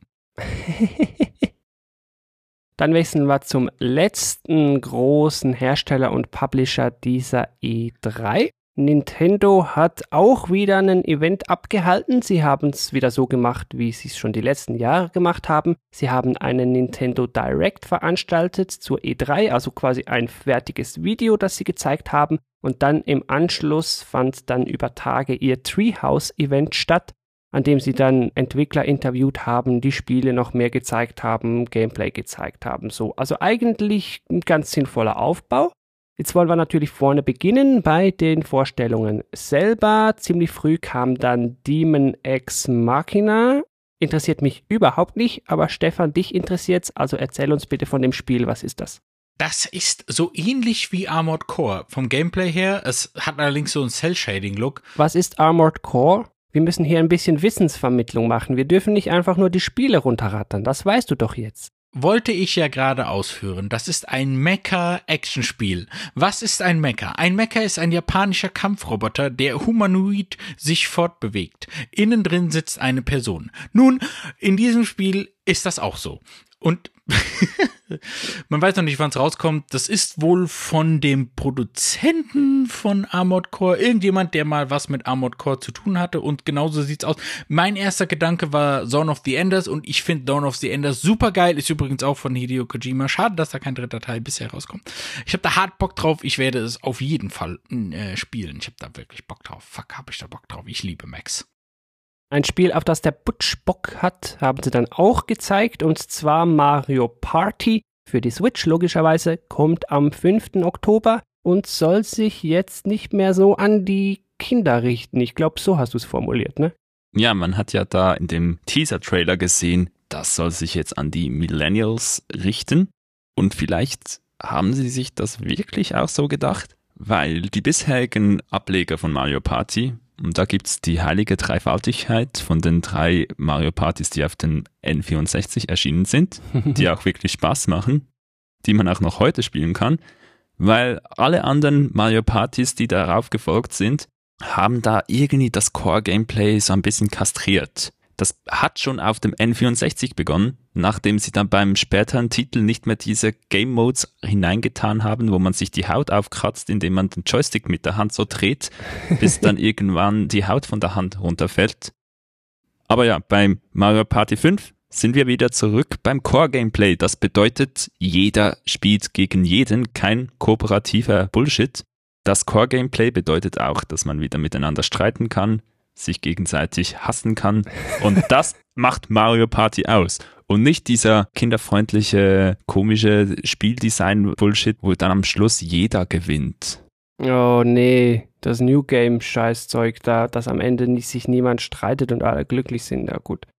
Dann wechseln wir zum letzten großen Hersteller und Publisher dieser E drei. Nintendo hat auch wieder ein Event abgehalten. Sie haben es wieder so gemacht, wie sie es schon die letzten Jahre gemacht haben. Sie haben einen Nintendo Direct veranstaltet zur E drei, also quasi ein fertiges Video, das sie gezeigt haben. Und dann im Anschluss fand dann über Tage ihr Treehouse-Event statt, an dem sie dann Entwickler interviewt haben, die Spiele noch mehr gezeigt haben, Gameplay gezeigt haben. So, also eigentlich ein ganz sinnvoller Aufbau. Jetzt wollen wir natürlich vorne beginnen bei den Vorstellungen selber. Ziemlich früh kam dann Demon Ex Machina. Interessiert mich überhaupt nicht, aber Stefan, dich interessiert's, also erzähl uns bitte von dem Spiel, was ist das? Das ist so ähnlich wie Armored Core vom Gameplay her. Es hat allerdings so einen Cell-Shading-Look. Was ist Armored Core? Wir müssen hier ein bisschen Wissensvermittlung machen. Wir dürfen nicht einfach nur die Spiele runterrattern. Das weißt du doch jetzt. Wollte ich ja gerade ausführen. Das ist ein Mecha-Action-Spiel. Was ist ein Mecha? Ein Mecha ist ein japanischer Kampfroboter, der humanoid sich fortbewegt. Innen drin sitzt eine Person. Nun, in diesem Spiel ist das auch so. Und man weiß noch nicht, wann es rauskommt. Das ist wohl von dem Produzenten von Armored Core, irgendjemand, der mal was mit Armored Core zu tun hatte, und genauso sieht's aus. Mein erster Gedanke war Zone of the Enders und ich finde Zone of the Enders super geil. Ist übrigens auch von Hideo Kojima. Schade, dass da kein dritter Teil bisher rauskommt. Ich habe da hart Bock drauf. Ich werde es auf jeden Fall äh, spielen. Ich habe da wirklich Bock drauf. Fuck, habe ich da Bock drauf. Ich liebe Max. Ein Spiel, auf das der Butch Bock hat, haben sie dann auch gezeigt, und zwar Mario Party für die Switch, logischerweise, kommt am fünften Oktober und soll sich jetzt nicht mehr so an die Kinder richten. Ich glaube, so hast du es formuliert, ne? Ja, man hat ja da in dem Teaser-Trailer gesehen, das soll sich jetzt an die Millennials richten, und vielleicht haben sie sich das wirklich auch so gedacht, weil die bisherigen Ableger von Mario Party, und da gibt's die heilige Dreifaltigkeit von den drei Mario Partys, die auf den N vierundsechzig erschienen sind, die auch wirklich Spaß machen, die man auch noch heute spielen kann, weil alle anderen Mario Partys, die darauf gefolgt sind, haben da irgendwie das Core-Gameplay so ein bisschen kastriert. das hat schon auf dem N vierundsechzig begonnen, nachdem sie dann beim späteren Titel nicht mehr diese Game Modes hineingetan haben, wo man sich die Haut aufkratzt, indem man den Joystick mit der Hand so dreht, bis dann irgendwann die Haut von der Hand runterfällt. Aber ja, beim Mario Party fünf sind wir wieder zurück beim Core-Gameplay. Das bedeutet, jeder spielt gegen jeden, kein kooperativer Bullshit. Das Core-Gameplay bedeutet auch, dass man wieder miteinander streiten kann, sich gegenseitig hassen kann. Und das macht Mario Party aus. Und nicht dieser kinderfreundliche, komische Spieldesign-Bullshit, wo dann am Schluss jeder gewinnt. Oh nee, das New Game-Scheißzeug da, dass am Ende nicht, sich niemand streitet und alle glücklich sind, ja gut.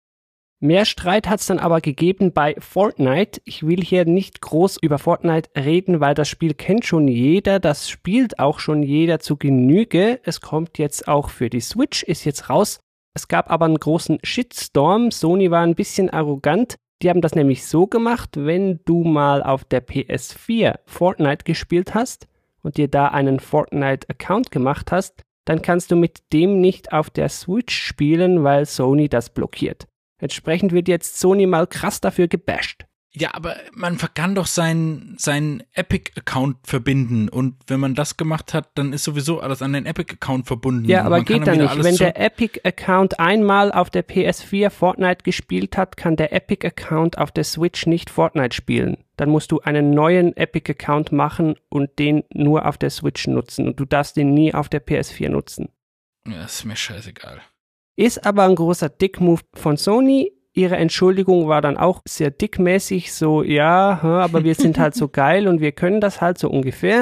Mehr Streit hat es dann aber gegeben bei Fortnite. Ich will hier nicht groß über Fortnite reden, weil das Spiel kennt schon jeder, das spielt auch schon jeder zu Genüge. Es kommt jetzt auch für die Switch, ist jetzt raus. Es gab aber einen großen Shitstorm. Sony war ein bisschen arrogant. Die haben das nämlich so gemacht, wenn du mal auf der P S vier Fortnite gespielt hast und dir da einen Fortnite-Account gemacht hast, dann kannst du mit dem nicht auf der Switch spielen, weil Sony das blockiert. Entsprechend wird jetzt Sony mal krass dafür gebasht. Ja, aber man kann doch seinen, seinen Epic-Account verbinden und wenn man das gemacht hat, dann ist sowieso alles an den Epic-Account verbunden. Ja, aber man geht da nicht. Wenn der Epic-Account einmal auf der P S vier Fortnite gespielt hat, kann der Epic-Account auf der Switch nicht Fortnite spielen. Dann musst du einen neuen Epic-Account machen und den nur auf der Switch nutzen und du darfst den nie auf der P S vier nutzen. Ja, ist mir scheißegal. Ist aber ein großer Dick-Move von Sony. Ihre Entschuldigung war dann auch sehr dickmäßig, so, ja, aber wir sind halt so geil und wir können das halt so ungefähr.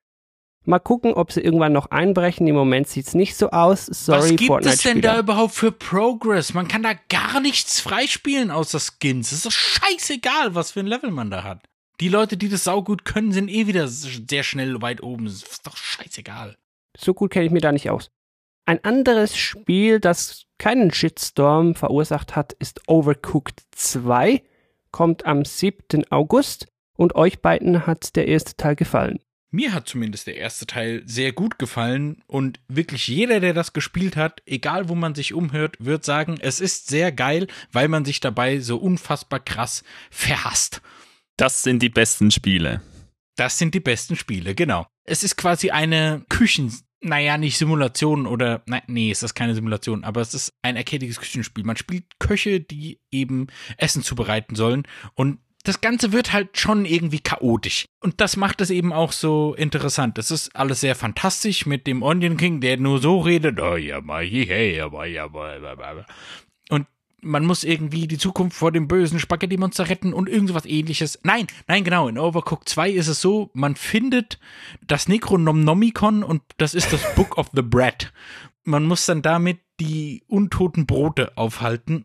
Mal gucken, ob sie irgendwann noch einbrechen. Im Moment sieht's nicht so aus. Sorry, Was gibt Fortnite es denn da überhaupt für Progress? Man kann da gar nichts freispielen außer Skins. Es ist doch scheißegal, was für ein Level man da hat. Die Leute, die das saugut können, sind eh wieder sehr schnell weit oben. Das ist doch scheißegal. So gut kenne ich mich da nicht aus. Ein anderes Spiel, das keinen Shitstorm verursacht hat, ist Overcooked zwei. Kommt am siebten August und euch beiden hat der erste Teil gefallen. Mir hat zumindest der erste Teil sehr gut gefallen und wirklich jeder, der das gespielt hat, egal wo man sich umhört, wird sagen, es ist sehr geil, weil man sich dabei so unfassbar krass verhasst. Das sind die besten Spiele. Das sind die besten Spiele, genau. Es ist quasi eine Küchen... Naja, nicht Simulation oder, nein, nee, es ist keine Simulation, aber es ist ein arcadiges Küchenspiel. Man spielt Köche, die eben Essen zubereiten sollen und das Ganze wird halt schon irgendwie chaotisch. Und das macht es eben auch so interessant. Es ist alles sehr fantastisch mit dem Onion King, der nur so redet. Oh ja, mal hey, aber ja, und man muss irgendwie die Zukunft vor dem bösen Spaghetti-Monster retten und irgendwas ähnliches. Nein, nein, genau, in Overcooked zwei ist es so, man findet das Necronomicon und das ist das Book of the Bread. Man muss dann damit die untoten Brote aufhalten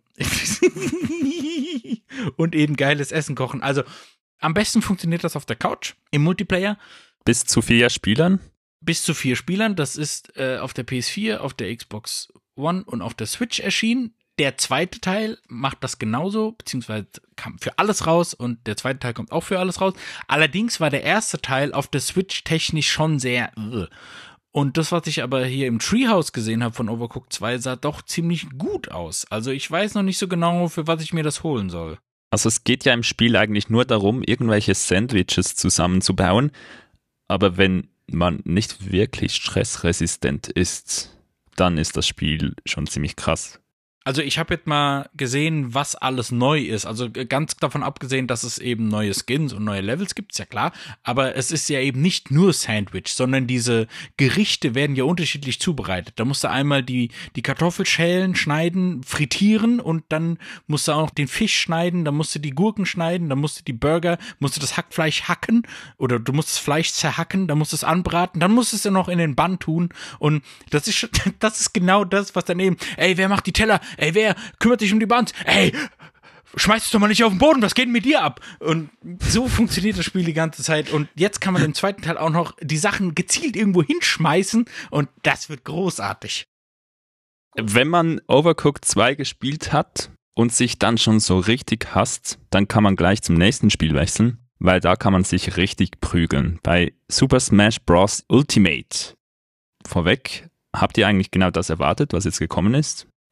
und eben geiles Essen kochen. Also am besten funktioniert das auf der Couch, im Multiplayer. Bis zu vier Spielern? Bis zu vier Spielern, das ist äh, auf der P S vier, auf der Xbox One und auf der Switch erschienen. Der zweite Teil macht das genauso, beziehungsweise kam für alles raus und der zweite Teil kommt auch für alles raus. Allerdings war der erste Teil auf der Switch technisch schon sehr uh. Und das, was ich aber hier im Treehouse gesehen habe von Overcooked zwei, sah doch ziemlich gut aus. Also ich weiß noch nicht so genau, für was ich mir das holen soll. Also es geht ja im Spiel eigentlich nur darum, irgendwelche Sandwiches zusammenzubauen. Aber wenn man nicht wirklich stressresistent ist, dann ist das Spiel schon ziemlich krass. Also ich habe jetzt mal gesehen, was alles neu ist. Also ganz davon abgesehen, dass es eben neue Skins und neue Levels gibt, ist ja klar. Aber es ist ja eben nicht nur Sandwich, sondern diese Gerichte werden ja unterschiedlich zubereitet. Da musst du einmal die, die Kartoffelschälen schneiden, frittieren und dann musst du auch den Fisch schneiden, dann musst du die Gurken schneiden, dann musst du die Burger, musst du das Hackfleisch hacken oder du musst das Fleisch zerhacken, dann musst du es anbraten, dann musst du es ja noch in den Bann tun. Und das ist, das ist genau das, was daneben, ey, wer macht die Teller? Ey, wer kümmert sich um die Buns? Ey, schmeiß es doch mal nicht auf den Boden, was geht denn mit dir ab? Und so funktioniert das Spiel die ganze Zeit. Und jetzt kann man im zweiten Teil auch noch die Sachen gezielt irgendwo hinschmeißen und das wird großartig. Wenn man Overcooked zwei gespielt hat und sich dann schon so richtig hasst, dann kann man gleich zum nächsten Spiel wechseln, weil da kann man sich richtig prügeln. Bei Super Smash Bros. Ultimate. Vorweg, habt ihr eigentlich genau das erwartet, was jetzt gekommen ist?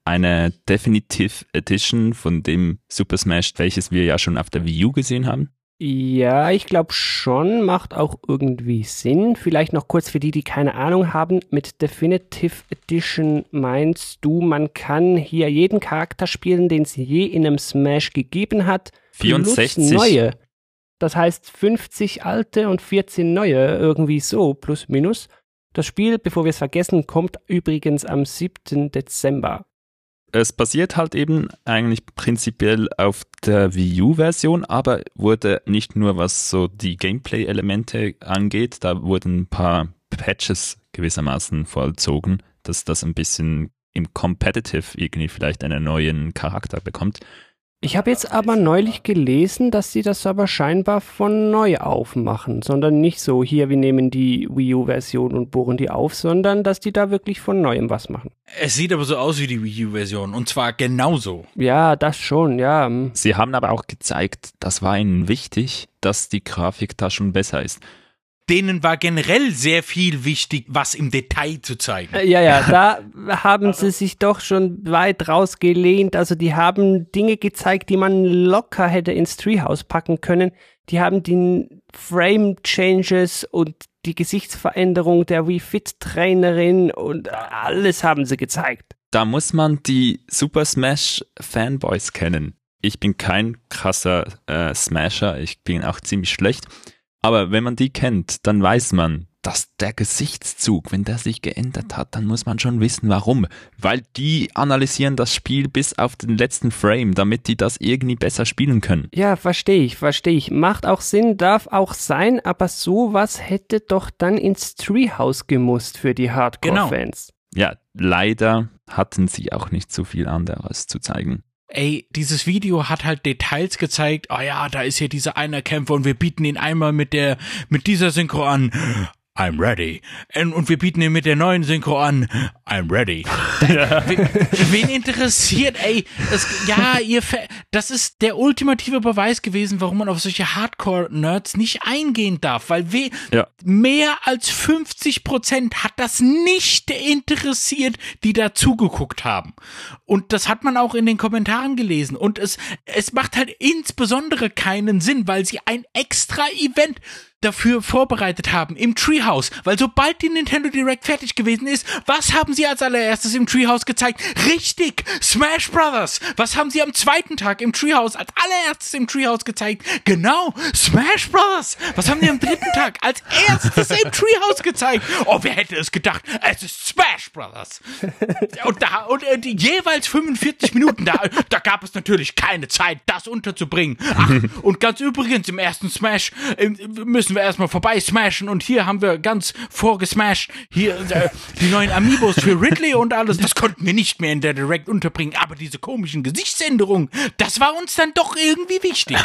eine Definitive Edition von dem Super Smash, welches wir ja schon auf der Wii U gesehen haben? Ja, ich glaube schon, macht auch irgendwie Sinn. Vielleicht noch kurz für die, die keine Ahnung haben, mit Definitive Edition meinst du, man kann hier jeden Charakter spielen, den es je in einem Smash gegeben hat, vierundsechzig plus neue. Das heißt fünfzig alte und vierzehn neue, irgendwie so, plus minus. Das Spiel, bevor wir es vergessen, kommt übrigens am siebten Dezember. Es basiert halt eben eigentlich prinzipiell auf der Wii U-Version, aber wurde nicht nur, was so die Gameplay-Elemente angeht, da wurden ein paar Patches gewissermaßen vollzogen, dass das ein bisschen im Competitive irgendwie vielleicht einen neuen Charakter bekommt. Ich habe jetzt aber neulich gelesen, dass sie das aber scheinbar von neu aufmachen, sondern nicht so, hier, wir nehmen die Wii U-Version und bohren die auf, sondern dass die da wirklich von neuem was machen. Es sieht aber so aus wie die Wii U-Version und zwar genauso. Ja, das schon, ja. Sie haben aber auch gezeigt, das war ihnen wichtig, dass die Grafik da schon besser ist. Denen war generell sehr viel wichtig, was im Detail zu zeigen. Ja, ja, da haben sie sich doch schon weit rausgelehnt. Also die haben Dinge gezeigt, die man locker hätte ins Treehouse packen können. Die haben die Frame-Changes und die Gesichtsveränderung der Wii Fit-Trainerin und alles haben sie gezeigt. Da muss man die Super Smash-Fanboys kennen. Ich bin kein krasser äh, Smasher, ich bin auch ziemlich schlecht. Aber wenn man die kennt, dann weiß man, dass der Gesichtszug, wenn der sich geändert hat, dann muss man schon wissen, warum. Weil die analysieren das Spiel bis auf den letzten Frame, damit die das irgendwie besser spielen können. Ja, verstehe ich, verstehe ich. Macht auch Sinn, darf auch sein, aber sowas hätte doch dann ins Treehouse gemusst für die Hardcore-Fans. Genau. Ja, leider hatten sie auch nicht so viel anderes zu zeigen. Ey, dieses Video hat halt Details gezeigt. Oh ja, da ist hier dieser einer Kämpfer und wir bieten ihn einmal mit der, mit dieser Synchro an. I'm ready. Und wir bieten ihn mit der neuen Synchro an. I'm ready. Ja. Wen, wen interessiert, ey? Das, ja, ihr, das ist der ultimative Beweis gewesen, warum man auf solche Hardcore-Nerds nicht eingehen darf. Weil we, ja. mehr als fünfzig Prozent hat das nicht interessiert, die da zugeguckt haben. Und das hat man auch in den Kommentaren gelesen. Und es, es macht halt insbesondere keinen Sinn, weil sie ein extra Event dafür vorbereitet haben im Treehouse, weil sobald die Nintendo Direct fertig gewesen ist, was haben sie als allererstes im Treehouse gezeigt? Richtig, Smash Brothers. Was haben sie am zweiten Tag im Treehouse als allererstes im Treehouse gezeigt? Genau, Smash Brothers. Was haben die am dritten Tag als erstes im Treehouse gezeigt? Oh, wer hätte es gedacht? Es ist Smash Brothers. Und da und äh, die jeweils fünfundvierzig Minuten, da, da gab es natürlich keine Zeit, das unterzubringen. Ach, und ganz übrigens im ersten Smash äh, müssen wir erstmal vorbei smashen und hier haben wir ganz vorgesmashed hier äh, die neuen Amiibos für Ridley und alles. Das konnten wir nicht mehr in der Direct unterbringen, aber diese komischen Gesichtsänderungen, das war uns dann doch irgendwie wichtig.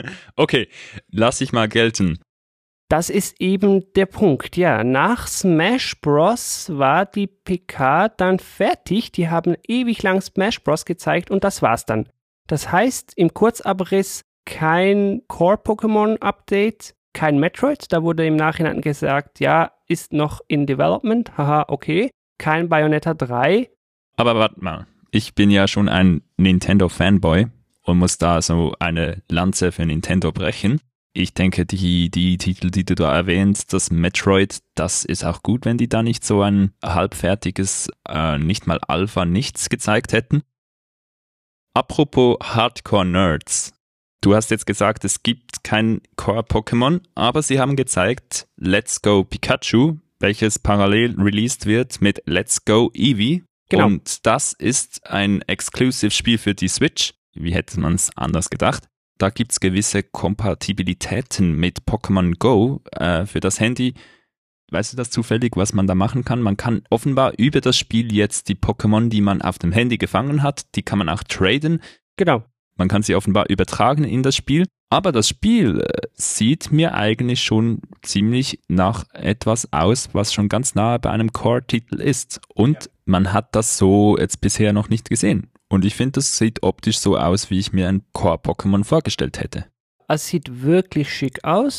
Okay, lass ich mal gelten. Das ist eben der Punkt, ja. Nach Smash Bros. War die P K dann fertig. Die haben ewig lang Smash Bros. Gezeigt und das war's dann. Das heißt, im Kurzabriss kein Core-Pokémon-Update, kein Metroid, da wurde im Nachhinein gesagt, ja, ist noch in Development, haha, okay. Kein Bayonetta drei. Aber warte mal, ich bin ja schon ein Nintendo-Fanboy und muss da so eine Lanze für Nintendo brechen. Ich denke, die, die Titel, die du da erwähnst, das Metroid, das ist auch gut, wenn die da nicht so ein halbfertiges, äh, nicht mal Alpha-Nichts gezeigt hätten. Apropos Hardcore-Nerds. Du hast jetzt gesagt, es gibt kein Core-Pokémon, aber sie haben gezeigt Let's Go Pikachu, welches parallel released wird mit Let's Go Eevee. Genau. Und das ist ein Exclusive-Spiel für die Switch. Wie hätte man es anders gedacht? Da gibt es gewisse Kompatibilitäten mit Pokémon Go äh, für das Handy. Weißt du das zufällig, was man da machen kann? Man kann offenbar über das Spiel jetzt die Pokémon, die man auf dem Handy gefangen hat, die kann man auch traden. Genau. Man kann sie offenbar übertragen in das Spiel, aber das Spiel äh, sieht mir eigentlich schon ziemlich nach etwas aus, was schon ganz nahe bei einem Core-Titel ist. Und ja. man hat das so jetzt bisher noch nicht gesehen. Und ich finde, das sieht optisch so aus, wie ich mir ein Core-Pokémon vorgestellt hätte. Es sieht wirklich schick aus.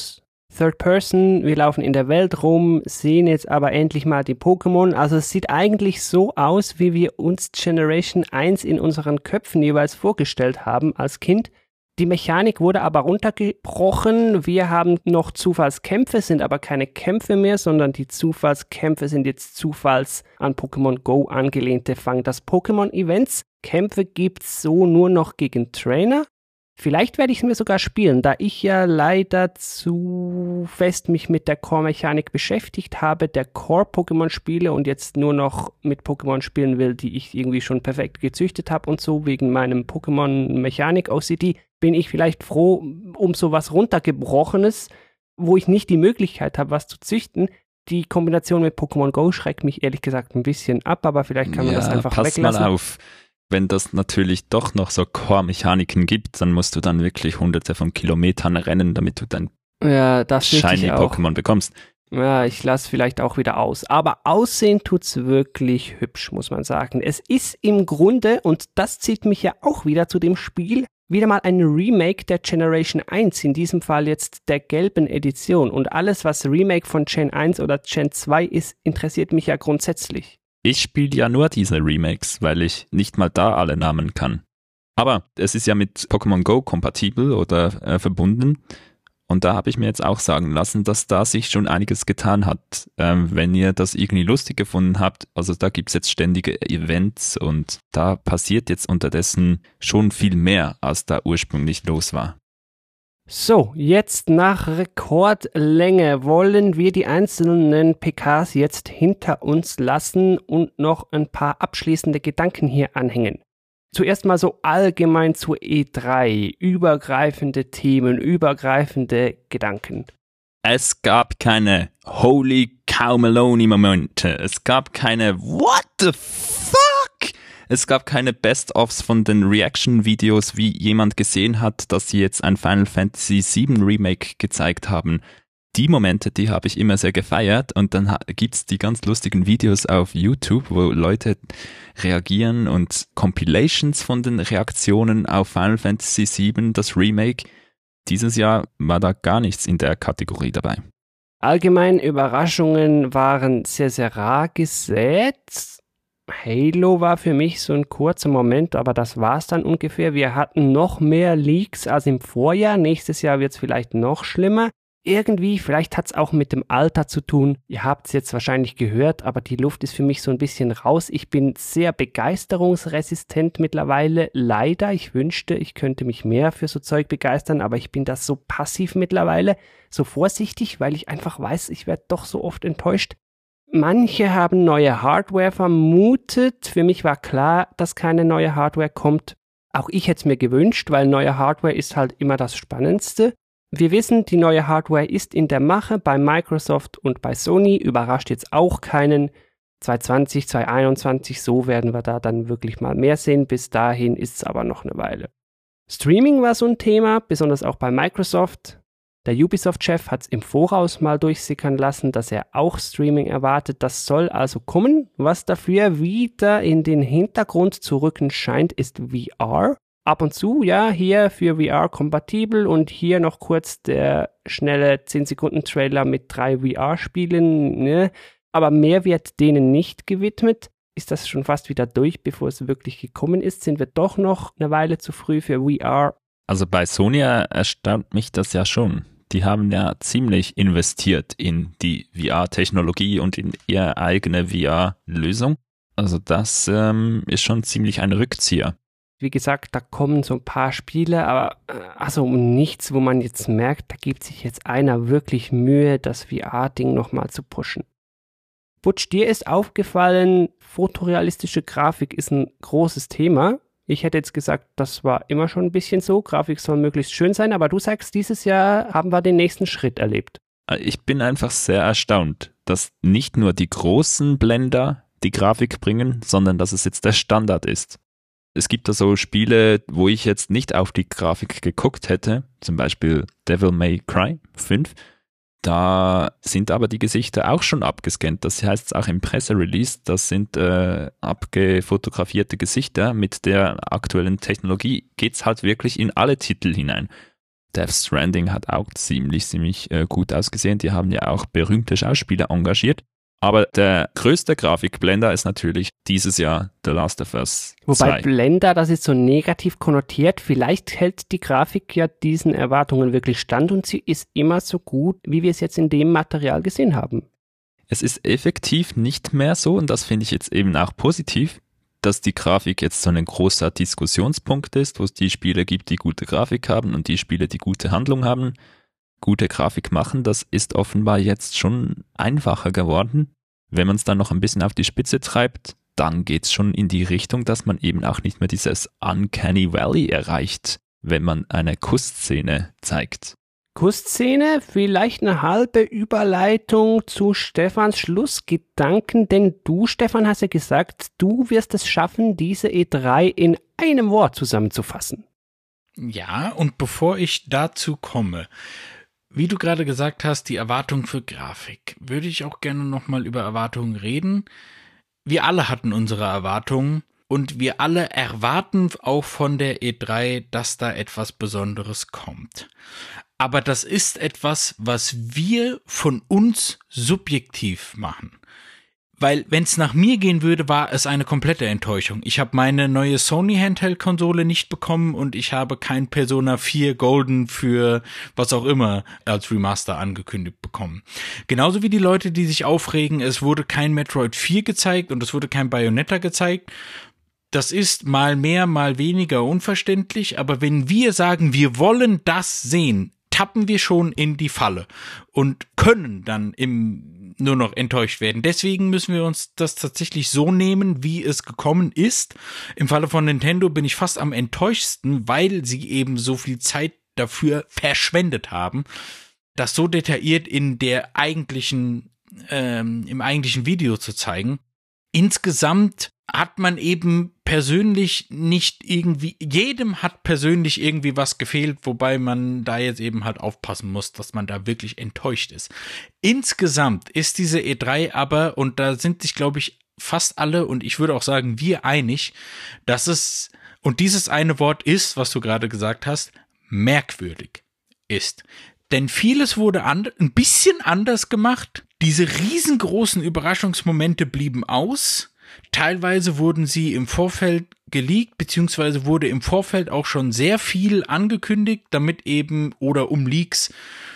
Third Person, wir laufen in der Welt rum, sehen jetzt aber endlich mal die Pokémon. Also es sieht eigentlich so aus, wie wir uns Generation eins in unseren Köpfen jeweils vorgestellt haben als Kind. Die Mechanik wurde aber runtergebrochen. Wir haben noch Zufallskämpfe, sind aber keine Kämpfe mehr, sondern die Zufallskämpfe sind jetzt Zufalls an Pokémon Go angelehnte Fang das Pokémon-Events. Kämpfe gibt's so nur noch gegen Trainer. Vielleicht werde ich es mir sogar spielen, da ich ja leider zu fest mich mit der Core-Mechanik beschäftigt habe, der Core-Pokémon spiele und jetzt nur noch mit Pokémon spielen will, die ich irgendwie schon perfekt gezüchtet habe und so, wegen meinem Pokémon-Mechanik-O C D, bin ich vielleicht froh um sowas runtergebrochenes, wo ich nicht die Möglichkeit habe, was zu züchten. Die Kombination mit Pokémon Go schreckt mich ehrlich gesagt ein bisschen ab, aber vielleicht kann man ja, das einfach pass weglassen. Mal auf. Wenn das natürlich doch noch so Core-Mechaniken gibt, dann musst du dann wirklich hunderte von Kilometern rennen, damit du dein ja, das shiny Pokémon bekommst. Ja, ich lasse vielleicht auch wieder aus. Aber aussehen tut's wirklich hübsch, muss man sagen. Es ist im Grunde, und das zieht mich ja auch wieder zu dem Spiel, wieder mal ein Remake der Generation eins, in diesem Fall jetzt der gelben Edition. Und alles, was Remake von Gen eins oder Gen zwei ist, interessiert mich ja grundsätzlich. Ich spiele ja nur diese Remakes, weil ich nicht mal da alle Namen kann. Aber es ist ja mit Pokémon Go kompatibel oder äh, verbunden. Und da habe ich mir jetzt auch sagen lassen, dass da sich schon einiges getan hat. Ähm, wenn ihr das irgendwie lustig gefunden habt, also da gibt es jetzt ständige Events und da passiert jetzt unterdessen schon viel mehr, als da ursprünglich los war. So, jetzt nach Rekordlänge wollen wir die einzelnen P Ks jetzt hinter uns lassen und noch ein paar abschließende Gedanken hier anhängen. Zuerst mal so allgemein zur E drei, übergreifende Themen, übergreifende Gedanken. Es gab keine Holy Cow Maloney Momente, es gab keine What the fuck? Es gab keine Best-ofs von den Reaction-Videos, wie jemand gesehen hat, dass sie jetzt ein Final Fantasy sieben Remake gezeigt haben. Die Momente, die habe ich immer sehr gefeiert und dann gibt's die ganz lustigen Videos auf YouTube, wo Leute reagieren und Compilations von den Reaktionen auf Final Fantasy sieben, das Remake. Dieses Jahr war da gar nichts in der Kategorie dabei. Allgemein Überraschungen waren sehr, sehr rar gesät. Halo war für mich so ein kurzer Moment, aber das war's dann ungefähr. Wir hatten noch mehr Leaks als im Vorjahr. Nächstes Jahr wird's vielleicht noch schlimmer. Irgendwie, vielleicht hat's auch mit dem Alter zu tun. Ihr habt's jetzt wahrscheinlich gehört, aber die Luft ist für mich so ein bisschen raus. Ich bin sehr begeisterungsresistent mittlerweile. Leider, ich wünschte, ich könnte mich mehr für so Zeug begeistern, aber ich bin das so passiv mittlerweile, so vorsichtig, weil ich einfach weiß, ich werde doch so oft enttäuscht. Manche haben neue Hardware vermutet. Für mich war klar, dass keine neue Hardware kommt. Auch ich hätte es mir gewünscht, weil neue Hardware ist halt immer das Spannendste. Wir wissen, die neue Hardware ist in der Mache bei Microsoft und bei Sony. Überrascht jetzt auch keinen. zwanzig zwanzig, zwanzig einundzwanzig, so werden wir da dann wirklich mal mehr sehen. Bis dahin ist es aber noch eine Weile. Streaming war so ein Thema, besonders auch bei Microsoft. Der Ubisoft-Chef hat es im Voraus mal durchsickern lassen, dass er auch Streaming erwartet. Das soll also kommen. Was dafür wieder in den Hintergrund zu rücken scheint, ist V R. Ab und zu, ja, hier für V R kompatibel und hier noch kurz der schnelle zehn Sekunden Trailer mit drei V R-Spielen. Ne? Aber mehr wird denen nicht gewidmet. Ist das schon fast wieder durch, bevor es wirklich gekommen ist? Sind wir doch noch eine Weile zu früh für V R? Also bei Sony erstaunt mich das ja schon. Die haben ja ziemlich investiert in die V R-Technologie und in ihre eigene V R-Lösung. Also das ähm, ist schon ziemlich ein Rückzieher. Wie gesagt, da kommen so ein paar Spiele, aber also um nichts, wo man jetzt merkt, da gibt sich jetzt einer wirklich Mühe, das V R-Ding nochmal zu pushen. Butch, dir ist aufgefallen, fotorealistische Grafik ist ein großes Thema. Ich hätte jetzt gesagt, das war immer schon ein bisschen so. Grafik soll möglichst schön sein, aber du sagst, dieses Jahr haben wir den nächsten Schritt erlebt. Ich bin einfach sehr erstaunt, dass nicht nur die großen Blender die Grafik bringen, sondern dass es jetzt der Standard ist. Es gibt da so Spiele, wo ich jetzt nicht auf die Grafik geguckt hätte, zum Beispiel Devil May Cry fünf. Da sind aber die Gesichter auch schon abgescannt. Das heißt auch im Presserelease, das sind äh, abgefotografierte Gesichter. Mit der aktuellen Technologie geht's halt wirklich in alle Titel hinein. Death Stranding hat auch ziemlich, ziemlich äh, gut ausgesehen. Die haben ja auch berühmte Schauspieler engagiert. Aber der größte Grafikblender ist natürlich dieses Jahr The Last of Us zwei. Wobei Blender, das ist so negativ konnotiert. Vielleicht hält die Grafik ja diesen Erwartungen wirklich stand und sie ist immer so gut, wie wir es jetzt in dem Material gesehen haben. Es ist effektiv nicht mehr so, und das finde ich jetzt eben auch positiv, dass die Grafik jetzt so ein großer Diskussionspunkt ist, wo es die Spiele gibt, die gute Grafik haben und die Spiele, die gute Handlung haben. Gute Grafik machen, das ist offenbar jetzt schon einfacher geworden. Wenn man es dann noch ein bisschen auf die Spitze treibt, dann geht es schon in die Richtung, dass man eben auch nicht mehr dieses Uncanny Valley erreicht, wenn man eine Kussszene zeigt. Kussszene, vielleicht eine halbe Überleitung zu Stefans Schlussgedanken, denn du, Stefan, hast ja gesagt, du wirst es schaffen, diese E drei in einem Wort zusammenzufassen. Ja, und bevor ich dazu komme, wie du gerade gesagt hast, die Erwartung für Grafik, würde ich auch gerne nochmal über Erwartungen reden. Wir alle hatten unsere Erwartungen und wir alle erwarten auch von der E drei, dass da etwas Besonderes kommt. Aber das ist etwas, was wir von uns subjektiv machen. Weil, wenn es nach mir gehen würde, war es eine komplette Enttäuschung. Ich habe meine neue Sony Handheld-Konsole nicht bekommen und ich habe kein Persona vier Golden für was auch immer als Remaster angekündigt bekommen. Genauso wie die Leute, die sich aufregen, es wurde kein Metroid vier gezeigt und es wurde kein Bayonetta gezeigt. Das ist mal mehr, mal weniger unverständlich, aber wenn wir sagen, wir wollen das sehen, tappen wir schon in die Falle und können dann im nur noch enttäuscht werden. Deswegen müssen wir uns das tatsächlich so nehmen, wie es gekommen ist. Im Falle von Nintendo bin ich fast am enttäuschtsten, weil sie eben so viel Zeit dafür verschwendet haben, das so detailliert in der eigentlichen, ähm, im eigentlichen Video zu zeigen. Insgesamt hat man eben persönlich nicht irgendwie, jedem hat persönlich irgendwie was gefehlt, wobei man da jetzt eben halt aufpassen muss, dass man da wirklich enttäuscht ist. Insgesamt ist diese E drei aber, und da sind sich, glaube ich, fast alle und ich würde auch sagen, wir einig, dass es, und dieses eine Wort ist, was du gerade gesagt hast, merkwürdig ist. Denn vieles wurde and- ein bisschen anders gemacht. Diese riesengroßen Überraschungsmomente blieben aus. Teilweise wurden sie im Vorfeld geleakt, beziehungsweise wurde im Vorfeld auch schon sehr viel angekündigt, damit eben, oder um Leaks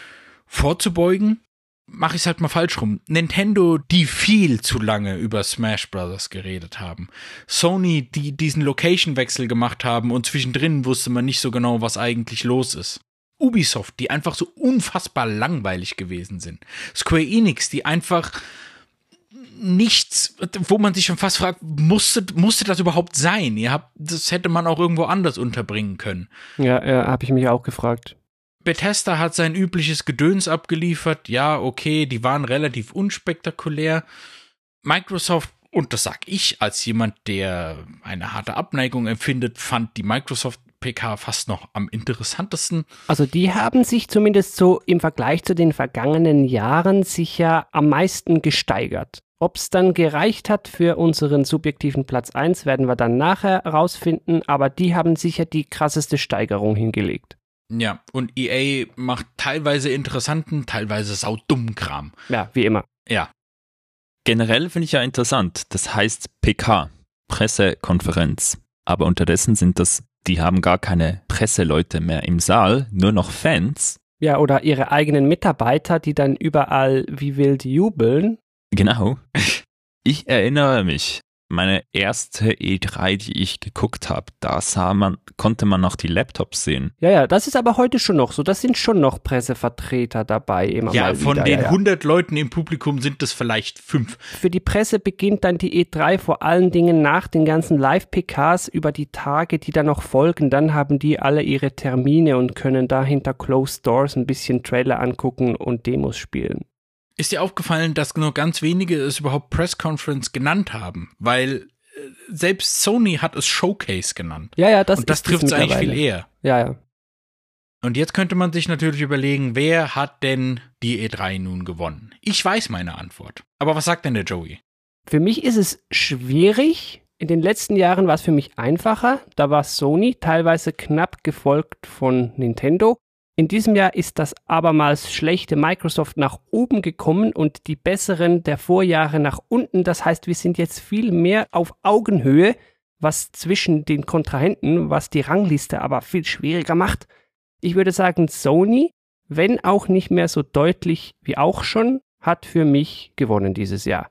vorzubeugen. Mache ich es halt mal falsch rum. Nintendo, die viel zu lange über Smash Bros. Geredet haben. Sony, die diesen Location-Wechsel gemacht haben und zwischendrin wusste man nicht so genau, was eigentlich los ist. Ubisoft, die einfach so unfassbar langweilig gewesen sind. Square Enix, die einfach nichts, wo man sich schon fast fragt, musste, musste das überhaupt sein? Ihr habt, das hätte man auch irgendwo anders unterbringen können. Ja, ja, habe ich mich auch gefragt. Bethesda hat sein übliches Gedöns abgeliefert. Ja, okay, die waren relativ unspektakulär. Microsoft, und das sag ich als jemand, der eine harte Abneigung empfindet, fand die Microsoft P K fast noch am interessantesten. Also die haben sich zumindest so im Vergleich zu den vergangenen Jahren sicher am meisten gesteigert. Ob es dann gereicht hat für unseren subjektiven Platz eins, werden wir dann nachher rausfinden, aber die haben sicher die krasseste Steigerung hingelegt. Ja, und E A macht teilweise interessanten, teilweise saudummen Kram. Ja, wie immer. Ja. Generell finde ich ja interessant, das heißt P K, Pressekonferenz, aber unterdessen sind das, die haben gar keine Presseleute mehr im Saal, nur noch Fans. Ja, oder ihre eigenen Mitarbeiter, die dann überall wie wild jubeln. Genau. Ich erinnere mich, meine erste E drei, die ich geguckt habe, da sah man, konnte man noch die Laptops sehen. Ja, ja, das ist aber heute schon noch so. Das sind schon noch Pressevertreter dabei. Immer ja, mal von wieder, den ja, ja. hundert Leuten im Publikum sind es vielleicht fünf. Für die Presse beginnt dann die E drei vor allen Dingen nach den ganzen Live-P Ks über die Tage, die dann noch folgen. Dann haben die alle ihre Termine und können da hinter Closed Doors ein bisschen Trailer angucken und Demos spielen. Ist dir aufgefallen, dass nur ganz wenige es überhaupt Press Conference genannt haben? Weil äh, selbst Sony hat es Showcase genannt. Ja, ja, das Und das ist trifft es eigentlich mittlerweile. viel eher. Ja, ja. Und jetzt könnte man sich natürlich überlegen, wer hat denn die E drei nun gewonnen? Ich weiß meine Antwort. Aber was sagt denn der Joey? Für mich ist es schwierig. In den letzten Jahren war es für mich einfacher. Da war Sony teilweise knapp gefolgt von Nintendo. In diesem Jahr ist das abermals schlechte Microsoft nach oben gekommen und die besseren der Vorjahre nach unten. Das heißt, wir sind jetzt viel mehr auf Augenhöhe, was zwischen den Kontrahenten, was die Rangliste aber viel schwieriger macht. Ich würde sagen, Sony, wenn auch nicht mehr so deutlich wie auch schon, hat für mich gewonnen dieses Jahr.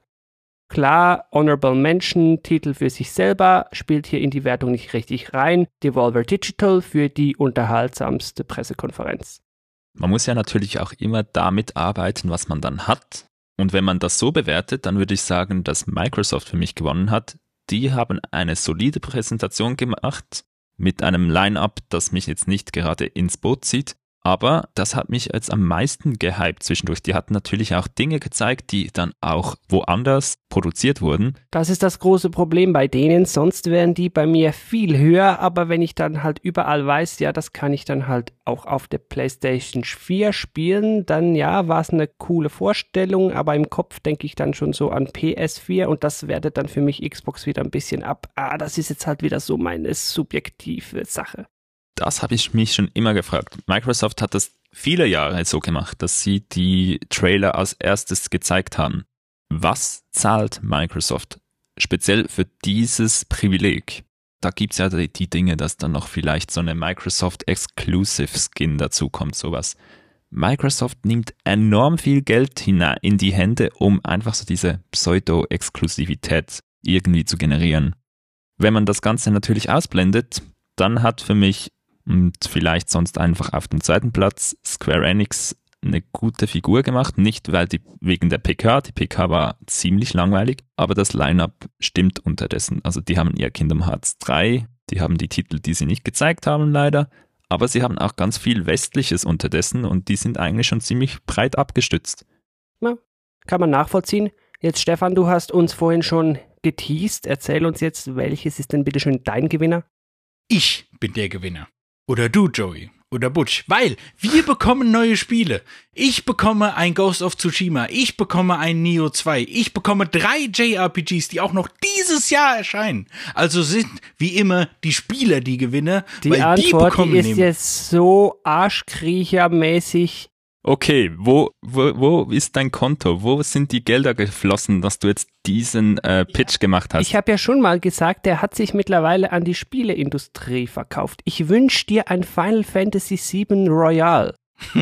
Klar, Honorable Mention, Titel für sich selber, spielt hier in die Wertung nicht richtig rein. Devolver Digital für die unterhaltsamste Pressekonferenz. Man muss ja natürlich auch immer damit arbeiten, was man dann hat. Und wenn man das so bewertet, dann würde ich sagen, dass Microsoft für mich gewonnen hat. Die haben eine solide Präsentation gemacht mit einem Line-Up, das mich jetzt nicht gerade ins Boot zieht. Aber das hat mich jetzt am meisten gehypt zwischendurch. Die hatten natürlich auch Dinge gezeigt, die dann auch woanders produziert wurden. Das ist das große Problem bei denen, sonst wären die bei mir viel höher, aber wenn ich dann halt überall weiß, ja, das kann ich dann halt auch auf der PlayStation vier spielen, dann ja, war es eine coole Vorstellung, aber im Kopf denke ich dann schon so an P S vier und das wertet dann für mich Xbox wieder ein bisschen ab. Ah, das ist jetzt halt wieder so meine subjektive Sache. Das habe ich mich schon immer gefragt. Microsoft hat das viele Jahre so gemacht, dass sie die Trailer als erstes gezeigt haben. Was zahlt Microsoft speziell für dieses Privileg? Da gibt es ja die, die Dinge, dass dann noch vielleicht so eine Microsoft Exclusive Skin dazu kommt, sowas. Microsoft nimmt enorm viel Geld hinein in die Hände, um einfach so diese Pseudo-Exklusivität irgendwie zu generieren. Wenn man das Ganze natürlich ausblendet, dann hat für mich und vielleicht sonst einfach auf dem zweiten Platz Square Enix eine gute Figur gemacht, nicht weil die wegen der P K, die P K war ziemlich langweilig, aber das Line-Up stimmt unterdessen. Also die haben ihr Kingdom Hearts drei, die haben die Titel, die sie nicht gezeigt haben leider, aber sie haben auch ganz viel Westliches unterdessen und die sind eigentlich schon ziemlich breit abgestützt. Ja, kann man nachvollziehen. Jetzt Stefan, du hast uns vorhin schon geteased, erzähl uns jetzt, welches ist denn bitte schön dein Gewinner? Ich bin der Gewinner. Oder du, Joey. Oder Butch. Weil wir bekommen neue Spiele. Ich bekomme ein Ghost of Tsushima. Ich bekomme ein Nioh zwei. Ich bekomme drei J R P Gs, die auch noch dieses Jahr erscheinen. Also sind, wie immer, die Spieler die Gewinner. Die weil Antwort die bekommen die ist nämlich jetzt so arschkriechermäßig. Okay, wo, wo, wo ist dein Konto? Wo sind die Gelder geflossen, dass du jetzt diesen äh, Pitch gemacht hast? Ich habe ja schon mal gesagt, der hat sich mittlerweile an die Spieleindustrie verkauft. Ich wünsche dir ein Final Fantasy sieben Royal.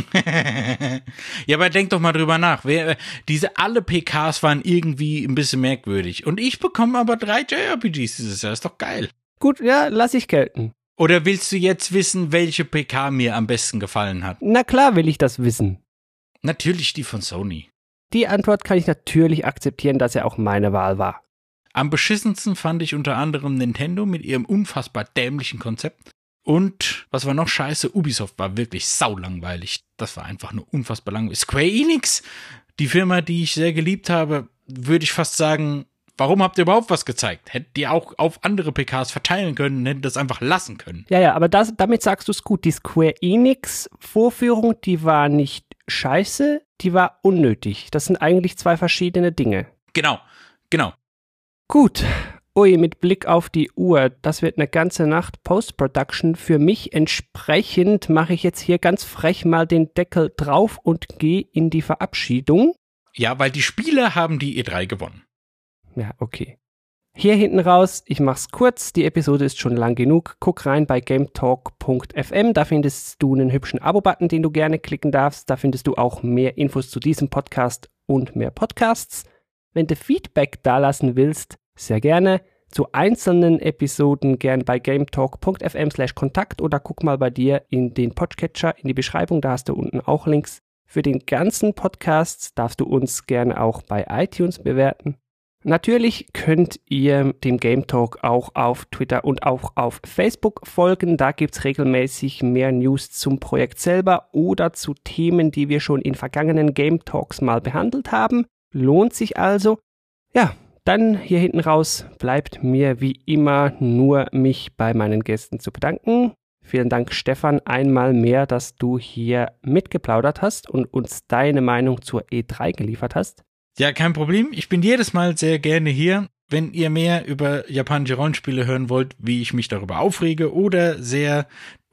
Ja, aber denk doch mal drüber nach. Wer, diese alle P Ks waren irgendwie ein bisschen merkwürdig. Und ich bekomme aber drei J R P Gs dieses Jahr. Ist doch geil. Gut, ja, lass ich gelten. Oder willst du jetzt wissen, welche P K mir am besten gefallen hat? Na klar will ich das wissen. Natürlich die von Sony. Die Antwort kann ich natürlich akzeptieren, dass er auch meine Wahl war. Am beschissensten fand ich unter anderem Nintendo mit ihrem unfassbar dämlichen Konzept. Und, was war noch scheiße, Ubisoft war wirklich saulangweilig. Das war einfach nur unfassbar langweilig. Square Enix, die Firma, die ich sehr geliebt habe, würde ich fast sagen, warum habt ihr überhaupt was gezeigt? Hättet ihr auch auf andere P Ks verteilen können, hättet das einfach lassen können. Ja, ja, aber das, damit sagst du es gut. Die Square Enix-Vorführung, die war nicht scheiße, die war unnötig. Das sind eigentlich zwei verschiedene Dinge. Genau, genau. Gut. Ui, mit Blick auf die Uhr, das wird eine ganze Nacht Post-Production. Für mich entsprechend mache ich jetzt hier ganz frech mal den Deckel drauf und gehe in die Verabschiedung. Ja, weil die Spieler haben die E drei gewonnen. Ja, okay. Hier hinten raus, ich mach's kurz, die Episode ist schon lang genug. Guck rein bei gametalk punkt f m, da findest du einen hübschen Abo-Button, den du gerne klicken darfst. Da findest du auch mehr Infos zu diesem Podcast und mehr Podcasts. Wenn du Feedback dalassen willst, sehr gerne. Zu einzelnen Episoden gern bei gametalk punkt f m slash kontakt oder guck mal bei dir in den Podcatcher, in die Beschreibung, da hast du unten auch Links. Für den ganzen Podcast darfst du uns gerne auch bei iTunes bewerten. Natürlich könnt ihr dem Game Talk auch auf Twitter und auch auf Facebook folgen. Da gibt's regelmäßig mehr News zum Projekt selber oder zu Themen, die wir schon in vergangenen Game Talks mal behandelt haben. Lohnt sich also. Ja, dann hier hinten raus bleibt mir wie immer nur mich bei meinen Gästen zu bedanken. Vielen Dank, Stefan, einmal mehr, dass du hier mitgeplaudert hast und uns deine Meinung zur E drei geliefert hast. Ja, kein Problem. Ich bin jedes Mal sehr gerne hier. Wenn ihr mehr über japanische Rollenspiele hören wollt, wie ich mich darüber aufrege oder sehr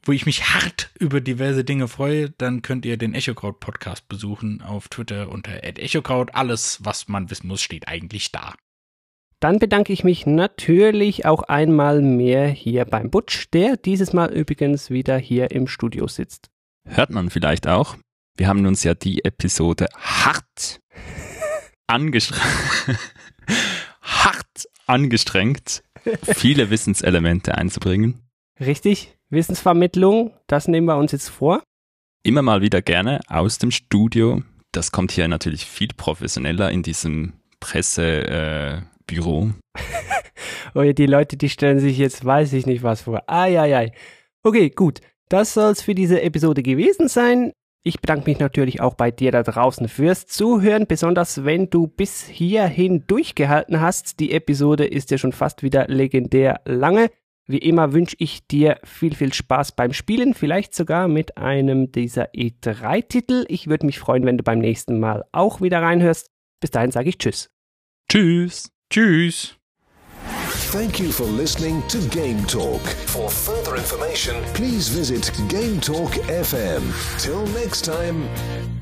wo ich mich hart über diverse Dinge freue, dann könnt ihr den Echokraut-Podcast besuchen auf Twitter unter at echokraut. Alles, was man wissen muss, steht eigentlich da. Dann bedanke ich mich natürlich auch einmal mehr hier beim Butch, der dieses Mal übrigens wieder hier im Studio sitzt. Hört man vielleicht auch. Wir haben uns ja die Episode hart angestrengt, hart angestrengt, viele Wissenselemente einzubringen. Richtig, Wissensvermittlung, das nehmen wir uns jetzt vor. Immer mal wieder gerne aus dem Studio. Das kommt hier natürlich viel professioneller in diesem Pressebüro. Äh, oh ja, die Leute, die stellen sich jetzt, weiß ich nicht was vor. Ai, ai, ai. Okay, gut. Das soll es für diese Episode gewesen sein. Ich bedanke mich natürlich auch bei dir da draußen fürs Zuhören, besonders wenn du bis hierhin durchgehalten hast. Die Episode ist ja schon fast wieder legendär lange. Wie immer wünsche ich dir viel, viel Spaß beim Spielen, vielleicht sogar mit einem dieser E drei Titel. Ich würde mich freuen, wenn du beim nächsten Mal auch wieder reinhörst. Bis dahin sage ich Tschüss. Tschüss. Tschüss. Thank you for listening to Game Talk. For further information, please visit Game Talk F M. Till next time.